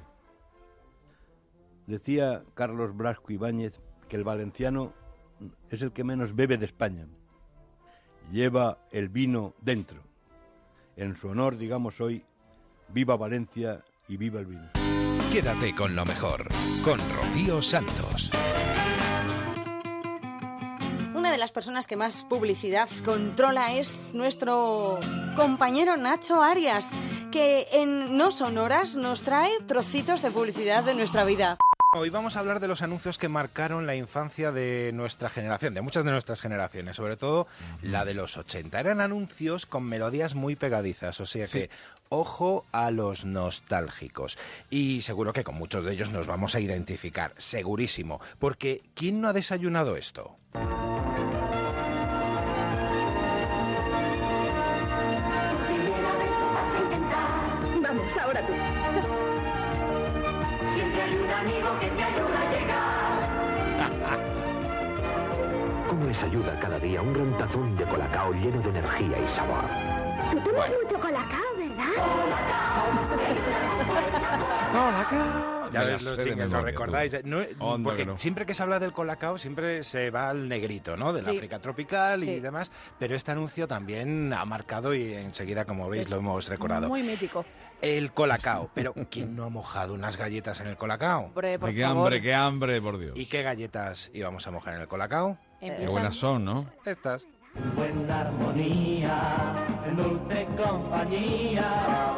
Speaker 11: Decía Carlos Blasco Ibáñez que el valenciano es el que menos bebe de España. Lleva el vino dentro. En su honor, digamos hoy, viva Valencia y viva el vino.
Speaker 1: Quédate con lo mejor, con Rocío Santos.
Speaker 2: Una de las personas que más publicidad controla es nuestro compañero Nacho Arias, que en No Sonoras nos trae trocitos de publicidad de nuestra vida.
Speaker 5: Hoy vamos a hablar de los anuncios que marcaron la infancia de nuestra generación, de muchas de nuestras generaciones, sobre todo la de los 80. Eran anuncios con melodías muy pegadizas, o sea que ojo a los nostálgicos. Y seguro que con muchos de ellos nos vamos a identificar, segurísimo, porque ¿quién no ha desayunado esto?
Speaker 20: Vamos, ahora tú. Siempre hay un amigo que te ayuda a llegar.
Speaker 21: ¿Cómo les ayuda cada día un gran tazón de colacao lleno de energía y sabor?
Speaker 20: Tú tomas mucho colacao, ¿verdad?
Speaker 5: Colacao.
Speaker 3: Ya
Speaker 10: Me
Speaker 3: ves
Speaker 10: la
Speaker 3: los
Speaker 10: sé de
Speaker 3: jingles, ¿lo
Speaker 10: memoria,
Speaker 3: recordáis?
Speaker 10: tú.
Speaker 3: No,
Speaker 10: Onda
Speaker 3: porque
Speaker 10: que no.
Speaker 3: siempre que se habla del Colacao siempre se va al negrito, ¿no? Del
Speaker 2: Sí.
Speaker 3: África tropical y
Speaker 2: Sí.
Speaker 3: demás, pero este anuncio también ha marcado y enseguida, como veis,
Speaker 18: Es
Speaker 3: lo hemos recordado.
Speaker 18: Muy mítico.
Speaker 3: El Colacao, pero ¿quién no ha mojado unas galletas en el Colacao?
Speaker 18: Hombre, por
Speaker 10: Qué
Speaker 18: favor.
Speaker 10: hambre, qué hambre, por Dios.
Speaker 3: ¿Y qué galletas íbamos a mojar en el Colacao?
Speaker 10: Qué buenas son, ¿no?
Speaker 3: Estas.
Speaker 4: Buena armonía, en dulce compañía.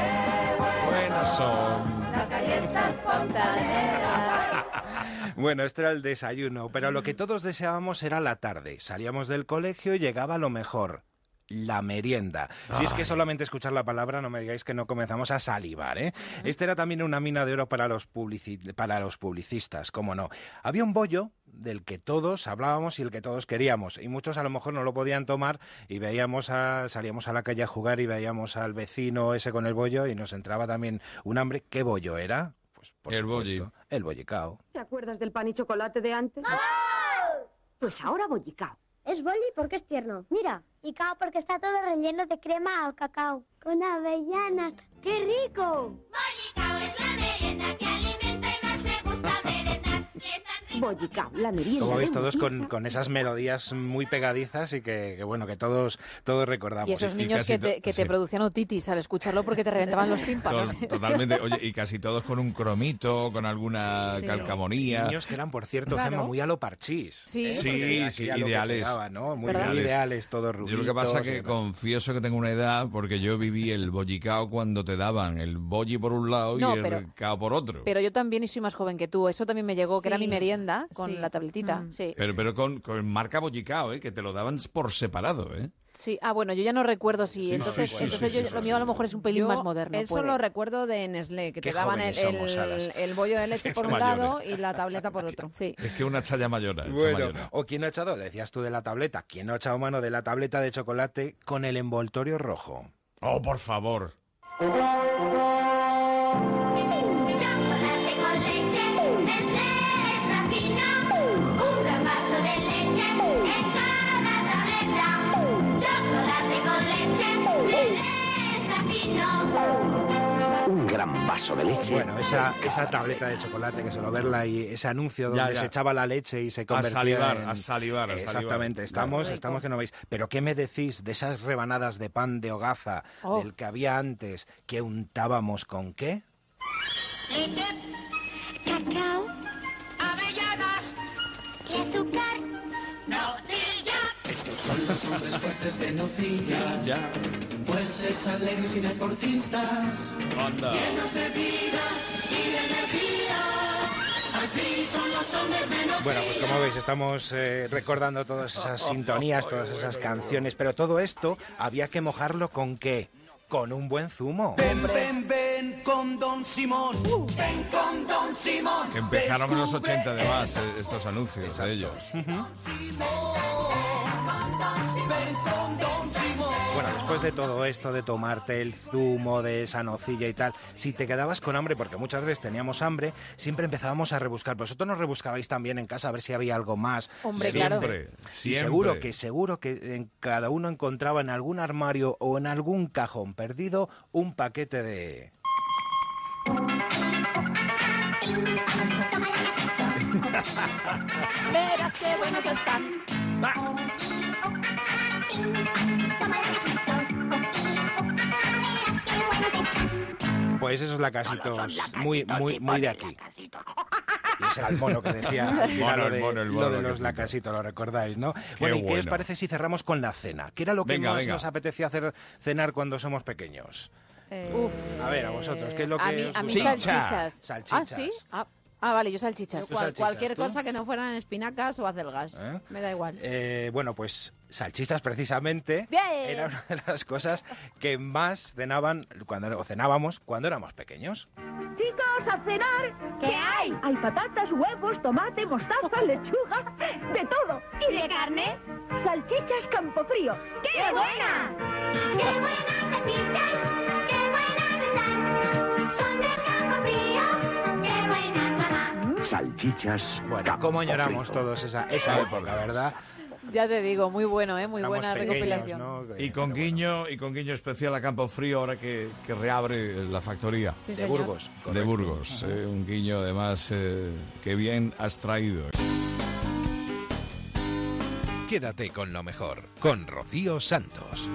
Speaker 10: Buenas son.
Speaker 12: Las galletas fontaneras.
Speaker 3: Bueno, este era el desayuno, pero lo que todos deseábamos era la tarde. Salíamos del colegio y llegaba lo mejor. La merienda. Si es que solamente escuchar la palabra no me digáis que no comenzamos a salivar, ¿eh? Este era también una mina de oro para los publicistas, cómo no. Había un bollo del que todos hablábamos y el que todos queríamos, y muchos a lo mejor no lo podían tomar y salíamos a la calle a jugar y veíamos al vecino ese con el bollo y nos entraba también un hambre. ¿Qué bollo era? Pues por
Speaker 10: El
Speaker 3: supuesto,
Speaker 10: bolli.
Speaker 3: el bollicao.
Speaker 23: ¿Te acuerdas del pan y chocolate de antes? Pues ahora bollicao.
Speaker 24: Es boli porque es tierno. Mira. Y cao porque está todo relleno de crema al cacao. Con avellanas. ¡Qué rico!
Speaker 20: Bollicao es la merienda que alimenta y más me gusta merendar. Y es tan rico.
Speaker 23: Bollicao, la merienda.
Speaker 3: Como veis,
Speaker 23: de
Speaker 3: todos
Speaker 23: Mujica.
Speaker 3: con esas melodías muy pegadizas y que bueno, que todos recordamos.
Speaker 18: Y esos niños
Speaker 10: casi
Speaker 18: que te
Speaker 10: sí.
Speaker 18: producían otitis al escucharlo porque te reventaban los tímpanos.
Speaker 10: Totalmente. Oye, y casi todos con un cromito, con alguna
Speaker 18: Sí.
Speaker 10: calcamonía.
Speaker 3: Niños que eran, por cierto,
Speaker 18: Claro.
Speaker 3: Gemma, muy a lo Parchís.
Speaker 18: Sí.
Speaker 3: ¿eh?
Speaker 10: Sí,
Speaker 3: Porque
Speaker 10: sí,
Speaker 3: aquella lo que
Speaker 10: ideales.
Speaker 3: pegaba, ¿no? Muy
Speaker 18: ¿Verdad?
Speaker 3: ideales, todos rubitos.
Speaker 10: Yo lo que pasa es
Speaker 3: y
Speaker 10: que
Speaker 3: demás.
Speaker 10: confieso que tengo una edad porque yo viví el bollicao cuando te daban el bolli por un lado
Speaker 18: No,
Speaker 10: y el
Speaker 18: pero-
Speaker 10: cao por otro.
Speaker 18: Pero yo también y soy más joven que tú. Eso también me llegó, que era
Speaker 2: Sí.
Speaker 18: mi merienda con
Speaker 2: Sí.
Speaker 18: la tabletita.
Speaker 2: Mm.
Speaker 18: Sí.
Speaker 10: Pero con marca bollicao, que te lo daban por separado, ¿eh?
Speaker 18: Sí. Ah, bueno, yo ya no recuerdo si.
Speaker 10: Sí,
Speaker 18: entonces,
Speaker 10: sí, sí,
Speaker 18: entonces
Speaker 10: sí,
Speaker 18: yo-
Speaker 10: sí,
Speaker 18: lo
Speaker 10: sí,
Speaker 18: mío a lo
Speaker 10: sí.
Speaker 18: mejor es un pelín
Speaker 2: Yo
Speaker 18: más moderno.
Speaker 2: Eso
Speaker 18: puede.
Speaker 2: lo recuerdo de Nestlé, que
Speaker 3: Qué
Speaker 2: te daban
Speaker 3: jóvenes somos, Alas.
Speaker 2: el bollo de leche por un
Speaker 10: Mayores.
Speaker 2: lado y la tableta por otro.
Speaker 18: Sí.
Speaker 10: Es que una talla mayor.
Speaker 3: Bueno, o quién no ha echado, decías tú de la tableta, quién no ha echado mano de la tableta de chocolate con el envoltorio rojo.
Speaker 10: Oh, por favor.
Speaker 20: Chocolate con leche, Nestlé extra fino. Un gran vaso de leche en cada tableta. Chocolate con leche, Nestlé extra fino.
Speaker 21: Un gran vaso de leche.
Speaker 3: Bueno, esa tableta de chocolate que solo verla y ese anuncio donde
Speaker 10: Ya.
Speaker 3: se echaba la leche y se convertía
Speaker 10: salivar,
Speaker 3: en...
Speaker 10: a salivar.
Speaker 3: Exactamente, estamos que no veis. Pero ¿qué me decís de esas rebanadas de pan de hogaza
Speaker 18: Oh.
Speaker 3: del que había antes que untábamos con qué?
Speaker 20: Leche, cacao, avellanas y azúcar. Nocilla.
Speaker 4: Estos son los hombres fuertes de Nocilla.
Speaker 10: Ya.
Speaker 4: Fuertes, alegres y deportistas.
Speaker 10: Anda.
Speaker 4: Llenos de vida y de energía. Así son los hombres de Nocilla.
Speaker 3: Bueno, pues como veis, estamos recordando todas esas sintonías, todas esas canciones, pero todo esto había que mojarlo ¿con qué? Con un buen zumo.
Speaker 4: Ven con Don Simón. Ven con Don Simón.
Speaker 10: Que empezaron en los 80 además estos anuncios de ellos.
Speaker 4: Ven con Don Simón.
Speaker 3: Bueno, después de todo esto, de tomarte el zumo de esa nocilla y tal, si te quedabas con hambre, porque muchas veces teníamos hambre, siempre empezábamos a rebuscar. ¿Vosotros nos rebuscabais también en casa a ver si había algo más?
Speaker 18: Hombre,
Speaker 10: Siempre,
Speaker 18: claro.
Speaker 3: Y
Speaker 10: siempre.
Speaker 3: seguro que en cada uno encontraba en algún armario o en algún cajón perdido un paquete de...
Speaker 18: Verás qué buenos están.
Speaker 3: Pues esos lacasitos muy de aquí. Y ese era el mono que decía al final
Speaker 10: Mono,
Speaker 3: lo de,
Speaker 10: el mono, el
Speaker 3: lo
Speaker 10: mono
Speaker 3: de los
Speaker 10: lacasito.
Speaker 3: lacasitos, lo recordáis, ¿no? Bueno, ¿y qué os
Speaker 10: bueno.
Speaker 3: parece si cerramos con la cena? ¿Qué era lo que
Speaker 10: Venga,
Speaker 3: más
Speaker 10: venga.
Speaker 3: nos apetecía hacer cenar cuando somos pequeños? A ver, a vosotros, ¿qué es lo que
Speaker 18: A mí,
Speaker 3: os
Speaker 18: a mí
Speaker 3: gusta?
Speaker 18: salchichas.
Speaker 3: Salchichas.
Speaker 18: Ah, ¿sí? Ah, vale, yo salchichas.
Speaker 3: Tú salchichas,
Speaker 2: Cualquier
Speaker 3: ¿tú?
Speaker 2: cosa que no fueran espinacas o acelgas.
Speaker 3: ¿Eh?
Speaker 2: Me da igual.
Speaker 3: Bueno, pues salchichas precisamente
Speaker 2: Bien.
Speaker 3: era una de las cosas que más cenábamos cuando éramos pequeños.
Speaker 23: Chicos, a cenar. ¿Qué hay? Hay patatas, huevos, tomate, mostaza, lechuga, de todo.
Speaker 20: ¿Y de carne?
Speaker 23: Salchichas Campofrío.
Speaker 20: ¡Qué buena! ¡Qué buenas salchichas! ¡Qué buenas están! Son del campo frío. ¡Qué buenas, mamá!
Speaker 21: salchichas.
Speaker 3: Bueno, cómo añoramos todos esa época, ¿verdad?
Speaker 18: Ya te digo, muy bueno, muy
Speaker 3: Éramos
Speaker 18: buena
Speaker 3: pequeños,
Speaker 18: recopilación.
Speaker 3: ¿no?
Speaker 10: Y con guiño especial a Campo Frío ahora que reabre la factoría.
Speaker 18: Sí,
Speaker 3: De
Speaker 18: señor.
Speaker 3: Burgos.
Speaker 10: De Burgos. Un guiño además que bien has traído.
Speaker 1: Quédate con lo mejor, con Rocío Santos.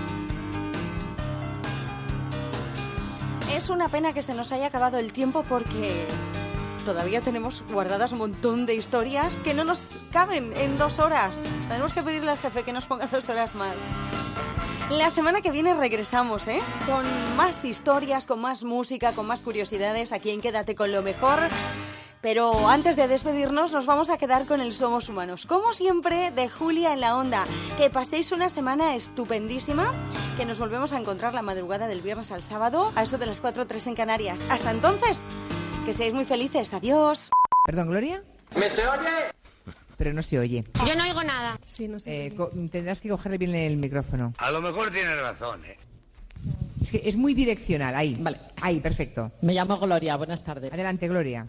Speaker 2: Es una pena que se nos haya acabado el tiempo porque todavía tenemos guardadas un montón de historias que no nos caben en 2 horas. Tenemos que pedirle al jefe que nos ponga 2 horas más. La semana que viene regresamos, con más historias, con más música, con más curiosidades aquí en Quédate con lo mejor. Pero antes de despedirnos nos vamos a quedar con el Somos Humanos. Como siempre, de Julia en la Onda. Que paséis una semana estupendísima, que nos volvemos a encontrar la madrugada del viernes al sábado, a eso de las 4:03 en Canarias. Hasta entonces, que seáis muy felices. Adiós.
Speaker 6: ¿Perdón, Gloria?
Speaker 4: ¿Me se oye?
Speaker 6: Pero no se oye.
Speaker 24: Yo no oigo nada.
Speaker 6: Sí, no sé. Tendrás que cogerle bien el micrófono.
Speaker 4: A lo mejor tienes razón,
Speaker 6: Es que es muy direccional. Ahí. Vale. Ahí, perfecto.
Speaker 7: Me llamo Gloria, buenas tardes.
Speaker 6: Adelante, Gloria.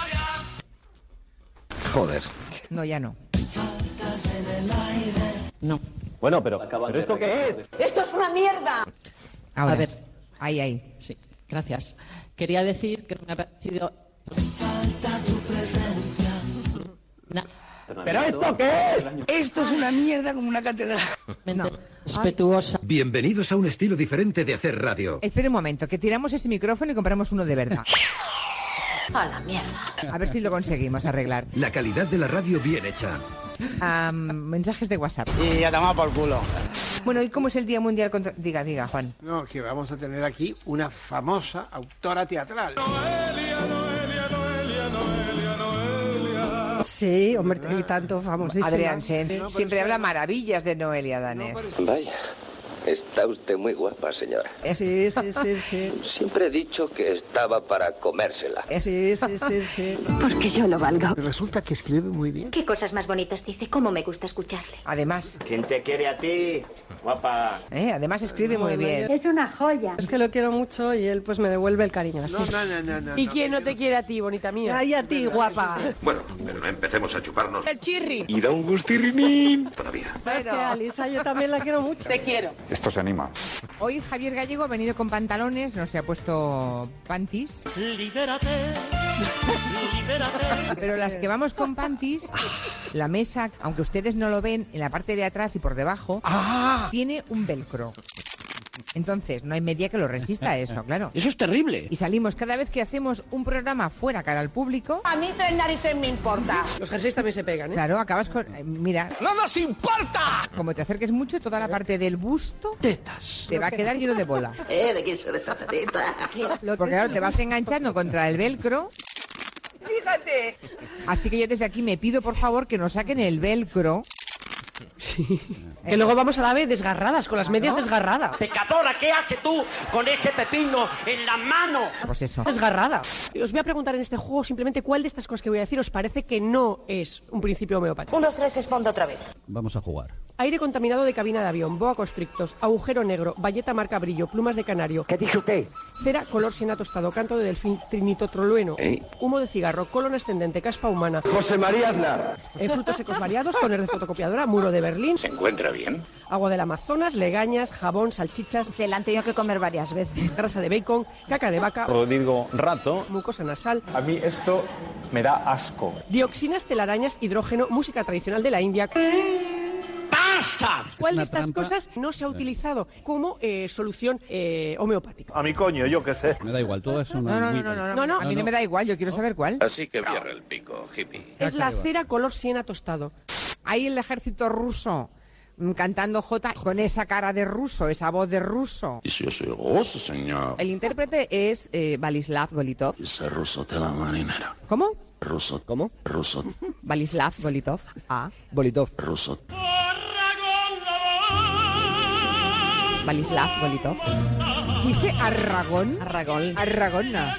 Speaker 4: Joder.
Speaker 6: No, ya no.
Speaker 7: No.
Speaker 4: Bueno, pero ¿esto qué es?
Speaker 24: ¡Esto es una mierda!
Speaker 6: Ahora.
Speaker 7: A ver.
Speaker 6: Ahí.
Speaker 7: Sí, gracias. Quería decir que me ha parecido...
Speaker 4: ¿Pero esto qué es? Esto es una mierda como una catedral.
Speaker 7: respetuosa.
Speaker 21: Bienvenidos a un estilo diferente de hacer radio.
Speaker 6: Espera un momento, que tiramos ese micrófono y compramos uno de verdad.
Speaker 24: A la mierda.
Speaker 6: A ver si lo conseguimos arreglar.
Speaker 21: La calidad de la radio bien hecha.
Speaker 6: Mensajes de WhatsApp.
Speaker 4: Y a tomar por culo.
Speaker 6: Bueno, ¿y cómo es el Día Mundial contra...? Diga, Juan.
Speaker 4: No, que vamos a tener aquí una famosa autora teatral.
Speaker 16: Sí, hombre, y tanto famosísima.
Speaker 6: Adrián Sens siempre habla maravillas de Noelia Danez.
Speaker 22: Vaya, está usted muy guapa, señora.
Speaker 16: Sí.
Speaker 22: Siempre he dicho que estaba para comérsela.
Speaker 16: Sí. Porque yo lo valgo.
Speaker 4: Resulta que escribe muy bien.
Speaker 24: ¿Qué cosas más bonitas dice? ¿Cómo me gusta escucharle?
Speaker 6: Además,
Speaker 4: ¿Quién te quiere a ti, guapa?
Speaker 6: además escribe muy bien.
Speaker 24: Es una joya.
Speaker 16: Es que lo quiero mucho y él pues me devuelve el cariño así.
Speaker 4: No.
Speaker 16: ¿Y quién no te quiere a ti, bonita mía? Ay, a ti, guapa.
Speaker 21: Bueno, pero no empecemos a chuparnos.
Speaker 6: El chirri.
Speaker 21: Y da un gustirrinín. Todavía.
Speaker 16: Es que a Lisa yo también la quiero mucho.
Speaker 24: Te quiero.
Speaker 21: Esto se anima.
Speaker 6: Hoy Javier Gallego ha venido con pantalones, no se ha puesto panties.
Speaker 4: Libérate.
Speaker 6: Pero las que vamos con panties, la mesa, aunque ustedes no lo ven, en la parte de atrás y por debajo, tiene un velcro. Entonces, no hay media que lo resista a eso, claro.
Speaker 4: Eso es terrible.
Speaker 6: Y salimos cada vez que hacemos un programa fuera cara al público.
Speaker 24: A mí 3 narices me importa.
Speaker 16: Los jerseys también se pegan, ¿eh?
Speaker 6: Claro, acabas con... mira,
Speaker 4: ¡No nos importa!
Speaker 6: como te acerques mucho, toda la parte del busto
Speaker 4: Tetas.
Speaker 6: te va a quedar lleno de bolas.
Speaker 4: ¿De quién son estas tetas?
Speaker 6: Porque claro, te vas enganchando contra el velcro.
Speaker 16: Fíjate.
Speaker 6: Así que yo desde aquí me pido, por favor, que nos saquen el velcro.
Speaker 16: Sí. Que luego vamos a la vez desgarradas, con las medias desgarradas.
Speaker 4: Pecadora, ¿qué haces tú con ese pepino en la mano?
Speaker 6: Pues eso.
Speaker 16: Desgarrada. Os voy a preguntar en este juego simplemente cuál de estas cosas que voy a decir os parece que no es un principio homeopático.
Speaker 24: 1, 2, 3, respondo otra vez.
Speaker 21: Vamos a jugar.
Speaker 16: Aire contaminado de cabina de avión, boa constrictos, agujero negro, bayeta marca brillo, plumas de canario.
Speaker 4: ¿Qué dice usted?
Speaker 16: Cera, color siena tostado, canto de delfín, trinitotrolueno, humo de cigarro, colon ascendente, caspa humana.
Speaker 4: José María Aznar.
Speaker 16: Frutos secos variados, toner de fotocopiadora, muro de Berlín.
Speaker 21: ¿Se encuentra bien?
Speaker 16: Agua del Amazonas, legañas, jabón, salchichas.
Speaker 24: Se la han tenido que comer varias veces.
Speaker 16: Grasa de bacon, caca de vaca.
Speaker 25: Rodrigo Rato.
Speaker 16: Mucosa nasal.
Speaker 25: A mí esto me da asco.
Speaker 16: Dioxinas, telarañas, hidrógeno, música tradicional de la India.
Speaker 4: ¡Pasa!
Speaker 16: ¿Cuál de estas cosas no se ha utilizado como solución homeopática?
Speaker 25: A mi coño, yo qué sé.
Speaker 21: Me da igual, todo eso
Speaker 6: No. A mí no me da igual, yo quiero saber cuál.
Speaker 21: Así que cierra el pico, hippie.
Speaker 16: Es la cera color siena tostado.
Speaker 6: Hay el ejército ruso cantando J con esa cara de ruso, esa voz de ruso.
Speaker 21: Y si yo soy ruso, señor.
Speaker 18: El intérprete es Balislav Golitov.
Speaker 21: Ese ruso de la marinera.
Speaker 6: ¿Cómo?
Speaker 21: Ruso. ¿Cómo? Ruso.
Speaker 18: Balislav Golitov.
Speaker 21: Bolitov. Ruso.
Speaker 18: Balislav Golitov.
Speaker 6: Dice Arragón.
Speaker 18: Arragona.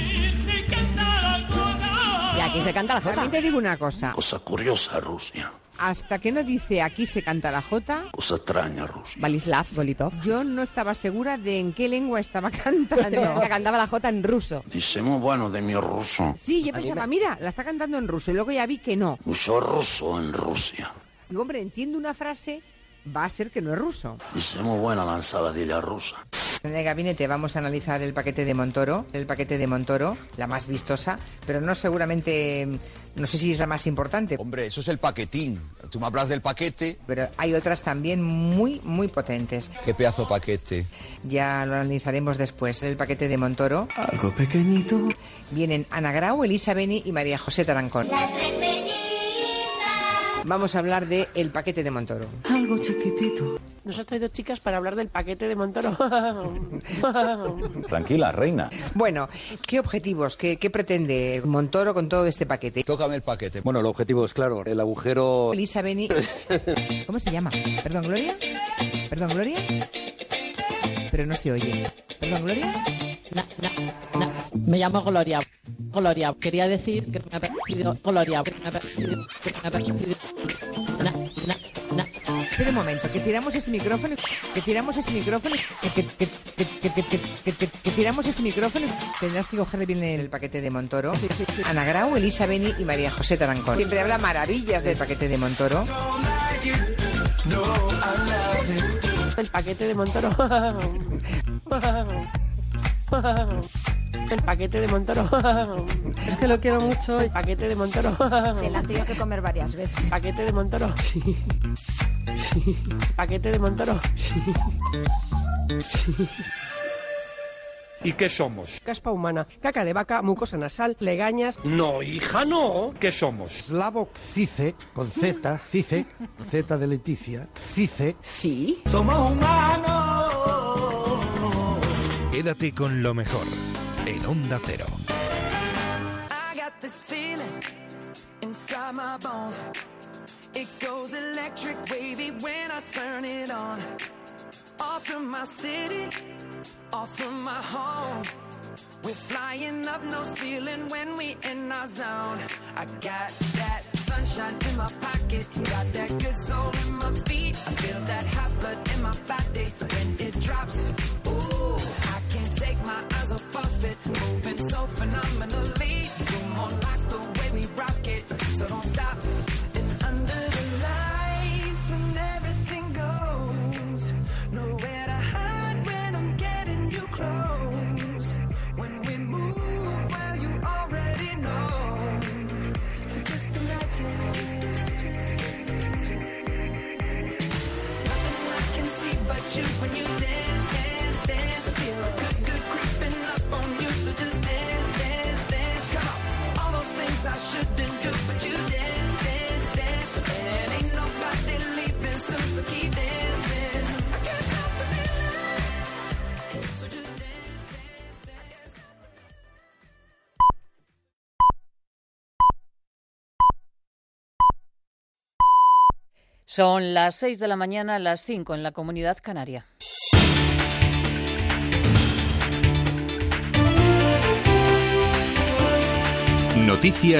Speaker 18: Y aquí se canta la jota.
Speaker 6: También te digo una cosa.
Speaker 21: Cosa curiosa, Rusia.
Speaker 6: hasta que no dice aquí se canta la jota,
Speaker 21: Cosa extraña, Rusia.
Speaker 18: Balislav Golitov.
Speaker 6: yo no estaba segura de en qué lengua estaba cantando.
Speaker 18: La cantaba la jota en ruso.
Speaker 21: Dicemos bueno de mi ruso.
Speaker 6: Sí, yo pensaba, mira, la está cantando en ruso y luego ya vi que no.
Speaker 21: Mucho ruso en Rusia.
Speaker 6: Digo, hombre, entiendo una frase, va a ser que no es ruso.
Speaker 21: Dicemos buena la ensaladilla rusa.
Speaker 6: En el gabinete vamos a analizar el paquete de Montoro, la más vistosa, pero no seguramente, no sé si es la más importante.
Speaker 8: Hombre, eso es el paquetín. Tú me hablas del paquete.
Speaker 6: Pero hay otras también muy, muy potentes.
Speaker 8: ¿Qué pedazo paquete?
Speaker 6: Ya lo analizaremos después, el paquete de Montoro.
Speaker 8: Algo pequeñito.
Speaker 6: Vienen Ana Grau, Elisa Beni y María José Tarancón.
Speaker 20: Las tres mellizas.
Speaker 6: Vamos a hablar de el paquete de Montoro.
Speaker 16: Algo chiquitito. Nos has traído, chicas, para hablar del paquete de Montoro.
Speaker 25: Tranquila, reina.
Speaker 6: Bueno, ¿qué objetivos, qué pretende Montoro con todo este paquete?
Speaker 8: Tócame el paquete.
Speaker 11: Bueno, el objetivo es claro, el agujero...
Speaker 6: Elisa Beni... ¿Cómo se llama? ¿Perdón, Gloria? ¿Perdón, Gloria? Pero no se oye. ¿Perdón, Gloria?
Speaker 7: Me llamo Gloria. Gloria, quería decir que me ha parecido... Gloria, que me ha parecido...
Speaker 6: Espera un momento, que tiramos ese micrófono, que tiramos ese micrófono. Tendrás que cogerle bien el paquete de Montoro. Sí. Ana Grau, Elisa Beni y María José Tarancón. Siempre habla maravillas del paquete de Montoro.
Speaker 16: El paquete de Montoro. El paquete de Montoro. Es que lo quiero mucho. El paquete de Montoro.
Speaker 9: Se la han tenido que comer varias veces.
Speaker 16: Paquete de Montoro. Sí. Paquete de Montoro. Sí.
Speaker 13: ¿Y qué somos?
Speaker 16: Caspa humana, caca de vaca, mucosa nasal, legañas.
Speaker 13: No, hija, no. ¿Qué somos?
Speaker 15: Slavok Cice, con Z, Cice, Z de Leticia, Cice.
Speaker 6: Sí.
Speaker 15: Somos humanos.
Speaker 1: Quédate con lo mejor en Onda Cero.
Speaker 4: I got this feeling inside my bones. It goes electric wavy when I turn it on. Off from my city, off from my home. We're flying up no ceiling when we in our zone. I got that sunshine in my pocket, got that good soul in my feet. I feel that hot blood in my body when it drops. Ooh, I can't take my eyes off it, moving so phenomenally. You're more like the way we rock it, so don't stop. And under the lights when everything goes, nowhere to hide when I'm getting you close. When we move, well, you already know. So just imagine. Nothing I can see but you when you dance, dance, dance. Feel good creeping up on you. So just dance, dance, dance. Come on. All those things I shouldn't do, but you dance, dance, dance. And ain't nobody leaving soon, so keep dancing. I can't stop the feeling. So just dance, dance, dance.
Speaker 17: Son las 6 de la mañana, las 5 en la Comunidad Canaria.
Speaker 1: Noticias